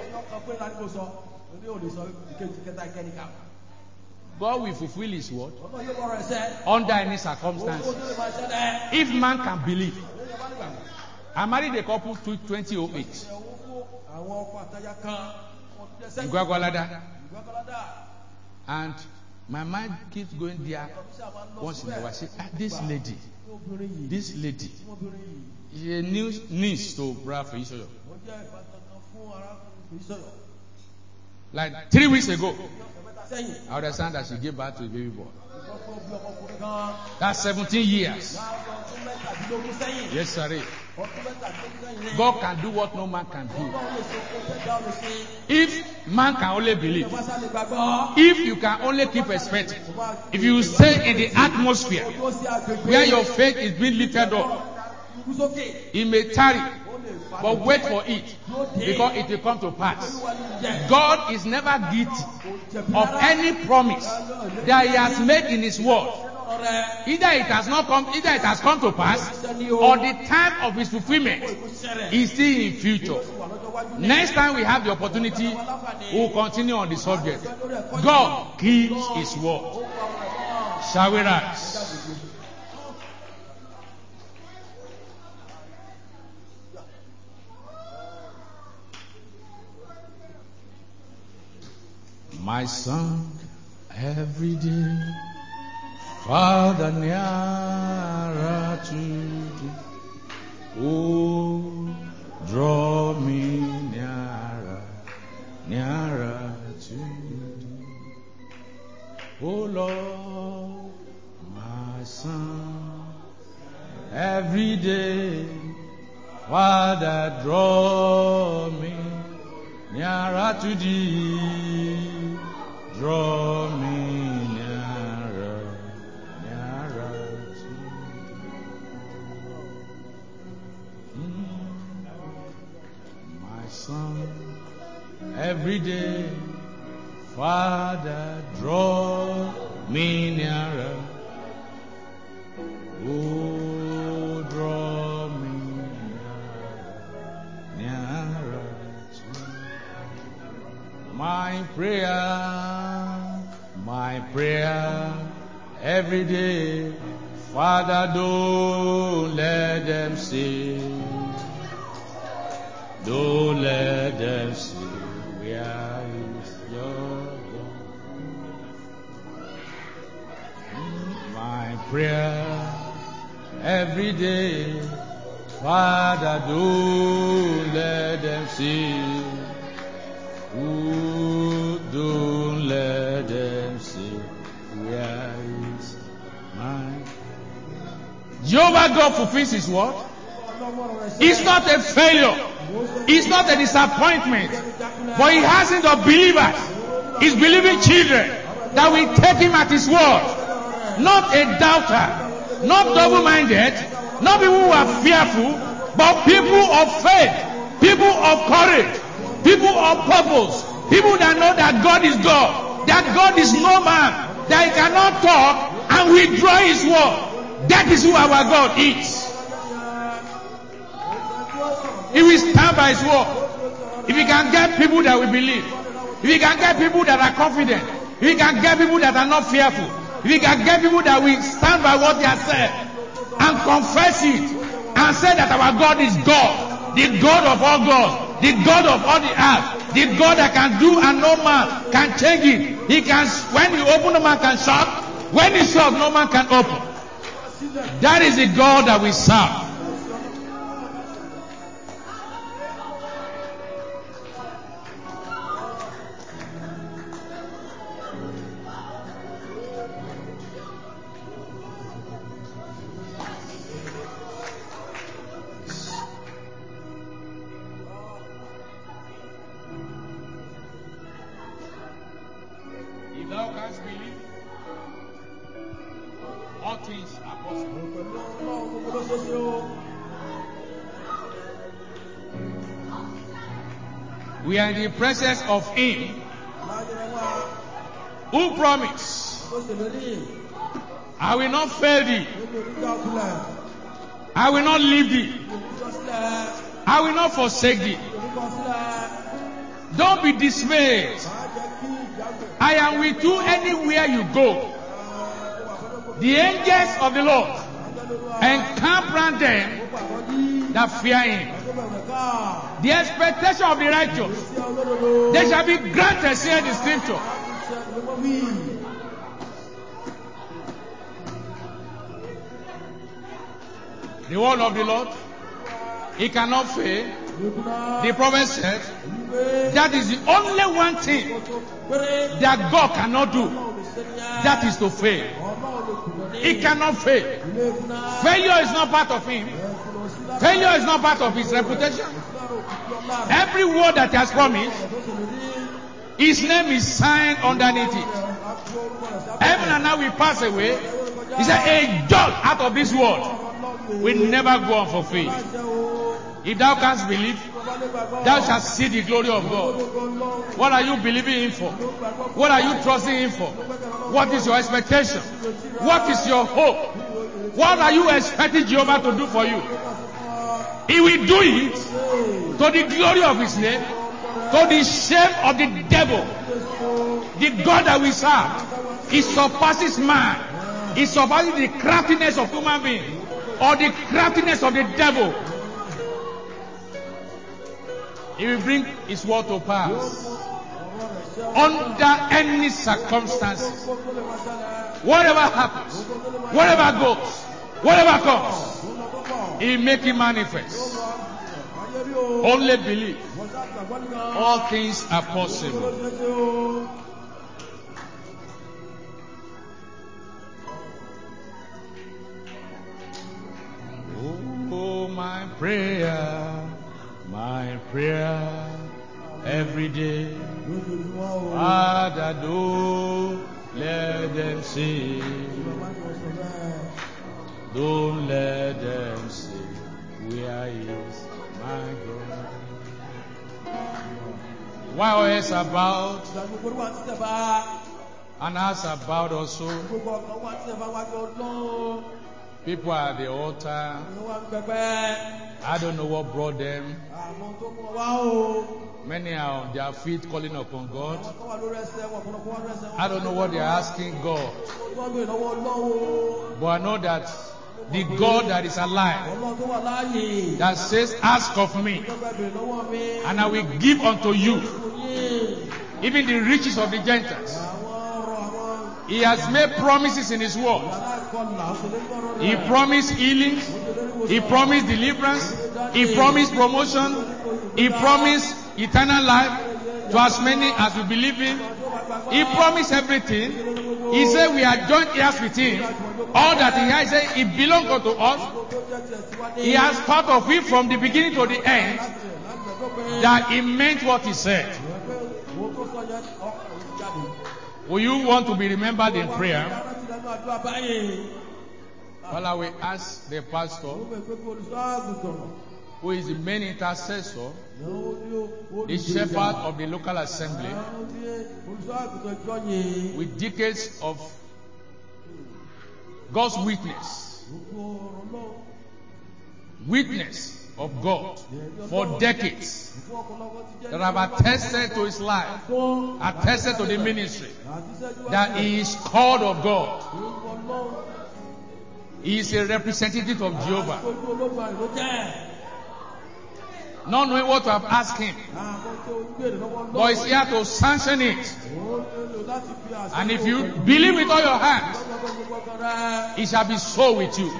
God will fulfill his word under any circumstance. If man can believe. I married a couple to twenty oh eight. In Gwagwalada. And my mind keeps going there once in a while. I say, ah, this lady, this lady, she a new niece to Brother Isoyo. Like three weeks ago, I understand that she gave birth to a baby boy. That's seventeen years. Yes, sir. God can do what no man can do. If man can only believe, if you can only keep expecting, if you stay in the atmosphere where your faith is being lifted up, it may tarry, but wait for it, because it will come to pass. God is never guilty of any promise that he has made in his word. Either it has not come, either it has come to pass, or the time of his fulfillment is still in future. Next time we have the opportunity, we will continue on the subject. God keeps his word. Shall we rise? My song every day, Father, nearer to thee. Oh, draw me nearer, nearer to thee. Oh Lord, my son, every day, Father, draw me nearer to thee. Draw me nearer, nearer to thee. My son, every day, Father, draw me nearer, Oh, draw me nearer, nearer to my prayer, my prayer every day. Father, don't let them see, don't let them see where is your God. My prayer every day, Father, don't let them see, ooh, don't let them see where is mine. Jehovah God fulfills His word. It's not a failure. It's not a disappointment. But He has in the believers, His believing children, that will take Him at His word. Not a doubter, not double-minded, not people who are fearful, but people of faith, people of courage, people of purpose, people that know that God is God, that God is no man, that He cannot talk and withdraw His word. That is who our God is. He will stand by His word. If He can get people that will believe, if He can get people that are confident, if He can get people that are not fearful, if He can get people that will stand by what He has said and confess it and say that our God is God, the God of all gods, the God of all the earth, the God that can do and no man can change it. He can, when He open, no man can shut. When He shut, no man can open. That is the God that we serve. If thou canst believe, all things are possible. We are in the presence of Him who promised, I will not fail thee, I will not leave thee, I will not forsake thee. Don't be dismayed. I am with you anywhere you go. The angels of the Lord encamp round them that fear Him. The expectation of the righteous, they shall be granted, say the scripture. The word of the Lord, it cannot fail. The prophet said, that is the only one thing that God cannot do. That is to fail. It cannot fail. Failure is not part of Him. Failure is not part of His reputation. Every word that He has promised, His name is signed underneath it. Heaven and earth will pass away. He said, a jot out of this world will never go unfulfilled. If thou canst believe, thou shalt see the glory of God. What are you believing Him for? What are you trusting Him for? What is your expectation? What is your hope? What are you expecting Jehovah to do for you? He will do it to the glory of His name, to the shame of the devil. The God that we serve, He surpasses man. He surpasses the craftiness of human being or the craftiness of the devil. He will bring His word to pass under any circumstances. Whatever happens, whatever goes, whatever comes, He will make it manifest. Only believe. All things are possible. Oh, my prayer, my prayer every day. Father, don't let them see. Don't let them see. Where is my God? While else about and us about also. People are at the altar. Àwọn wa ń gbẹgbẹ́. I don't know what brought them. Àwọn tó mú wọn wá o. Many are on their feet calling upon God. Àwọn kan wà lórí ẹsẹ̀ wọn, ọ̀pọ̀lọpọ̀ wà lórí ẹsẹ̀ wọn. I don't know what they are asking God. Wọ́n gbé lọ́wọ́ Ọlọ́run. But I know that the God that is alive, Ọlọ́run tó wà láàyè. that says, ask of me, Ìjọba ìbèrè lọ́wọ́ mi. and I will give unto you, Fún yín. even the riches of the Gentiles. Àwọn ọ̀rọ̀ àwọn He has made promises in His word. aláìkọlà òṣèlú gbọ́rọ̀ He rẹ̀. promised healings. He promised deliverance. He promised promotion. He promised eternal life to as many as we believe in. He promised everything. He said we are joint heirs with Him. All that He has said, it belongs unto us. He has thought of it from the beginning to the end, that He meant what He said. Will you want to be remembered in prayer? Well, I will ask the pastor, who is the main intercessor, the shepherd of the local assembly, with decades of God's witness, witness of God for decades, that have attested to His life, attested to the ministry, that He is called of God. He is a representative of Jehovah. Not knowing what to have asked Him, but He's here to sanction it. And if you believe with all your heart, it shall be so with you.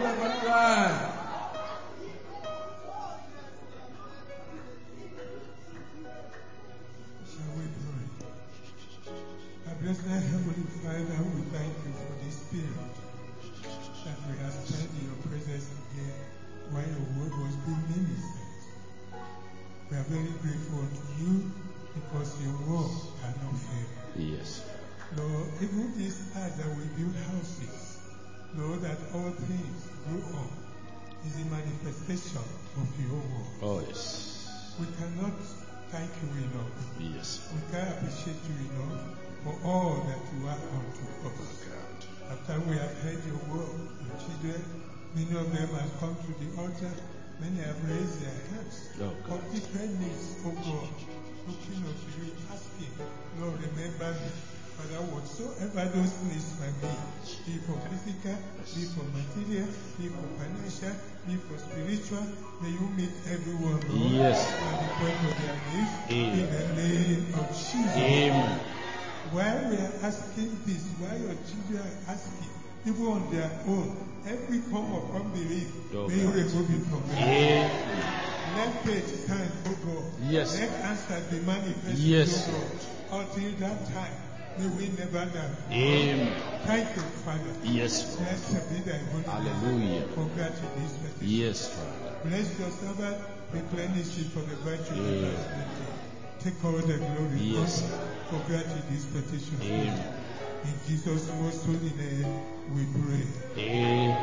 Blessed Heavenly Father, we thank you for this period that we have spent in your presence again while your word was being ministered. We are very grateful to you because your word cannot fail. Yes. Lord, even this earth that we build houses, Lord, that all things grow up is a manifestation of your word. Oh, yes. We cannot thank you enough. Yes. We can't appreciate you enough for all that you are unto us. After we have heard your word, your children, many of them have come to the altar, many have raised their hands Oh, for different needs, oh God, looking unto you, asking, Lord, remember me. Father, whatsoever those needs might be, be for physical, be for material, be for financial, be for spiritual, may you meet everyone, Lord, Yes. at the point of their needs, Amen. in the name of Jesus. Amen. While we are asking this, while your children are asking, even on their own, every form of unbelief, Oh, may you God. remove it from them. Amen. Let faith stand, O God. Yes. Let answers be manifested, Yes. O God. Until that time, may we never die. Amen. Thank you, Father. Yes. Blessed be thy holy name. Hallelujah. Congrats in this petition. Yes, Father. Bless your servant, replenish it for the virtue Amen. that has been done. Take all the glory. Yes. God. Congrats in this petition. Amen. In Jesus' most holy name, we pray. Amen.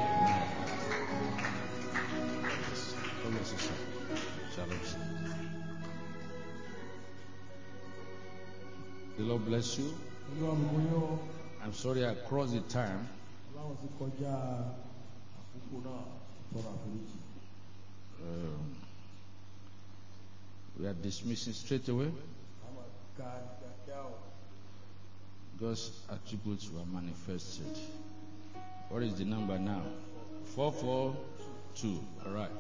God bless you, sir. Shalom, sir. The Lord bless you. Olúwa mi mú yó. I'm sorry I crossed the time. Ọlọ́run ti kọjá àkókò náà tọrọ àforíjì. Um, we are dismissing straight away. Àwọn ká kíákíá o. God's attributes were manifested. What is the number now? four four two. All right.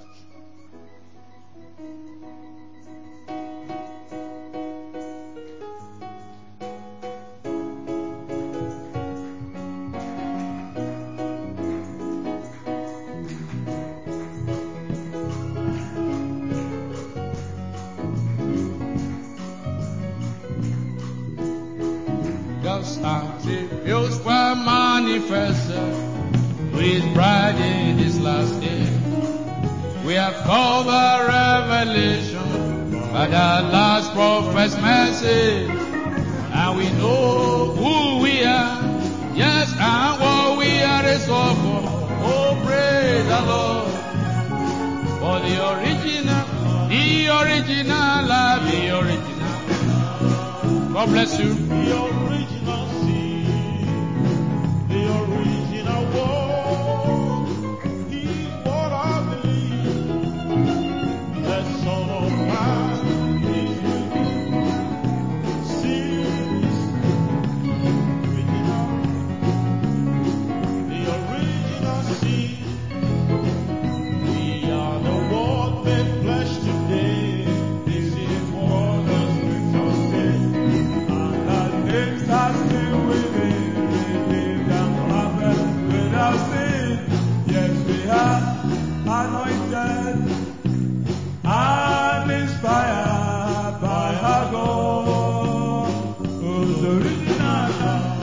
God's attributes were manifested with pride in His last day. We have covered revelation by the last prophet's message, and we know who we are, yes, and what we are resolved for. Oh, praise the Lord for the original, the original life, the original. God bless you. The original sin, the original war, original God.